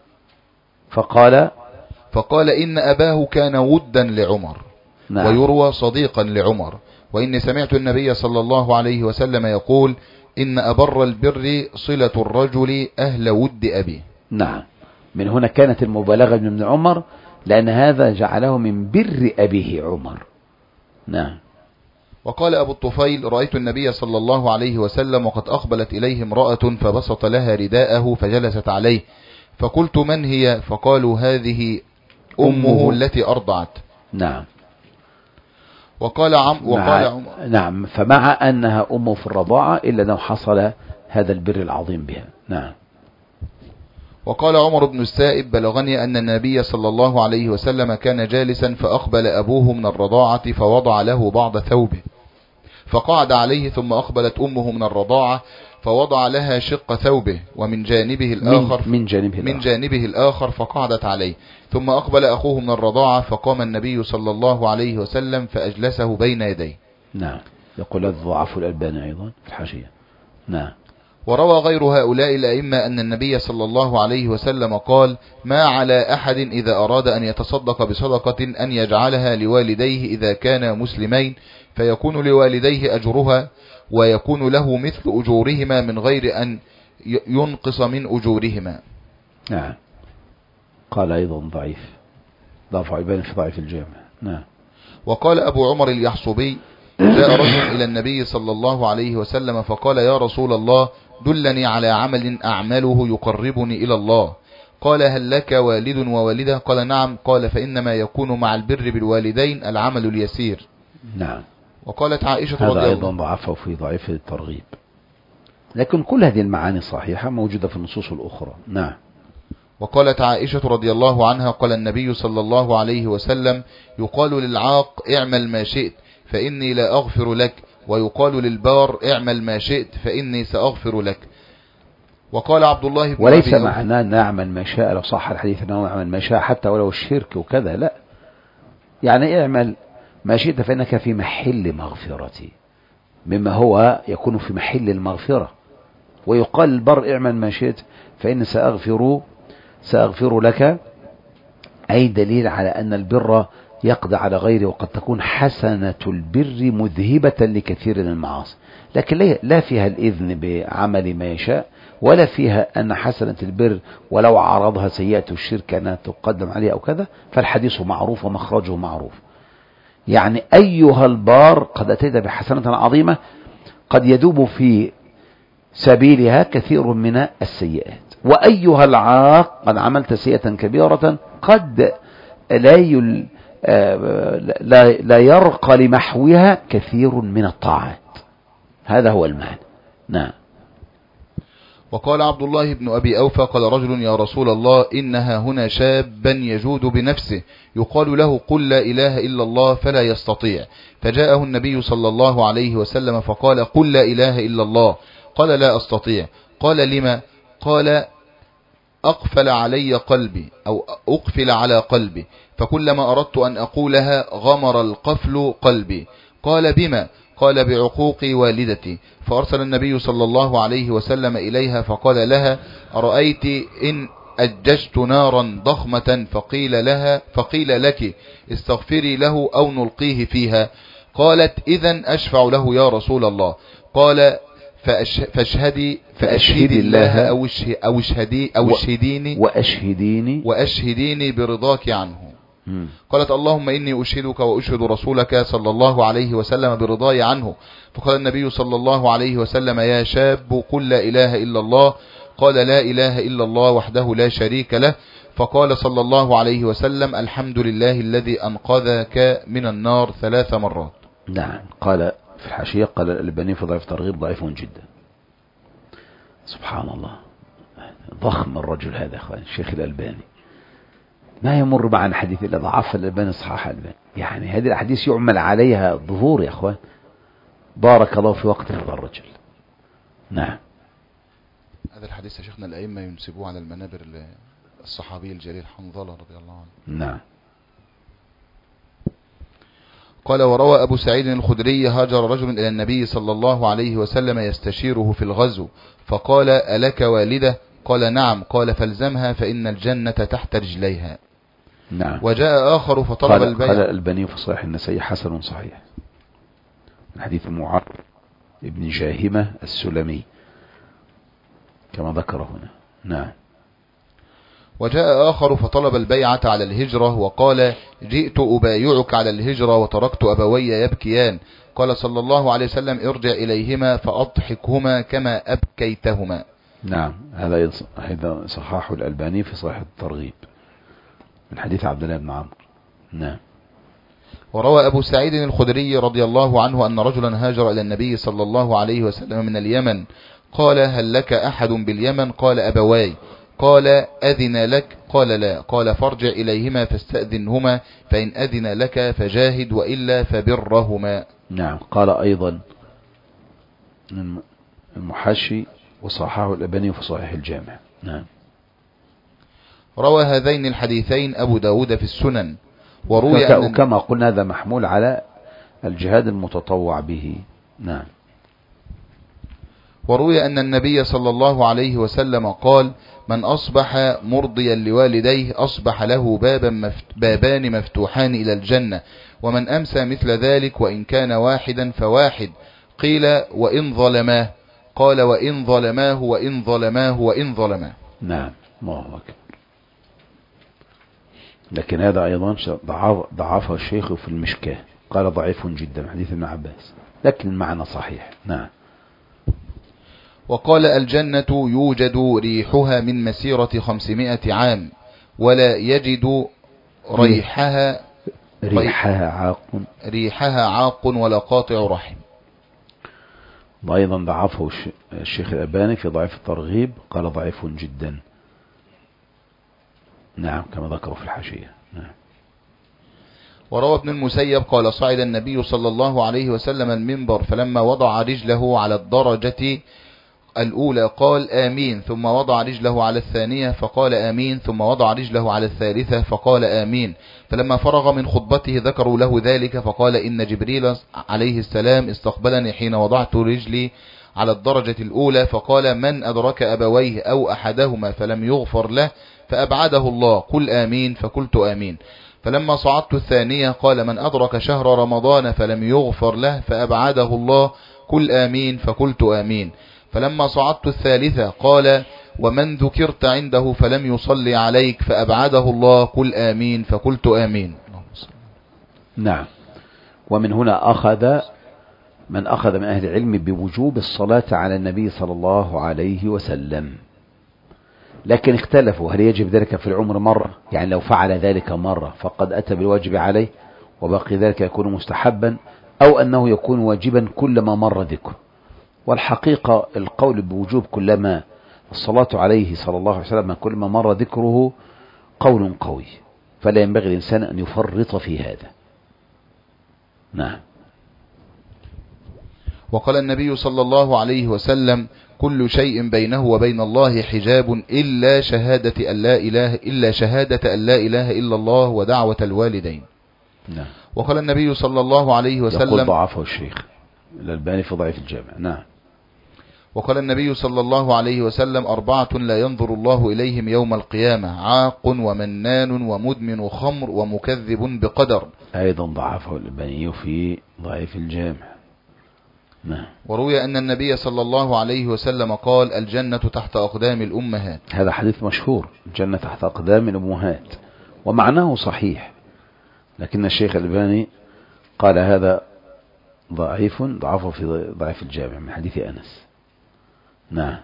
[SPEAKER 1] فقال
[SPEAKER 2] إن أباه كان ودا لعمر. نعم. ويروى صديقا لعمر. وإني سمعت النبي صلى الله عليه وسلم يقول: إن أبر البر صلة الرجل أهل ود أبيه.
[SPEAKER 1] نعم. من هنا كانت المبالغة من ابن عمر، لأن هذا جعله من بر أبيه عمر. نعم.
[SPEAKER 2] وقال أبو الطفيل: رأيت النبي صلى الله عليه وسلم وقد أقبلت إليه امرأة فبسط لها رداءه فجلست عليه، فقلت: من هي؟ فقالوا: هذه أمه التي أرضعت.
[SPEAKER 1] نعم.
[SPEAKER 2] وقال عمر:
[SPEAKER 1] نعم. فمع أنها أمه في الرضاعة إلا أنه حصل هذا البر العظيم بها. نعم.
[SPEAKER 2] وقال عمر بن السائب: بلغني أن النبي صلى الله عليه وسلم كان جالسا فأقبل أبوه من الرضاعة فوضع له بعض ثوبه فقعد عليه، ثم أقبلت أمه من الرضاعة فوضع لها شق ثوبه ومن جانبه الآخر من جانبه الآخر فقعدت عليه، ثم أقبل أخوه من الرضاعة فقام النبي صلى الله عليه وسلم فأجلسه بين يديه.
[SPEAKER 1] نعم. يقول الضعف الألباني أيضا في الحاشية. نعم.
[SPEAKER 2] وروى غير هؤلاء الأئمة أن النبي صلى الله عليه وسلم قال: ما على أحد إذا أراد أن يتصدق بصدقة أن يجعلها لوالديه إذا كانا مسلمين، فيكون لوالديه أجرها ويكون له مثل أجورهما من غير أن ينقص من أجورهما.
[SPEAKER 1] نعم. قال أيضا ضعيف، ضعف عبان في ضعيف الجامع. نعم.
[SPEAKER 2] وقال أبو عمر اليحصبي: جاء رجل إلى النبي صلى الله عليه وسلم فقال: يا رسول الله، دلني على عمل أعمله يقربني إلى الله. قال: هل لك والد ووالدة؟ قال: نعم. قال: فإنما يكون مع البر بالوالدين العمل اليسير.
[SPEAKER 1] نعم.
[SPEAKER 2] وقالت عائشة رضي الله
[SPEAKER 1] هذا أيضا ضعفه في ضعيف الترغيب، لكن كل هذه المعاني صحيحة موجودة في النصوص الأخرى. نعم.
[SPEAKER 2] وقالت عائشة رضي الله عنها: قال النبي صلى الله عليه وسلم: يقال للعاق: اعمل ما شئت فإني لا أغفر لك، ويقال للبار: اعمل ما شئت فإني سأغفر لك. وقال عبد الله بن
[SPEAKER 1] وليس معناه نعمل ما شاء، لو صح الحديث أنه نعمل ما شاء حتى ولو الشرك وكذا، لا، يعني اعمل ما شئت فإنك في محل مغفرتي. مما هو يكون في محل المغفرة. ويقال البر اعمل ما شئت فإن سأغفر لك، أي دليل على أن البر يقضي على غيره، وقد تكون حسنة البر مذهبة لكثير من المعاصي، لكن لا فيها الإذن بعمل ما يشاء، ولا فيها أن حسنة البر ولو عرضها سيئة الشرك أنها تقدم عليها أو كذا. فالحديث معروف ومخرجه معروف. يعني أيها البار قد أتيت بحسنة عظيمة قد يدوب في سبيلها كثير من السيئات، وأيها العاق قد عملت سيئة كبيرة قد لا يرقى لمحوها كثير من الطاعات. هذا هو المعنى. نعم.
[SPEAKER 2] وقال عبد الله بن أبي أوفى قال رجل يا رسول الله إنها هنا شابا يجود بنفسه يقال له قل لا إله إلا الله فلا يستطيع، فجاءه النبي صلى الله عليه وسلم فقال قل لا إله إلا الله، قال لا أستطيع. قال لما؟ قال أقفل علي قلبي أو أقفل على قلبي، فكلما أردت أن أقولها غمر القفل قلبي. قال بما؟ قال بعقوق والدتي. فأرسل النبي صلى الله عليه وسلم إليها فقال لها أرأيت إن أججت نارا ضخمة فقيل لك استغفري له أو نلقيه فيها؟ قالت إذن أشفع له يا رسول الله. قال فأشهدي الله أو اشهديني برضاك عنه. قالت اللهم إني أشهدك وأشهد رسولك صلى الله عليه وسلم برضاي عنه. فقال النبي صلى الله عليه وسلم يا شاب قل لا إله إلا الله. قال لا إله إلا الله وحده لا شريك له. فقال صلى الله عليه وسلم الحمد لله الذي أنقذك من النار 3 مرات.
[SPEAKER 1] نعم. قال في الحاشية قال الألباني في ضعيف الترغيب ضعيف جدا. سبحان الله، ضخم الرجل هذا أخوان الشيخ الألباني، ما يمر معنا حديث إلا ضعف الألباني صحاح الألباني. يعني هذه الأحاديث يعمل عليها ظهور يا أخوان. بارك الله في وقت هذا الرجل. نعم.
[SPEAKER 2] هذا الحديث يا شيخنا الأئمة ينسبوه على المنابر الصحابي الجليل حنظلة رضي الله عنه.
[SPEAKER 1] نعم.
[SPEAKER 2] قال وروى أبو سعيد الخدري هاجر رجل إلى النبي صلى الله عليه وسلم يستشيره في الغزو، فقال ألك والدة؟ قال نعم. قال فالزمها فإن الجنة تحت رجليها.
[SPEAKER 1] نعم.
[SPEAKER 2] وجاء آخر فطلب البيع.
[SPEAKER 1] قال الألباني في صحيح النسائي حسن صحيح من حديث معاذ ابن جاهمة السلمي كما ذكر هنا. نعم.
[SPEAKER 2] وجاء آخر فطلب البيعة على الهجرة وقال جئت أبايعك على الهجرة وتركت أبوي يبكيان. قال صلى الله عليه وسلم ارجع إليهما فأضحكهما كما أبكيتهما.
[SPEAKER 1] نعم. هذا صححه الألباني في صحيح الترغيب من حديث عبد الله بن عمرو. نعم.
[SPEAKER 2] وروى أبو سعيد الخدري رضي الله عنه أن رجلا هاجر إلى النبي صلى الله عليه وسلم من اليمن. قال هل لك أحد باليمن؟ قال أبواي. قال أذن لك؟ قال لا. قال فارجع إليهما فاستأذنهما فإن أذن لك فجاهد وإلا فبرهما.
[SPEAKER 1] نعم. قال أيضا المحاشي وصححه الألباني في صحيح الجامع. نعم.
[SPEAKER 2] روى هذين الحديثين أبو داود في السنن. وروي
[SPEAKER 1] وكما قلنا هذا محمول على الجهاد المتطوع به. نعم.
[SPEAKER 2] وروي أن النبي صلى الله عليه وسلم قال من أصبح مرضيا لوالديه أصبح له بابان مفتوحان إلى الجنة، ومن أمسى مثل ذلك وإن كان واحدا فواحد. قيل وإن ظلماه؟ قال وإن ظلماه وإن ظلماه وإن ظلماه.
[SPEAKER 1] نعم. الله أكبر. لكن هذا أيضا ضعفه الشيخ في المشكاة، قال ضعيف جدا حديث ابن عباس، لكن المعنى صحيح. نعم.
[SPEAKER 2] وقال الجنة يوجد ريحها من مسيرة 500 عام ولا يجد ريحها عاق ولا قاطع رحم.
[SPEAKER 1] وأيضا ضعفه الشيخ الألباني في ضعيف الترغيب، قال ضعيف جدا. نعم كما ذكروا في الحاشية. نعم.
[SPEAKER 2] وروى ابن المسيب قال صعد النبي صلى الله عليه وسلم المنبر فلما وضع رجله على الدرجة الأولى قال آمين ثم وضع رجله على الثانية فقال آمين ثم وضع رجله على الثالثة فقال آمين. فلما فرغ من خطبته ذكروا له ذلك فقال إن جبريل عليه السلام استقبلني حين وضعت رجلي على الدرجة الأولى فقال من أدرك أبويه أو أحدهما فلم يغفر له فأبعده الله قل آمين فقلت آمين. فلما صعدت الثانية قال من أدرك شهر رمضان فلم يغفر له فأبعده الله قل آمين فقلت آمين. فلما صعدت الثالثة قال ومن ذكرت عنده فلم يصلي عليك فأبعده الله قل آمين فقلت آمين.
[SPEAKER 1] نعم. ومن هنا أخذ من أخذ من أهل العلم بوجوب الصلاة على النبي صلى الله عليه وسلم، لكن اختلفوا هل يجب ذلك في العمر مرة، يعني لو فعل ذلك مرة فقد أتى بالواجب عليه وباقي ذلك يكون مستحبا، أو أنه يكون واجبا كلما مر ذكره. والحقيقة القول بوجوب كلما الصلاة عليه صلى الله عليه وسلم كلما مر ذكره قول قوي، فلا ينبغي الإنسان أن يفرط في هذا. نعم.
[SPEAKER 2] وقال النبي صلى الله عليه وسلم كل شيء بينه وبين الله حجاب إلا شهادة أن لا إله إلا الله ودعوة الوالدين.
[SPEAKER 1] نعم.
[SPEAKER 2] وقال النبي صلى الله عليه وسلم
[SPEAKER 1] يقول ضعفه الشيخ الألباني في ضعيف الجامع. نعم.
[SPEAKER 2] وقال النبي صلى الله عليه وسلم 4 لا ينظر الله إليهم يوم القيامة عاق ومنان ومدمن خمر ومكذب بقدر.
[SPEAKER 1] أيضا ضعفه الألباني في ضعيف الجامع. نعم.
[SPEAKER 2] وروي أن النبي صلى الله عليه وسلم قال الجنة تحت أقدام الأمهات.
[SPEAKER 1] هذا حديث مشهور، الجنة تحت أقدام الأمهات، ومعناه صحيح، لكن الشيخ الألباني قال هذا ضعفه في ضعيف الجامع من حديث أنس. نعم.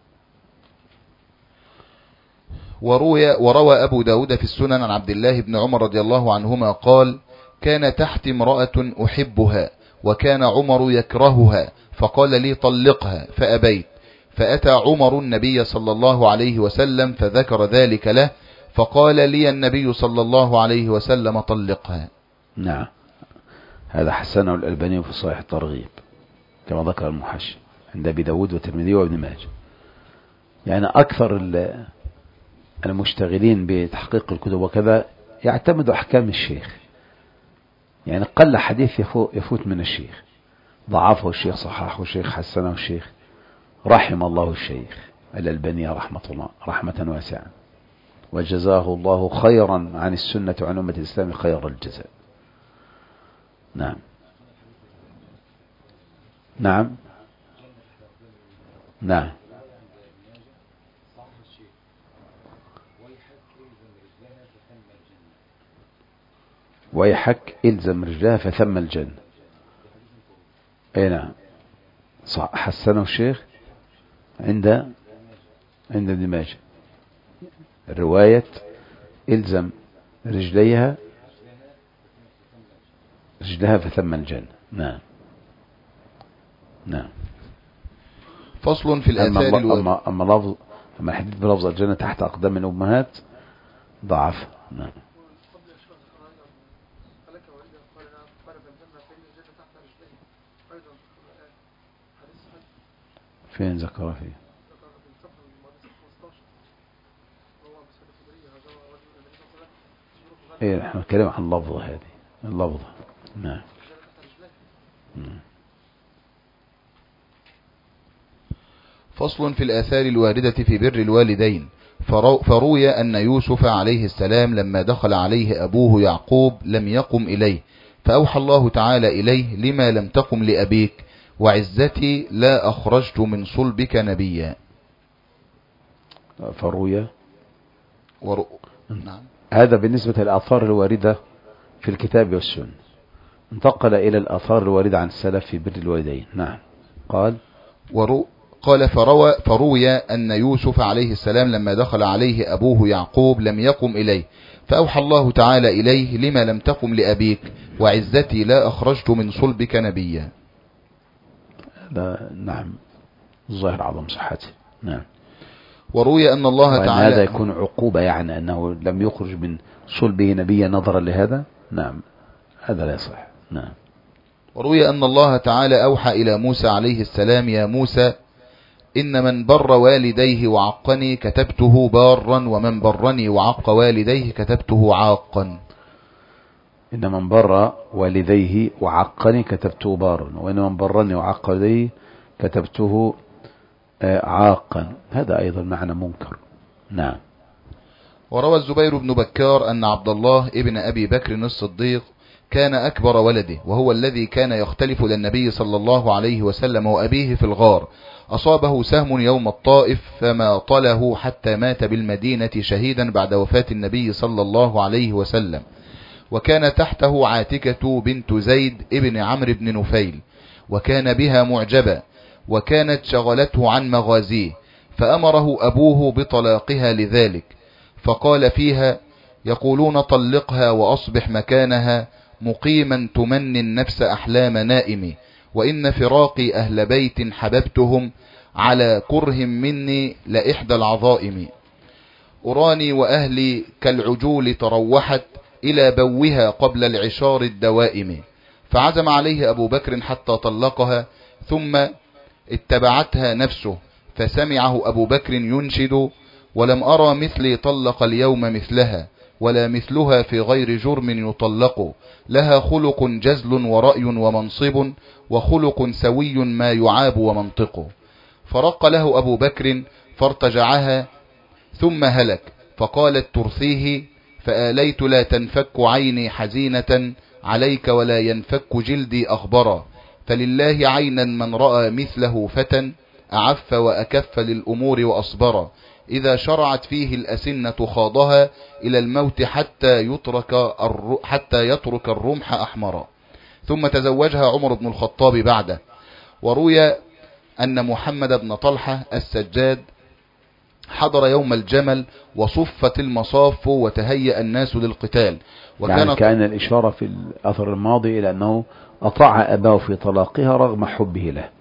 [SPEAKER 2] وروى أبو داود في السنن عن عبد الله بن عمر رضي الله عنهما قال كان تحت امرأة أحبها وكان عمر يكرهها فقال لي طلقها فأبيت، فأتى عمر النبي صلى الله عليه وسلم فذكر ذلك له فقال لي النبي صلى الله عليه وسلم طلقها.
[SPEAKER 1] نعم. هذا حسنه الألباني في صحيح الترغيب كما ذكر المحشي عند أبي داود والترمذي وابن ماجه. يعني أكثر المشتغلين بتحقيق الكتب وكذا يعتمد أحكام الشيخ، يعني قل حديث يفوت من الشيخ، ضعفه الشيخ صححه الشيخ حسنه الشيخ، رحم الله الشيخ الألباني رحمة واسعة، وجزاه الله خيرا عن السنة وعن أمة الإسلام خير الجزاء. نعم. نعم. نعم. ويحك إلزم رجلها فثم الجنة. أي نعم. حسنه الشيخ عند ابن ماجه الرواية إلزم رجلها فثم الجنة. نعم. نعم.
[SPEAKER 2] فصل في الآثار
[SPEAKER 1] أما الحديث بلفظ الجنة تحت أقدام الأمهات ضعف. نعم. فين ذكر فيه؟ ايه نحن نتكلم عن اللفظة هذه اللفظة. نعم.
[SPEAKER 2] فصل في الآثار الواردة في بر الوالدين. فروي أن يوسف عليه السلام لما دخل عليه أبوه يعقوب لم يقم إليه فأوحى الله تعالى إليه لما لم تقم لأبيك وعزتي لا أخرجت من صلبك نبيا.
[SPEAKER 1] فروي
[SPEAKER 2] نعم.
[SPEAKER 1] هذا بالنسبة للآثار الواردة في الكتاب والسنة. انتقل إلى الآثار الواردة عن السلف في بر الوالدين. نعم.
[SPEAKER 2] قال فروي أن يوسف عليه السلام لما دخل عليه أبوه يعقوب لم يقم إليه فأوحى الله تعالى إليه لما لم تقم لأبيك وعزتي لا أخرجت من صلبك نبيا.
[SPEAKER 1] نعم. الظاهر عظم صحته. نعم.
[SPEAKER 2] وروي أن الله تعالى
[SPEAKER 1] هذا يكون عقوبة، يعني أنه لم يخرج من صلبه نبيا نظرا لهذا. نعم. هذا لا يصح. نعم.
[SPEAKER 2] وروي أن الله تعالى أوحى إلى موسى عليه السلام يا موسى إن من بر والديه وعقني كتبته بارا، ومن برني وعق والديه كتبته عاقا.
[SPEAKER 1] إن من بر والديه وعقني كتبته بارا، وإن من برني وعق والديه كتبته عاقا. هذا أيضا معنى منكر. نعم.
[SPEAKER 2] وروى الزبير بن بكار أن عبد الله ابن أبي بكر الصديق كان أكبر ولده، وهو الذي كان يختلف للنبي صلى الله عليه وسلم وأبيه في الغار. أصابه سهم يوم الطائف فما طله حتى مات بالمدينة شهيدا بعد وفاة النبي صلى الله عليه وسلم. وكان تحته عاتكة بنت زيد ابن عمرو بن نفيل، وكان بها معجبا، وكانت شغلته عن مغازيه، فأمره أبوه بطلاقها لذلك، فقال فيها: يقولون طلقها وأصبح مكانها مقيما تمني النفس أحلام نائم، وإن فراقي أهل بيت حببتهم على كره مني لإحدى العظائم. أراني وأهلي كالعجول تروحت إلى بوها قبل العشار الدوائم. فعزم عليه أبو بكر حتى طلقها، ثم اتبعتها نفسه، فسمعه أبو بكر ينشد: ولم أرى مثلي طلق اليوم مثلها، ولا مثلها في غير جرم يطلق، لها خلق جزل ورأي ومنصب، وخلق سوي ما يعاب ومنطق. فرق له أبو بكر فارتجعها ثم هلك، فقالت ترثيه: فآليت لا تنفك عيني حزينة عليك ولا ينفك جلدي أخبرا، فلله عينا من رأى مثله فتى أعف وأكف للأمور وأصبرا، إذا شرعت فيه الأسنة خاضها إلى الموت حتى يترك الرمح أحمرا. ثم تزوجها عمر بن الخطاب بعده. وروي أن محمد بن طلحة السجاد حضر يوم الجمل وصفت المصاف وتهيأ الناس للقتال.
[SPEAKER 1] يعني كان الإشارة في الأثر الماضي إلى أنه أطاع أباه في طلاقها رغم حبه له.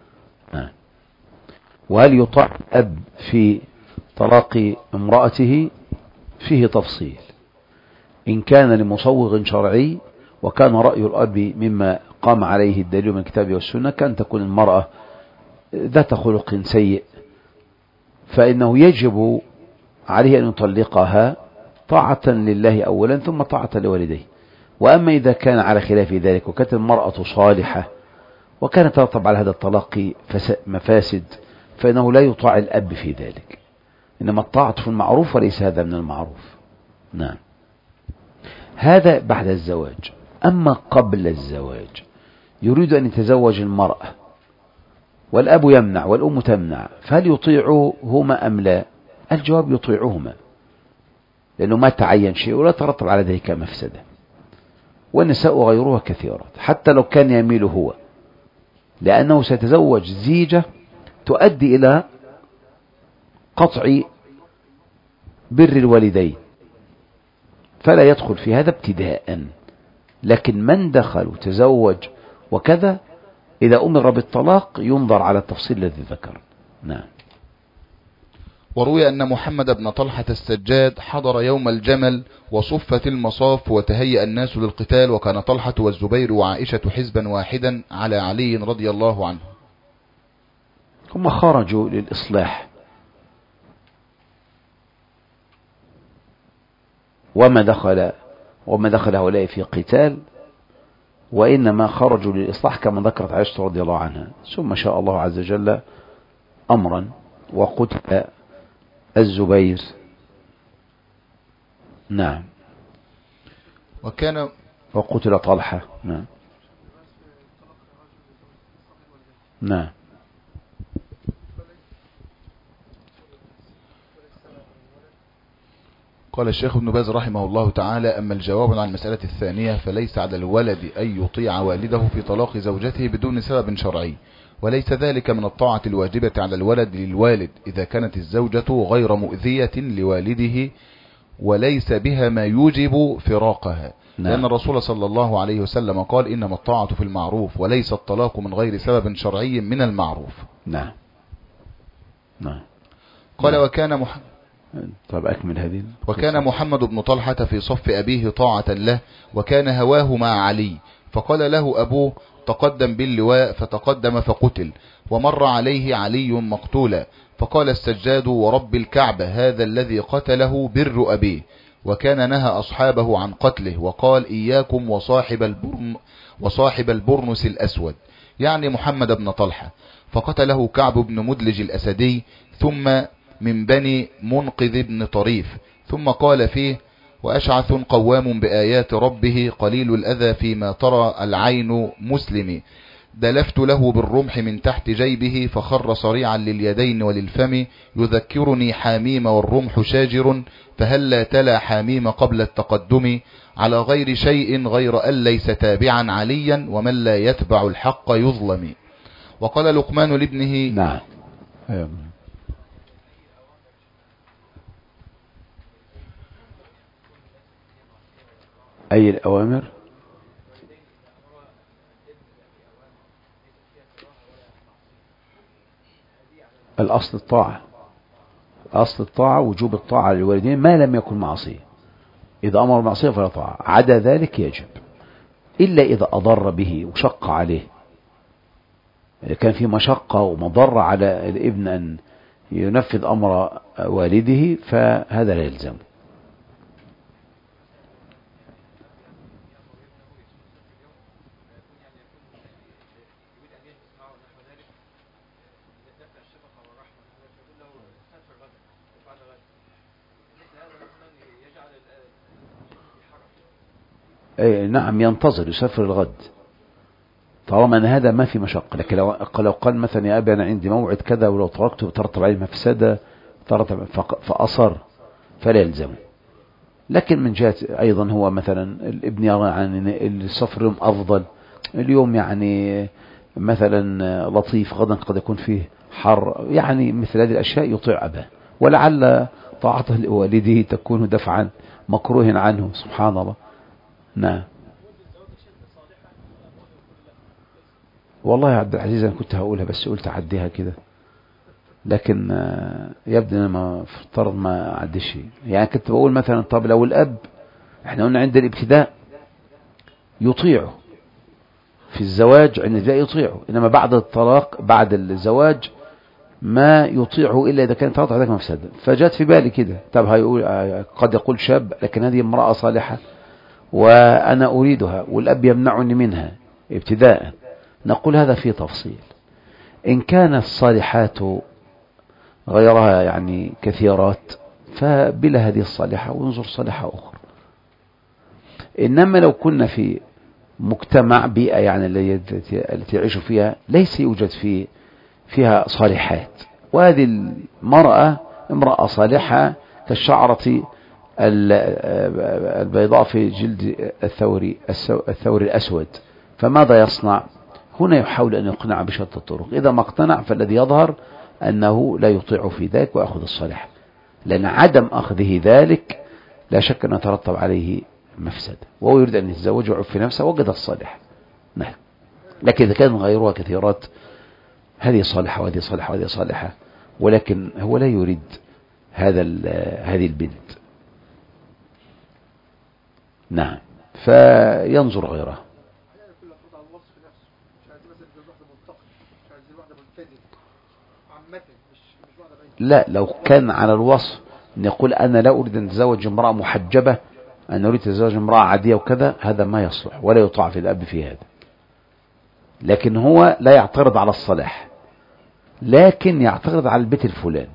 [SPEAKER 1] وهل يطاع أب في طلاق امرأته؟ فيه تفصيل. إن كان لمصوغ شرعي وكان رأي الأب مما قام عليه الدليل من الكتاب والسنة، كان تكون المرأة ذات خلق سيء، فإنه يجب عليه أن يطلقها طاعة لله أولا ثم طاعة لوالديه. وأما إذا كان على خلاف ذلك وكانت المرأة صالحة وكانت ترتب على هذا الطلاق مفاسد، فإنه لا يطاع الأب في ذلك، إنما الطاعة في المعروف وليس هذا من المعروف. نعم. هذا بعد الزواج. أما قبل الزواج يريد أن يتزوج المرأة والأب يمنع والأم تمنع، فهل يطيعهما أم لا؟ الجواب يطيعهما، لأنه ما تعين شيء ولا ترتب على ذلك مفسدة. والنساء غيرها كثيرات حتى لو كان يميل هو، لأنه سيتزوج زيجة تؤدي إلى قطع بر الوالدين، فلا يدخل في هذا ابتداء. لكن من دخل وتزوج وكذا إذا أمر بالطلاق ينظر على التفصيل الذي ذكر. نعم.
[SPEAKER 2] وروي أن محمد بن طلحة السجاد حضر يوم الجمل وصفت المصاف وتهيأ الناس للقتال، وكان طلحة والزبير وعائشة حزبا واحدا على علي رضي الله عنه.
[SPEAKER 1] هم خرجوا للإصلاح، وما دخل هؤلاء في قتال، وإنما خرجوا للإصلاح كما ذكرت عائشة رضي الله عنها. ثم شاء الله عز وجل أمرا وقتل الزبير. نعم. وقتل طلحة. نعم. نعم.
[SPEAKER 2] قال الشيخ ابن باز رحمه الله تعالى: أما الجواب عن المسألة الثانية فليس على الولد أن يطيع والده في طلاق زوجته بدون سبب شرعي، وليس ذلك من الطاعة الواجبة على الولد للوالد إذا كانت الزوجة غير مؤذية لوالده وليس بها ما يوجب فراقها. نعم. لأن الرسول صلى الله عليه وسلم قال: إنما الطاعة في المعروف وليس الطلاق من غير سبب شرعي من المعروف.
[SPEAKER 1] نعم. نعم.
[SPEAKER 2] قال:
[SPEAKER 1] نعم. طب أكمل هذه.
[SPEAKER 2] وكان محمد بن طلحة في صف أبيه طاعة له، وكان هواه مع علي، فقال له أبوه: تقدم باللواء فتقدم فقتل، ومر عليه علي مقتولا، فقال السجاد ورب الكعبة هذا الذي قتله بر أبيه، وكان نهى أصحابه عن قتله، وقال إياكم وصاحب البرنس الأسود، يعني محمد بن طلحة، فقتله كعب بن مدلج الأسدي، ثم من بني منقذ بن طريف، ثم قال فيه وأشعث قوام بآيات ربه قليل الأذى فيما ترى العين مسلم، دلفت له بالرمح من تحت جيبه فخر صريعا لليدين وللفم، يذكرني حاميم والرمح شاجر، فهلا تلا حاميم قبل التقدم، على غير شيء غير أن ليس تابعا عليا، ومن لا يتبع الحق يظلم. وقال لقمان لابنه
[SPEAKER 1] نعم. أي الأوامر؟ الأصل الطاعة، أصل الطاعة وجوب الطاعة للوالدين ما لم يكن معصية. إذا أمر معصية فلا طاعة، عدا ذلك يجب، إلا إذا أضر به وشق عليه. إذا كان في مشقة ومضر على الابن أن ينفذ أمر والده فهذا لا يلزم. نعم ينتظر يسافر الغد طالما ان هذا ما في مشقة. لكن لو قال مثلا يا ابي انا عندي موعد كذا ولو تركته ترتب عليه مفسدة فأصر فلا يلزمه. لكن من جهة ايضا هو مثلا الابن يرى عن السفر يوم افضل، اليوم يعني مثلا لطيف، غدا قد يكون فيه حر، يعني مثل هذه الاشياء يطيع اباه، ولعل طاعته لوالده تكون دفعا مكروه عنه. سبحان الله. نعم. والله يا عبد العزيز أنا كنت هقولها بس قلت أعديها كده، لكن يبدو أن ما افترض ما عدي شيء. يعني كنت بقول مثلا طب لو الأب احنا قلنا عند الابتداء يطيعه في الزواج، عند الابتداء يطيعه، إنما بعد الطلاق بعد الزواج ما يطيعه إلا إذا كانت طاعته ذاك مفسدة. فجات في بالي كده طب هيقول قد يقول شاب لكن هذه امرأة صالحة وأنا أريدها والأب يمنعني منها ابتداء، نقول هذا فيه تفصيل. إن كان الصالحات غيرها يعني كثيرات فبلا هذه الصالحة وننظر صالحة أخرى. إنما لو كنا في مجتمع بيئة يعني التي يعيش فيها ليس يوجد فيها صالحات، وهذه المرأة امرأة صالحة كالشعرة البيضاء في جلد الثور الأسود، فماذا يصنع؟ هنا يحاول أن يقنع بشتى الطرق. إذا ما اقتنع فالذي يظهر أنه لا يطيع في ذلك ويأخذ الصالح، لأن عدم أخذه ذلك لا شك أن يترتب عليه مفسدة، وهو يريد أن يتزوج ويعف في نفسه وجد الصالح. نعم. لكن إذا كان غيرها كثيرات هذه صالحة وهذه صالحة وهذه صالحة، ولكن هو لا يريد هذه البنت. نعم. فينظر غيرها. لا لو كان على الوصف نقول أنا لا أريد أن أتزوج امرأة محجبة، أنا أريد أن أتزوج امرأة عادية وكذا، هذا ما يصلح ولا يطاع في الأب في هذا. لكن هو لا يعترض على الصلاح، لكن يعترض على البيت الفلان،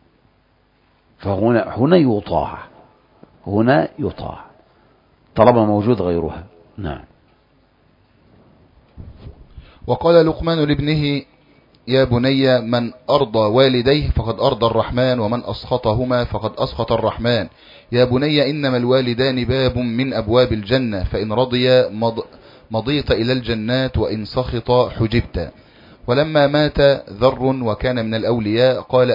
[SPEAKER 1] فهنا يطاع، هنا يطاع طالما موجود غيرها. نعم.
[SPEAKER 2] وقال لقمان لابنه يا بني من أرضى والديه فقد أرضى الرحمن، ومن أسخطهما فقد أسخط الرحمن. يا بني إنما الوالدان باب من أبواب الجنة، فإن رضيا مضيت إلى الجنات وإن سخط حجبت. ولما مات ذر وكان من الأولياء قال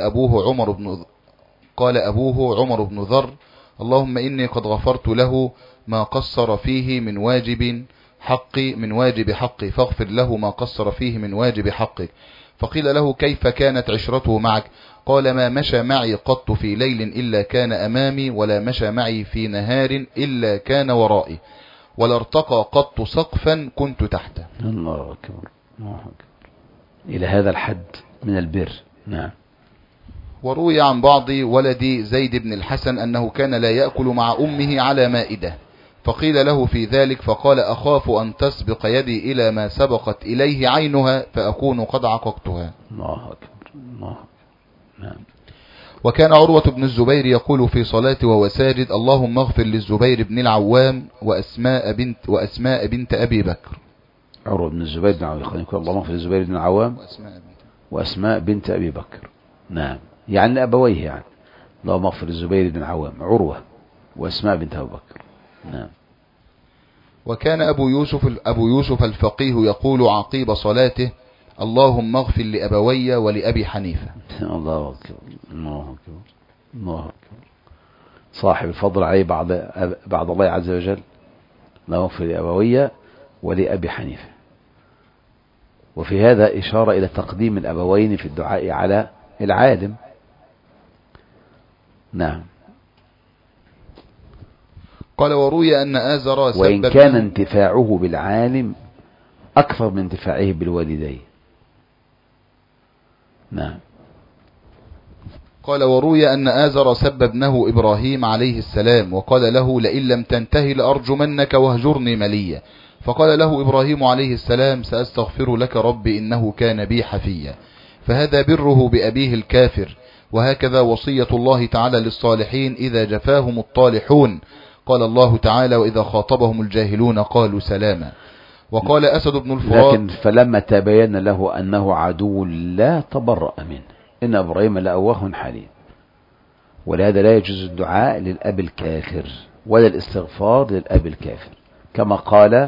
[SPEAKER 2] أبوه عمر بن ذر اللهم إني قد غفرت له ما قصر فيه من واجب حقي فاغفر له ما قصر فيه من واجب حقك. فقيل له كيف كانت عشرته معك؟ قال ما مشى معي قط في ليل إلا كان أمامي، ولا مشى معي في نهار إلا كان ورائي. ولا ارتقى قط سقفا كنت تحته.
[SPEAKER 1] الله أكبر الله أكبر، إلى هذا الحد من البر. نعم.
[SPEAKER 2] وروي عن بعض ولد زيد بن الحسن أنه كان لا يأكل مع أمه على مائدة، فقيل له في ذلك فقال أخاف أن تسبق يدي إلى ما سبقت إليه عينها فأكون قد عققتها.
[SPEAKER 1] الله أكبر الله أكبر. نعم.
[SPEAKER 2] وكان عروة بن الزبير يقول في صلاته وهو ساجد: اللهم اغفر للزبير بن العوام وأسماء بنت أبي بكر.
[SPEAKER 1] عروة بن الزبير بن العوام يقول اللهم اغفر للزبير بن العوام وأسماء بنت أبي بكر. نعم، يعني أبويه، يعني اللهم اغفر للزبير بن العوام، عروة وأسماء بنت أبي بكر. نعم.
[SPEAKER 2] وكان أبو يوسف الفقيه يقول عقيب صلاته: اللهم اغفر لأبوي ولأبي حنيفة.
[SPEAKER 1] الله أكبر الله أكبر الله أكبر. صاحب الفضل عليه بعد الله عز وجل. اللهم اغفر لأبوي ولأبي حنيفة. وفي هذا إشارة إلى تقديم الأبوين في الدعاء على العالم. نعم.
[SPEAKER 2] قال: وروي أن آزر
[SPEAKER 1] وإن كان انتفاعه بالعالم أكثر من انتفاعه بالوالدين. نعم.
[SPEAKER 2] قال: وروي أن آزر سب ابنه إبراهيم عليه السلام وقال له: لئن لم تنتهي لأرجمنك واهجرني مليا. فقال له إبراهيم عليه السلام: سأستغفر لك ربي إنه كان بي حفيا. فهذا بره بأبيه الكافر، وهكذا وصية الله تعالى للصالحين إذا جفاهم الطالحون. قال الله تعالى: وإذا خاطبهم الجاهلون قالوا سلاما. وقال أسد بن الفرات:
[SPEAKER 1] لكن فلما تبين له أنه عدو لا تبرأ منه، إن إبراهيم لأواه حليم. ولهذا لا يجوز الدعاء للأب الكافر ولا الاستغفار للأب الكافر، كما قال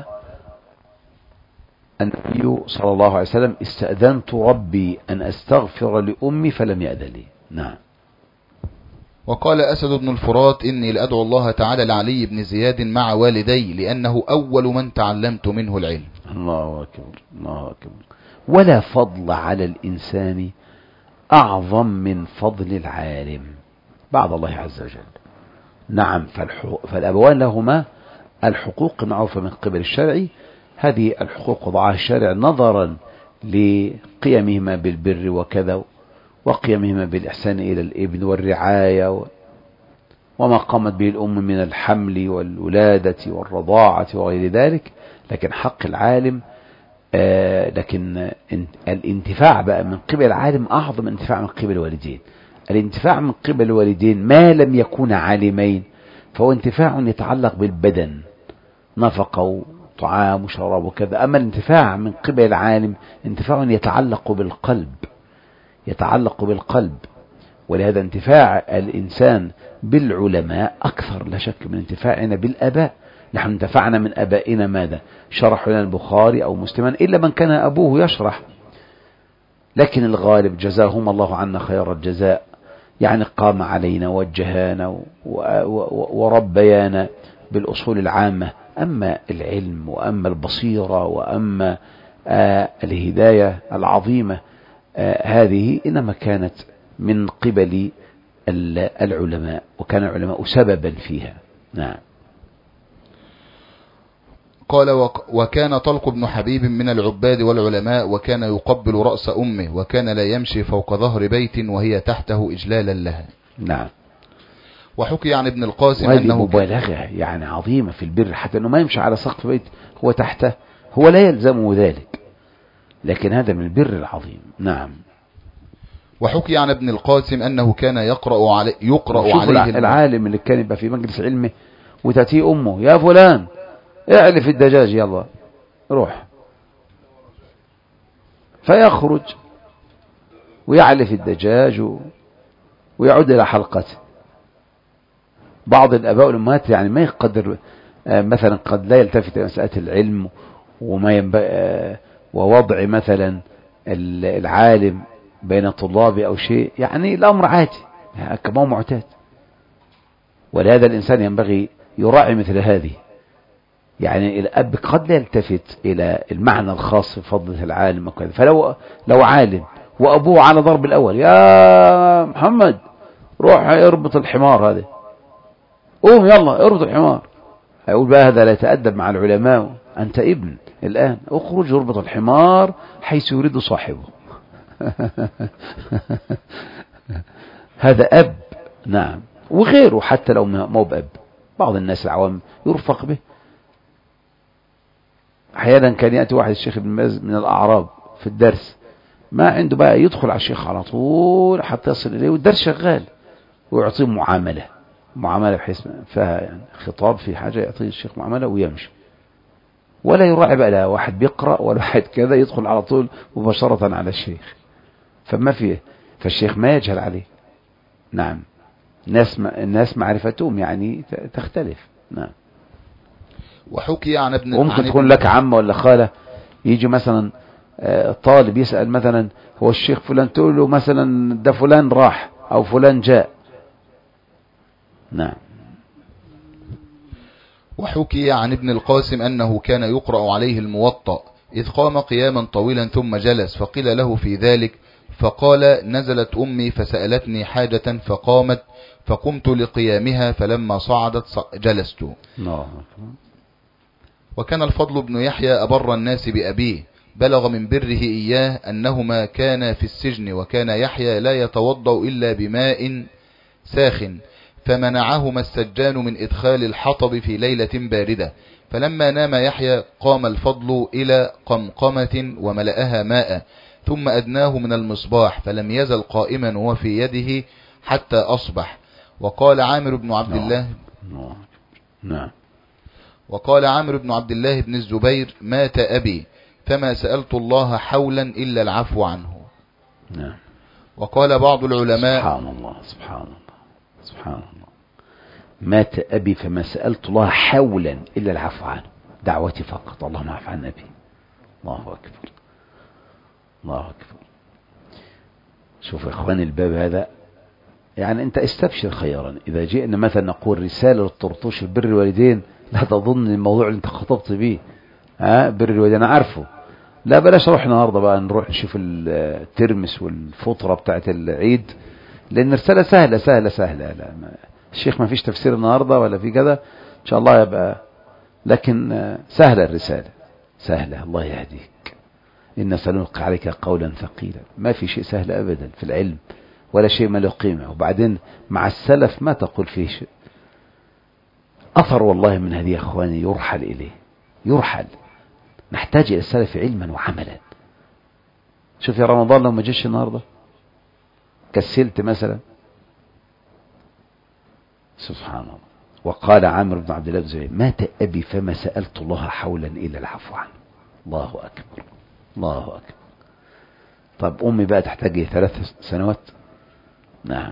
[SPEAKER 1] النبي صلى الله عليه وسلم: استأذنت ربي أن أستغفر لأمي فلم يأذن لي. نعم.
[SPEAKER 2] وقال أسد بن الفرات: إني لأدعو الله تعالى لعلي بن زياد مع والدي لأنه أول من تعلمت منه العلم.
[SPEAKER 1] الله أكبر الله أكبر. ولا فضل على الإنسان أعظم من فضل العالم بعد الله عز وجل. نعم. فالأبوان لهما الحقوق المعروفة من قبل الشرع. هذه الحقوق وضعها الشارع نظرا لقيمهما بالبر وكذا، وقيمهما بالإحسان إلى الابن والرعاية، وما قامت به الأم من الحمل والولادة والرضاعة وغير ذلك. لكن حق العالم لكن الانتفاع بقى من قبل العالم أعظم انتفاع من قبل الوالدين. الانتفاع من قبل الوالدين ما لم يكون عالمين فهو انتفاع يتعلق بالبدن، نفقة وطعام وشراب وكذا. أما الانتفاع من قبل العالم انتفاع يتعلق بالقلب. ولهذا انتفاع الإنسان بالعلماء أكثر لا شك من انتفاعنا بالآباء. نحن انتفعنا من آبائنا ماذا؟ شرح لنا البخاري أو مسلما، إلا من كان أبوه يشرح. لكن الغالب جزاهم الله عنا خير الجزاء، يعني قام علينا ووجهانا وربيانا بالأصول العامة. أما العلم وأما البصيرة وأما الهداية العظيمة هذه إنما كانت من قبل العلماء، وكان العلماء سببا فيها. نعم.
[SPEAKER 2] قال: وكان طلق بن حبيب من العباد والعلماء، وكان يقبل رأس أمه، وكان لا يمشي فوق ظهر بيت وهي تحته إجلالا لها.
[SPEAKER 1] نعم.
[SPEAKER 2] وحكي عن ابن القاسم
[SPEAKER 1] وهذه
[SPEAKER 2] أنه
[SPEAKER 1] مبالغة يعني عظيمة في البر، حتى أنه ما يمشي على سقف بيت هو تحته، هو لا يلزمه ذلك، لكن هذا من البر العظيم. نعم.
[SPEAKER 2] وحكي عن ابن القاسم أنه كان يقرأ عليه
[SPEAKER 1] العالم اللي كان يبقى في مجلس علمه وتأتيه أمه: يا فلان اعلف الدجاج يلا روح، فيخرج ويعلف الدجاج ويعود إلى حلقته. بعض الآباء والأمهات يعني ما يقدر مثلا قد لا يلتفت إلى مسألة العلم وما ينبغي ووضع مثلا العالم بين طلابه أو شيء، يعني الأمر عادي يعني كما هو معتاد. ولهذا الإنسان ينبغي يراعي مثل هذه. يعني الأب قد لا يلتفت إلى المعنى الخاص بفضل العالم وكذا، فلو عالم وأبوه على ضرب الأول: يا محمد روح اربط الحمار هذا، قوم يلا اربط الحمار، هيقول بقى هذا لا يتأدب مع العلماء. أنت ابن الآن، اخرج اربط الحمار حيث يريد صاحبه. هذا أب. نعم. وغيره حتى لو ما هو بأب، بعض الناس العوام يرفق به. أحيانا كان يأتي واحد الشيخ ابن باز من الأعراب في الدرس، ما عنده بقى يدخل على الشيخ على طول حتى يصل إليه والدرس شغال، ويعطيه معاملة بحيث فيها يعني خطاب في حاجة، يعطيه الشيخ معاملة ويمشي، ولا يراعي بقى لا واحد بيقرأ ولا واحد كذا، يدخل على طول مباشرة على الشيخ. فما فيه، فالشيخ ما يجهل عليه. نعم. الناس معرفتهم يعني تختلف. نعم.
[SPEAKER 2] وحكي عن ابن
[SPEAKER 1] وممكن تكون لك عم ولا خالة، يجي مثلا طالب يسأل مثلا هو الشيخ فلان، تقول له مثلا ده فلان راح أو فلان جاء. نعم.
[SPEAKER 2] وحكي عن ابن القاسم أنه كان يقرأ عليه الموطأ إذ قام قياما طويلا ثم جلس، فقيل له في ذلك فقال نزلت أمي فسألتني حاجة فقامت فقمت لقيامها فلما صعدت جلست. وكان الفضل بن يحيى أبر الناس بأبيه، بلغ من بره إياه أنهما كانا في السجن، وكان يحيى لا يتوضأ إلا بماء ساخن، فمنعهما السجان من إدخال الحطب في ليلة باردة. فلما نام يحيى قام الفضل إلى قمقمة وملأها ماء، ثم أدناه من المصباح، فلم يزل قائما وفي يده حتى أصبح. وقال عامر بن عبد الله وقال عامر بن عبد الله بن الزبير مات أبي فما سألت الله حولا إلا العفو عنه.
[SPEAKER 1] نعم.
[SPEAKER 2] وقال بعض العلماء
[SPEAKER 1] سبحان الله مات أبي فما سألت الله حولا إلا العفو عنه، دعوتي فقط اللهم اعف عن أبي. الله أكبر. شوف يا إخواني الباب هذا، يعني أنت استبشر خيرا. إذا جئنا مثلا نقول رسالة للطرطوش بر الوالدين، لا تظن الموضوع اللي أنت خطبت به بر الوالدين أنا عارفه، لا بلاش نروح النهارده بقى نروح نشوف الترمس والفطرة بتاعت العيد، لأن رسالة سهلة. لا الشيخ ما فيش تفسير النهارده ولا في كذا، إن شاء الله يبقى، لكن سهلة الرسالة سهلة. الله يهديك. إن سنلقي عليك قولا ثقيلا. ما في شيء سهل أبدا في العلم، ولا شيء ما له قيمة. وبعدين مع السلف ما تقول فيه شيء أثر والله من هذه يا أخواني يرحل إليه، نحتاج إلى السلف علما وعملا. شوف يا رمضان لو ما جيش النهارده كسلت مثلا، سبحان الله. وقال عامر بن عبد الله بن زبير مات أبي فما سألت الله حولا إلا العفو عنه. الله أكبر. طب أمي بقى تحتاج 3 سنوات. نعم.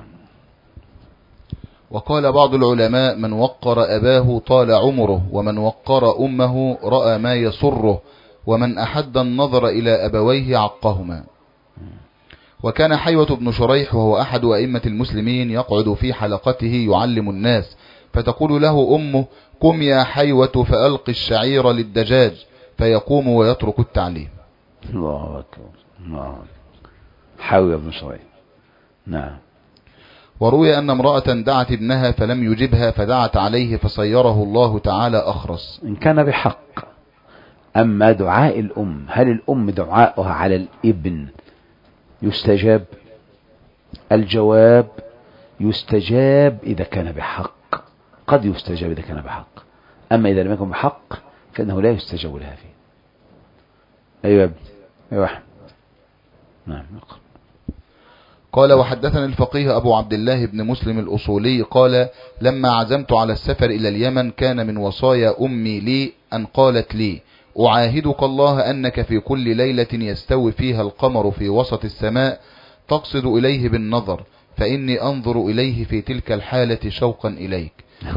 [SPEAKER 2] وقال بعض العلماء من وقر أباه طال عمره، ومن وقر أمه رأى ما يسره، ومن أحد النظر إلى أبويه عقهما. وكان حيوة بن شريح وهو أحد أئمة المسلمين يقعد في حلقته يعلم الناس، فتقول له أمه قم يا حيوة فألق الشعير للدجاج، فيقوم ويترك التعليم.
[SPEAKER 1] الله أكبر. حيوة بن شريح. نعم.
[SPEAKER 2] وروي أن امرأة دعت ابنها فلم يجبها، فدعت عليه فصيره الله تعالى أخرس
[SPEAKER 1] إن كان بحق. أما دعاء الأم، هل الأم دعاؤها على الابن يستجاب؟ الجواب يستجاب إذا كان بحق، قد يستجاب إذا كان بحق، أما إذا لم يكن بحق فإنه لا يستجاب لها فيه. أيوة أحمد. نعم.
[SPEAKER 2] قال وحدثني الفقيه أبو عبد الله بن مسلم الأصولي قال لما عزمت على السفر إلى اليمن كان من وصايا أمي لي أن قالت لي أعاهدك الله أنك في كل ليلة يستوي فيها القمر في وسط السماء تقصد إليه بالنظر، فإني أنظر إليه في تلك الحالة شوقا إليك.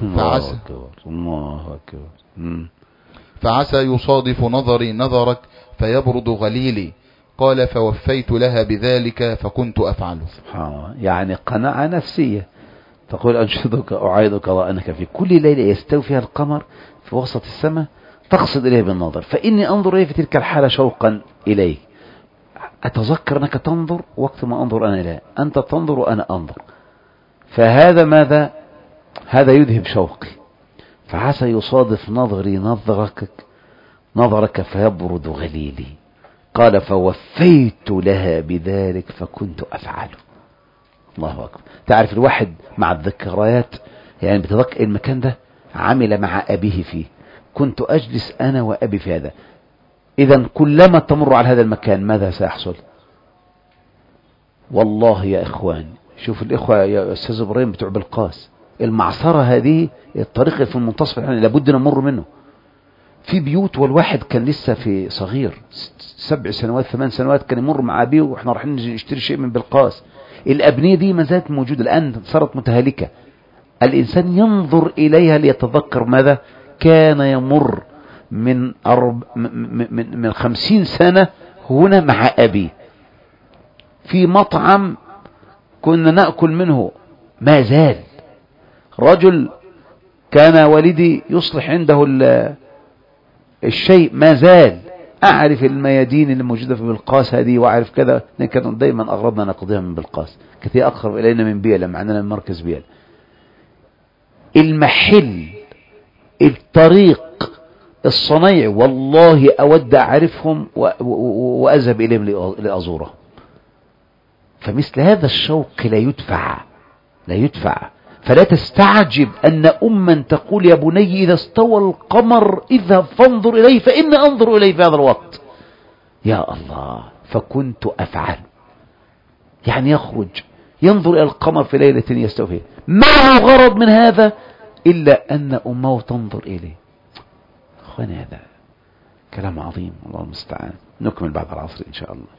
[SPEAKER 2] فعسى يصادف نظري نظرك فيبرد غليلي. قال فوفيت لها بذلك فكنت أفعله.
[SPEAKER 1] سبحان الله. يعني قناعة نفسية. تقول أنشدك أعاهدك الله أنك في كل ليلة يستوي فيها القمر في وسط السماء تقصد إليه بالنظر، فإني أنظر إليه في تلك الحالة شوقا إليه. أتذكر أنك تنظر وقت ما أنظر أنا لا، أنت تنظر وأنا أنظر، فهذا ماذا؟ هذا يذهب شوقي. فعسى يصادف نظري نظرك فيبرد غليلي. قال فوفيت لها بذلك فكنت أفعله. الله أكبر. تعرف الواحد مع الذكريات يعني بتذكر المكان ده عمل مع أبيه فيه، كنت أجلس أنا وأبي في هذا. إذا كلما تمر على هذا المكان ماذا سيحصل؟ والله يا إخوان، شوف الإخوة يا أستاذ إبراهيم بتوع بالقاس، المعصرة هذه الطريق في المنتصف لابد نمر منه. في بيوت والواحد كان لسه في صغير 7 سنوات 8 سنوات كان يمر مع أبيه وإحنا رايحين نشتري شيء من بالقاس، الأبنية دي ما زالت موجودة، الآن صارت متهالكة. الإنسان ينظر إليها ليتذكر ماذا كان يمر من 50 سنة هنا مع أبي في مطعم كنا نأكل منه، ما زال رجل كان والدي يصلح عنده الشيء، ما زال أعرف الميادين اللي موجودة في بالقاس هذه وأعرف كذا، لأن كانوا دايما أغربنا نقضيها من بالقاس، كثير أقرب إلينا من بيلا مع أننا من مركز بيلا. المحل، الطريق، الصنيع، والله أود أعرفهم وأذهب إليهم لأزورهم. فمثل هذا الشوق لا يدفع. فلا تستعجب أن أما تقول يا بني إذا استوى القمر اذهب فانظر إليه فإني أنظر إليه في هذا الوقت. يا الله، فكنت أفعل. يعني يخرج ينظر إلى القمر في ليلة يستوى فيها، ما هو غرض من هذا إلا أن أمه تنظر إليه. أخواني هذا كلام عظيم، الله المستعان. نكمل بعد العصر إن شاء الله.